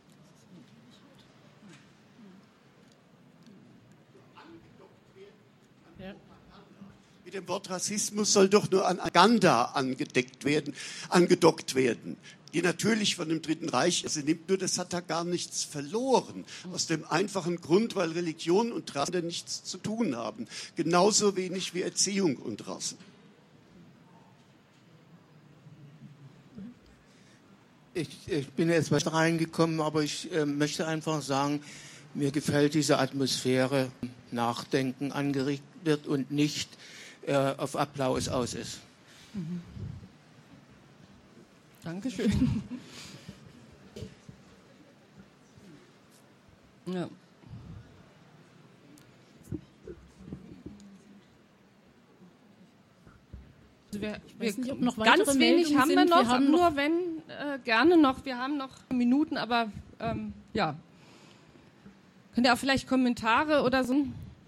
Mit dem Wort Rassismus soll doch nur an Aganda angedeckt werden, angedockt werden, die natürlich von dem Dritten Reich sie nimmt, nur das hat da gar nichts verloren. Aus dem einfachen Grund, weil Religion und Rasse nichts zu tun haben. Genauso wenig wie Erziehung und Rasse. Ich, ich bin jetzt mal reingekommen, aber ich äh, möchte einfach sagen, mir gefällt diese Atmosphäre, Nachdenken angeregt wird und nicht äh, auf Applaus aus ist. Mhm. Dankeschön. Ja. Wir, wir nicht, ob noch ganz weitere wenig Meldungen haben wir sind. noch, Wir haben nur noch wenn, äh, gerne noch, wir haben noch Minuten, aber ähm, ja. Könnt ihr auch vielleicht Kommentare oder so?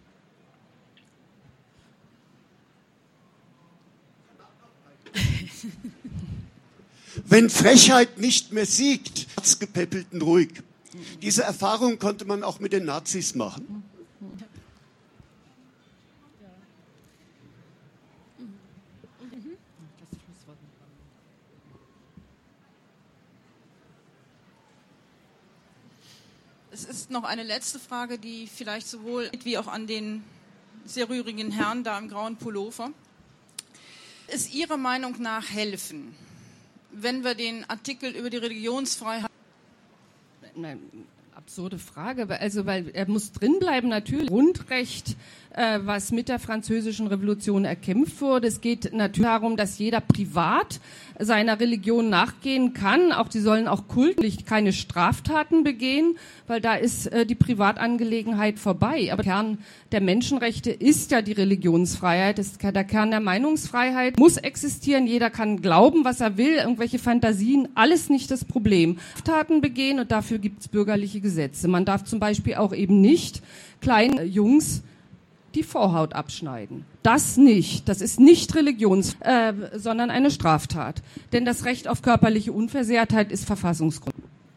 Wenn Frechheit nicht mehr siegt, Herzgepäppelten ruhig. Diese Erfahrung konnte man auch mit den Nazis machen. Es ist noch eine letzte Frage, die vielleicht sowohl wie auch an den sehr rührigen Herrn da im grauen Pullover. Ist Ihrer Meinung nach helfen, wenn wir den Artikel über die Religionsfreiheit... Nein, absurde Frage, also weil er muss drinbleiben natürlich. Grundrecht, äh, was mit der Französischen Revolution erkämpft wurde. Es geht natürlich darum, dass jeder privat seiner Religion nachgehen kann. Auch die sollen auch kultlich keine Straftaten begehen, weil da ist äh, die Privatangelegenheit vorbei. Aber der Kern der Menschenrechte ist ja die Religionsfreiheit. Das ist der Kern der Meinungsfreiheit. Muss existieren. Jeder kann glauben, was er will. Irgendwelche Fantasien, alles nicht das Problem. Straftaten begehen und dafür gibt es bürgerliche Gesetze. Man darf zum Beispiel auch eben nicht kleinen Jungs die Vorhaut abschneiden. Das nicht. Das ist nicht Religions, äh, sondern eine Straftat. Denn das Recht auf körperliche Unversehrtheit ist Verfassungsgrund.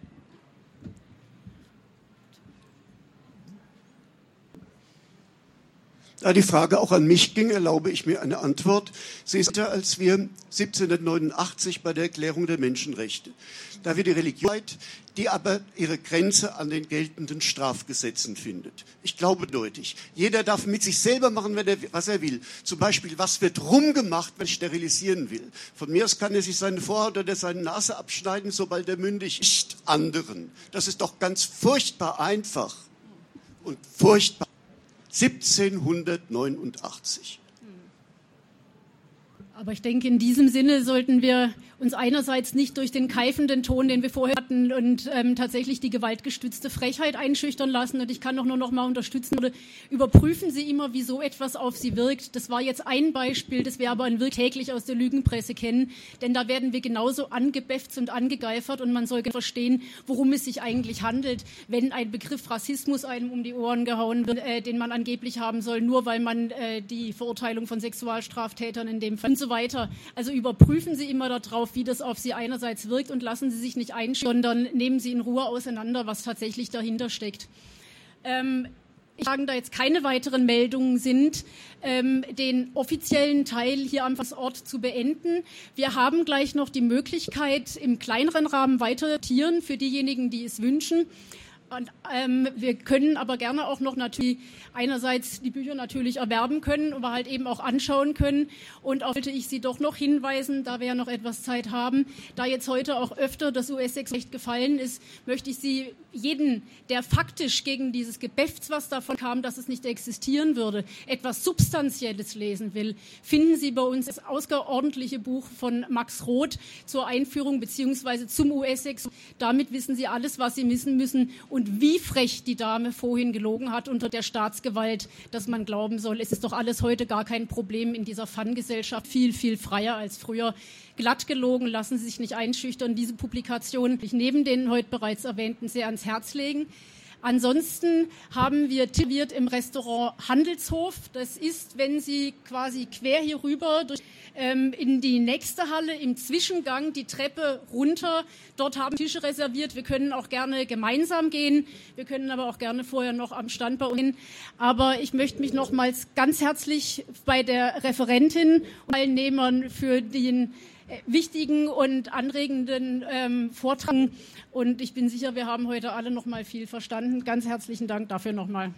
Da die Frage auch an mich ging, erlaube ich mir eine Antwort. Sie ist älter als wir siebzehnhundertneunundachtzig bei der Erklärung der Menschenrechte. Da wir die Religion, die aber ihre Grenze an den geltenden Strafgesetzen findet. Ich glaube deutlich, jeder darf mit sich selber machen, wenn er, was er will. Zum Beispiel, was wird rumgemacht, wenn ich sterilisieren will? Von mir aus kann er sich seine Vorhaut oder seine Nase abschneiden, sobald er mündig ist. Anderen. Das ist doch ganz furchtbar einfach und furchtbar. siebzehnhundertneunundachtzig. Aber ich denke, in diesem Sinne sollten wir uns einerseits nicht durch den keifenden Ton, den wir vorher hatten, und ähm, tatsächlich die gewaltgestützte Frechheit einschüchtern lassen. Und ich kann doch nur noch mal unterstützen, oder überprüfen Sie immer, wie so etwas auf Sie wirkt. Das war jetzt ein Beispiel, das wir aber in wirklich täglich aus der Lügenpresse kennen. Denn da werden wir genauso angebefft und angegeifert, und man soll verstehen, worum es sich eigentlich handelt, wenn ein Begriff Rassismus einem um die Ohren gehauen wird, äh, den man angeblich haben soll, nur weil man äh, die Verurteilung von Sexualstraftätern in dem Fall und so weiter. Also überprüfen Sie immer darauf, wie das auf Sie einerseits wirkt, und lassen Sie sich nicht einschüchtern, sondern nehmen Sie in Ruhe auseinander, was tatsächlich dahinter steckt. Ähm, ich sage, da jetzt keine weiteren Meldungen sind, ähm, den offiziellen Teil hier am Ort zu beenden. Wir haben gleich noch die Möglichkeit, im kleineren Rahmen weiter zu diskutieren für diejenigen, die es wünschen. Und, ähm, wir können aber gerne auch noch natürlich einerseits die Bücher natürlich erwerben können, aber halt eben auch anschauen können. Und auch wollte ich Sie doch noch hinweisen, da wir ja noch etwas Zeit haben, da jetzt heute auch öfter das U S-Sexrecht gefallen ist, möchte ich Sie jeden, der faktisch gegen dieses Gebäfts, was davon kam, dass es nicht existieren würde, etwas Substanzielles lesen will, finden Sie bei uns das außerordentliche Buch von Max Roth zur Einführung bzw. zum U S-Sex. Damit wissen Sie alles, was Sie wissen müssen, und wie frech die Dame vorhin gelogen hat unter der Staatsgewalt, dass man glauben soll, es ist doch alles heute gar kein Problem in dieser Fun-Gesellschaft, viel, viel freier als früher. Glatt gelogen, lassen Sie sich nicht einschüchtern. Diese Publikation, ich neben den heute bereits erwähnten, sehr ans Herz legen. Ansonsten haben wir serviert im Restaurant Handelshof. Das ist, wenn Sie quasi quer hier rüber durch, ähm, in die nächste Halle im Zwischengang die Treppe runter. Dort haben wir Tische reserviert. Wir können auch gerne gemeinsam gehen. Wir können aber auch gerne vorher noch am Stand bei uns gehen. Aber ich möchte mich nochmals ganz herzlich bei der Referentin und Teilnehmern für den wichtigen und anregenden ähm, Vortrag. Und ich bin sicher, wir haben heute alle noch mal viel verstanden. Ganz herzlichen Dank dafür nochmal.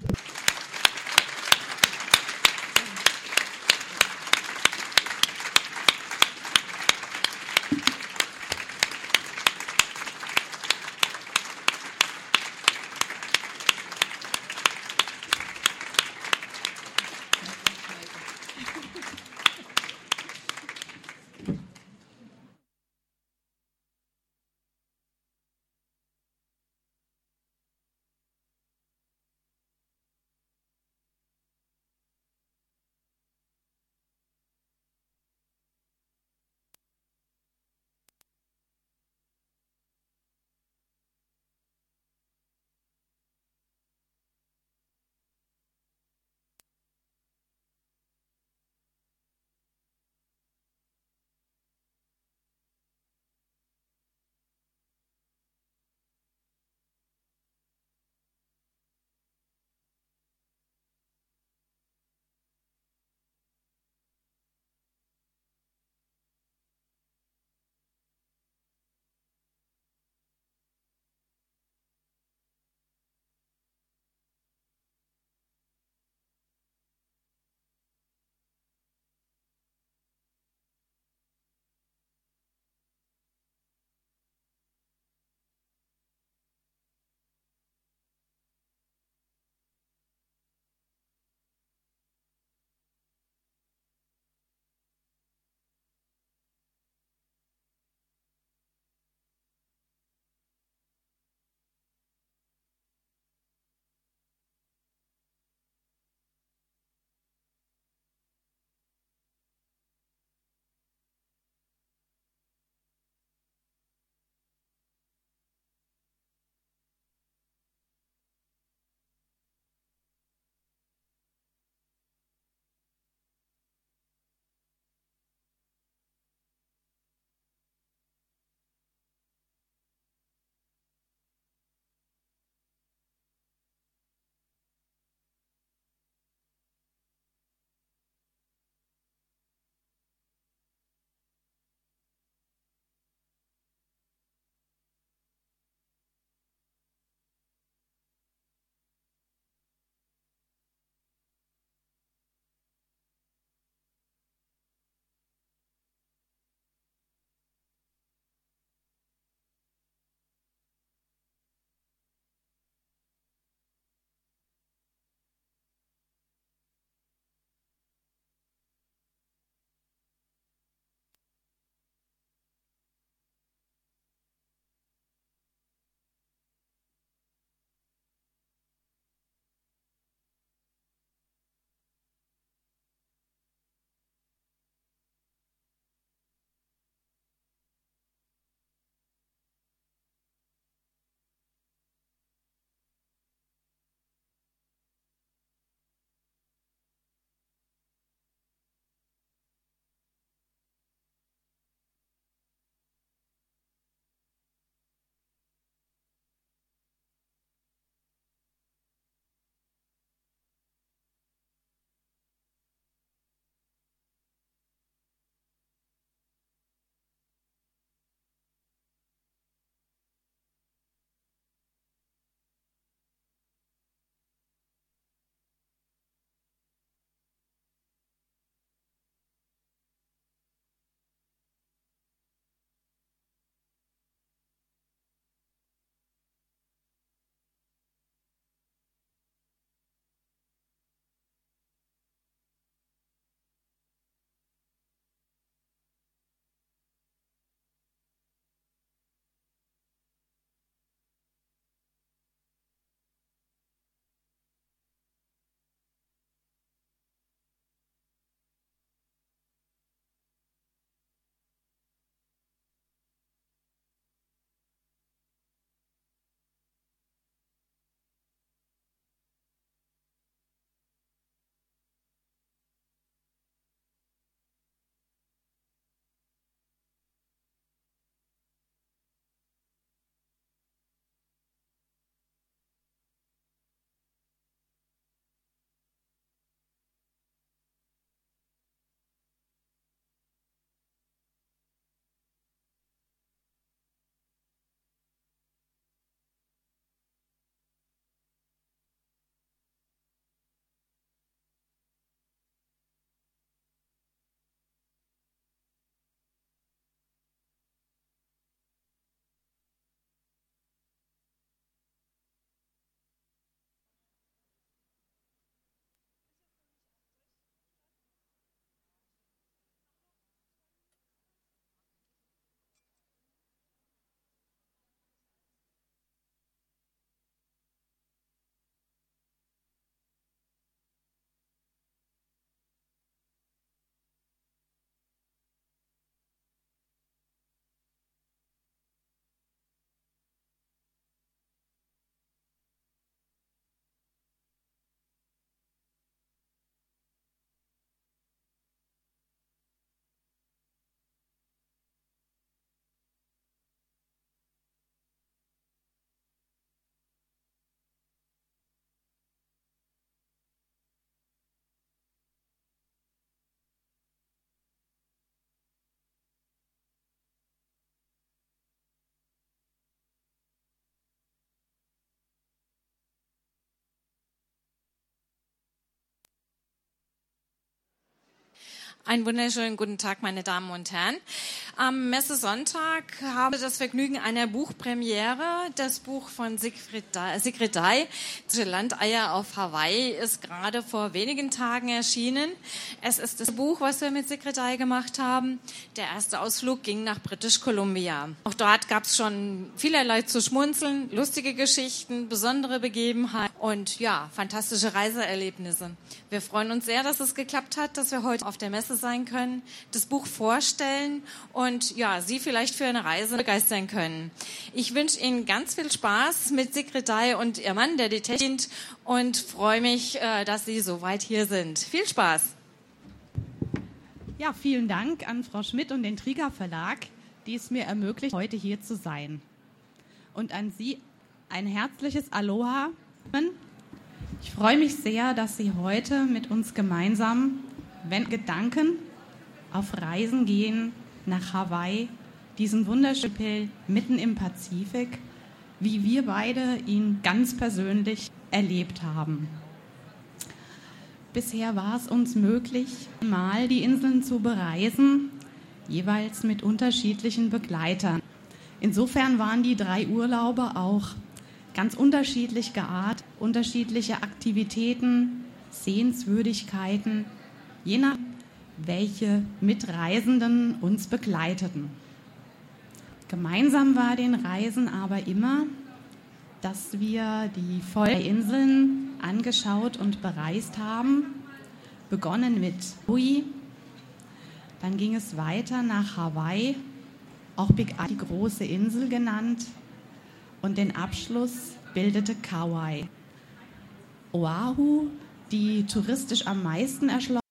Einen wunderschönen guten Tag, meine Damen und Herren. Am Messesonntag habe ich das Vergnügen einer Buchpremiere. Das Buch von Sigrid Dai, Sigrid Dai, Landeier auf Hawaii, ist gerade vor wenigen Tagen erschienen. Es ist das Buch, was wir mit Sigrid Dai gemacht haben. Der erste Ausflug ging nach British Columbia. Auch dort gab es schon vielerlei zu schmunzeln, lustige Geschichten, besondere Begebenheiten und ja, fantastische Reiseerlebnisse. Wir freuen uns sehr, dass es geklappt hat, dass wir heute auf der Messe sein können, das Buch vorstellen und ja, Sie vielleicht für eine Reise begeistern können. Ich wünsche Ihnen ganz viel Spaß mit Sigrid Dai und Ihr Mann, der die Technik, und freue mich, dass Sie so weit hier sind. Viel Spaß! Ja, vielen Dank an Frau Schmidt und den Trieger Verlag, die es mir ermöglicht, heute hier zu sein. Und an Sie ein herzliches Aloha. Ich freue mich sehr, dass Sie heute mit uns gemeinsam, wenn Gedanken auf Reisen gehen nach Hawaii, diesen wunderschönen Archipel mitten im Pazifik, wie wir beide ihn ganz persönlich erlebt haben. Bisher war es uns möglich, mal die Inseln zu bereisen, jeweils mit unterschiedlichen Begleitern. Insofern waren die drei Urlaube auch ganz unterschiedlich geartet, unterschiedliche Aktivitäten, Sehenswürdigkeiten, je nach welche Mitreisenden uns begleiteten. Gemeinsam war den Reisen aber immer, dass wir die vollen Inseln angeschaut und bereist haben, begonnen mit Maui, dann ging es weiter nach Hawaii, auch Big Island, die große Insel genannt, und den Abschluss bildete Kauai. Oahu, die touristisch am meisten erschlossen.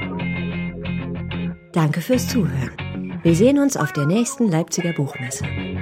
Danke fürs Zuhören. Wir sehen uns auf der nächsten Leipziger Buchmesse.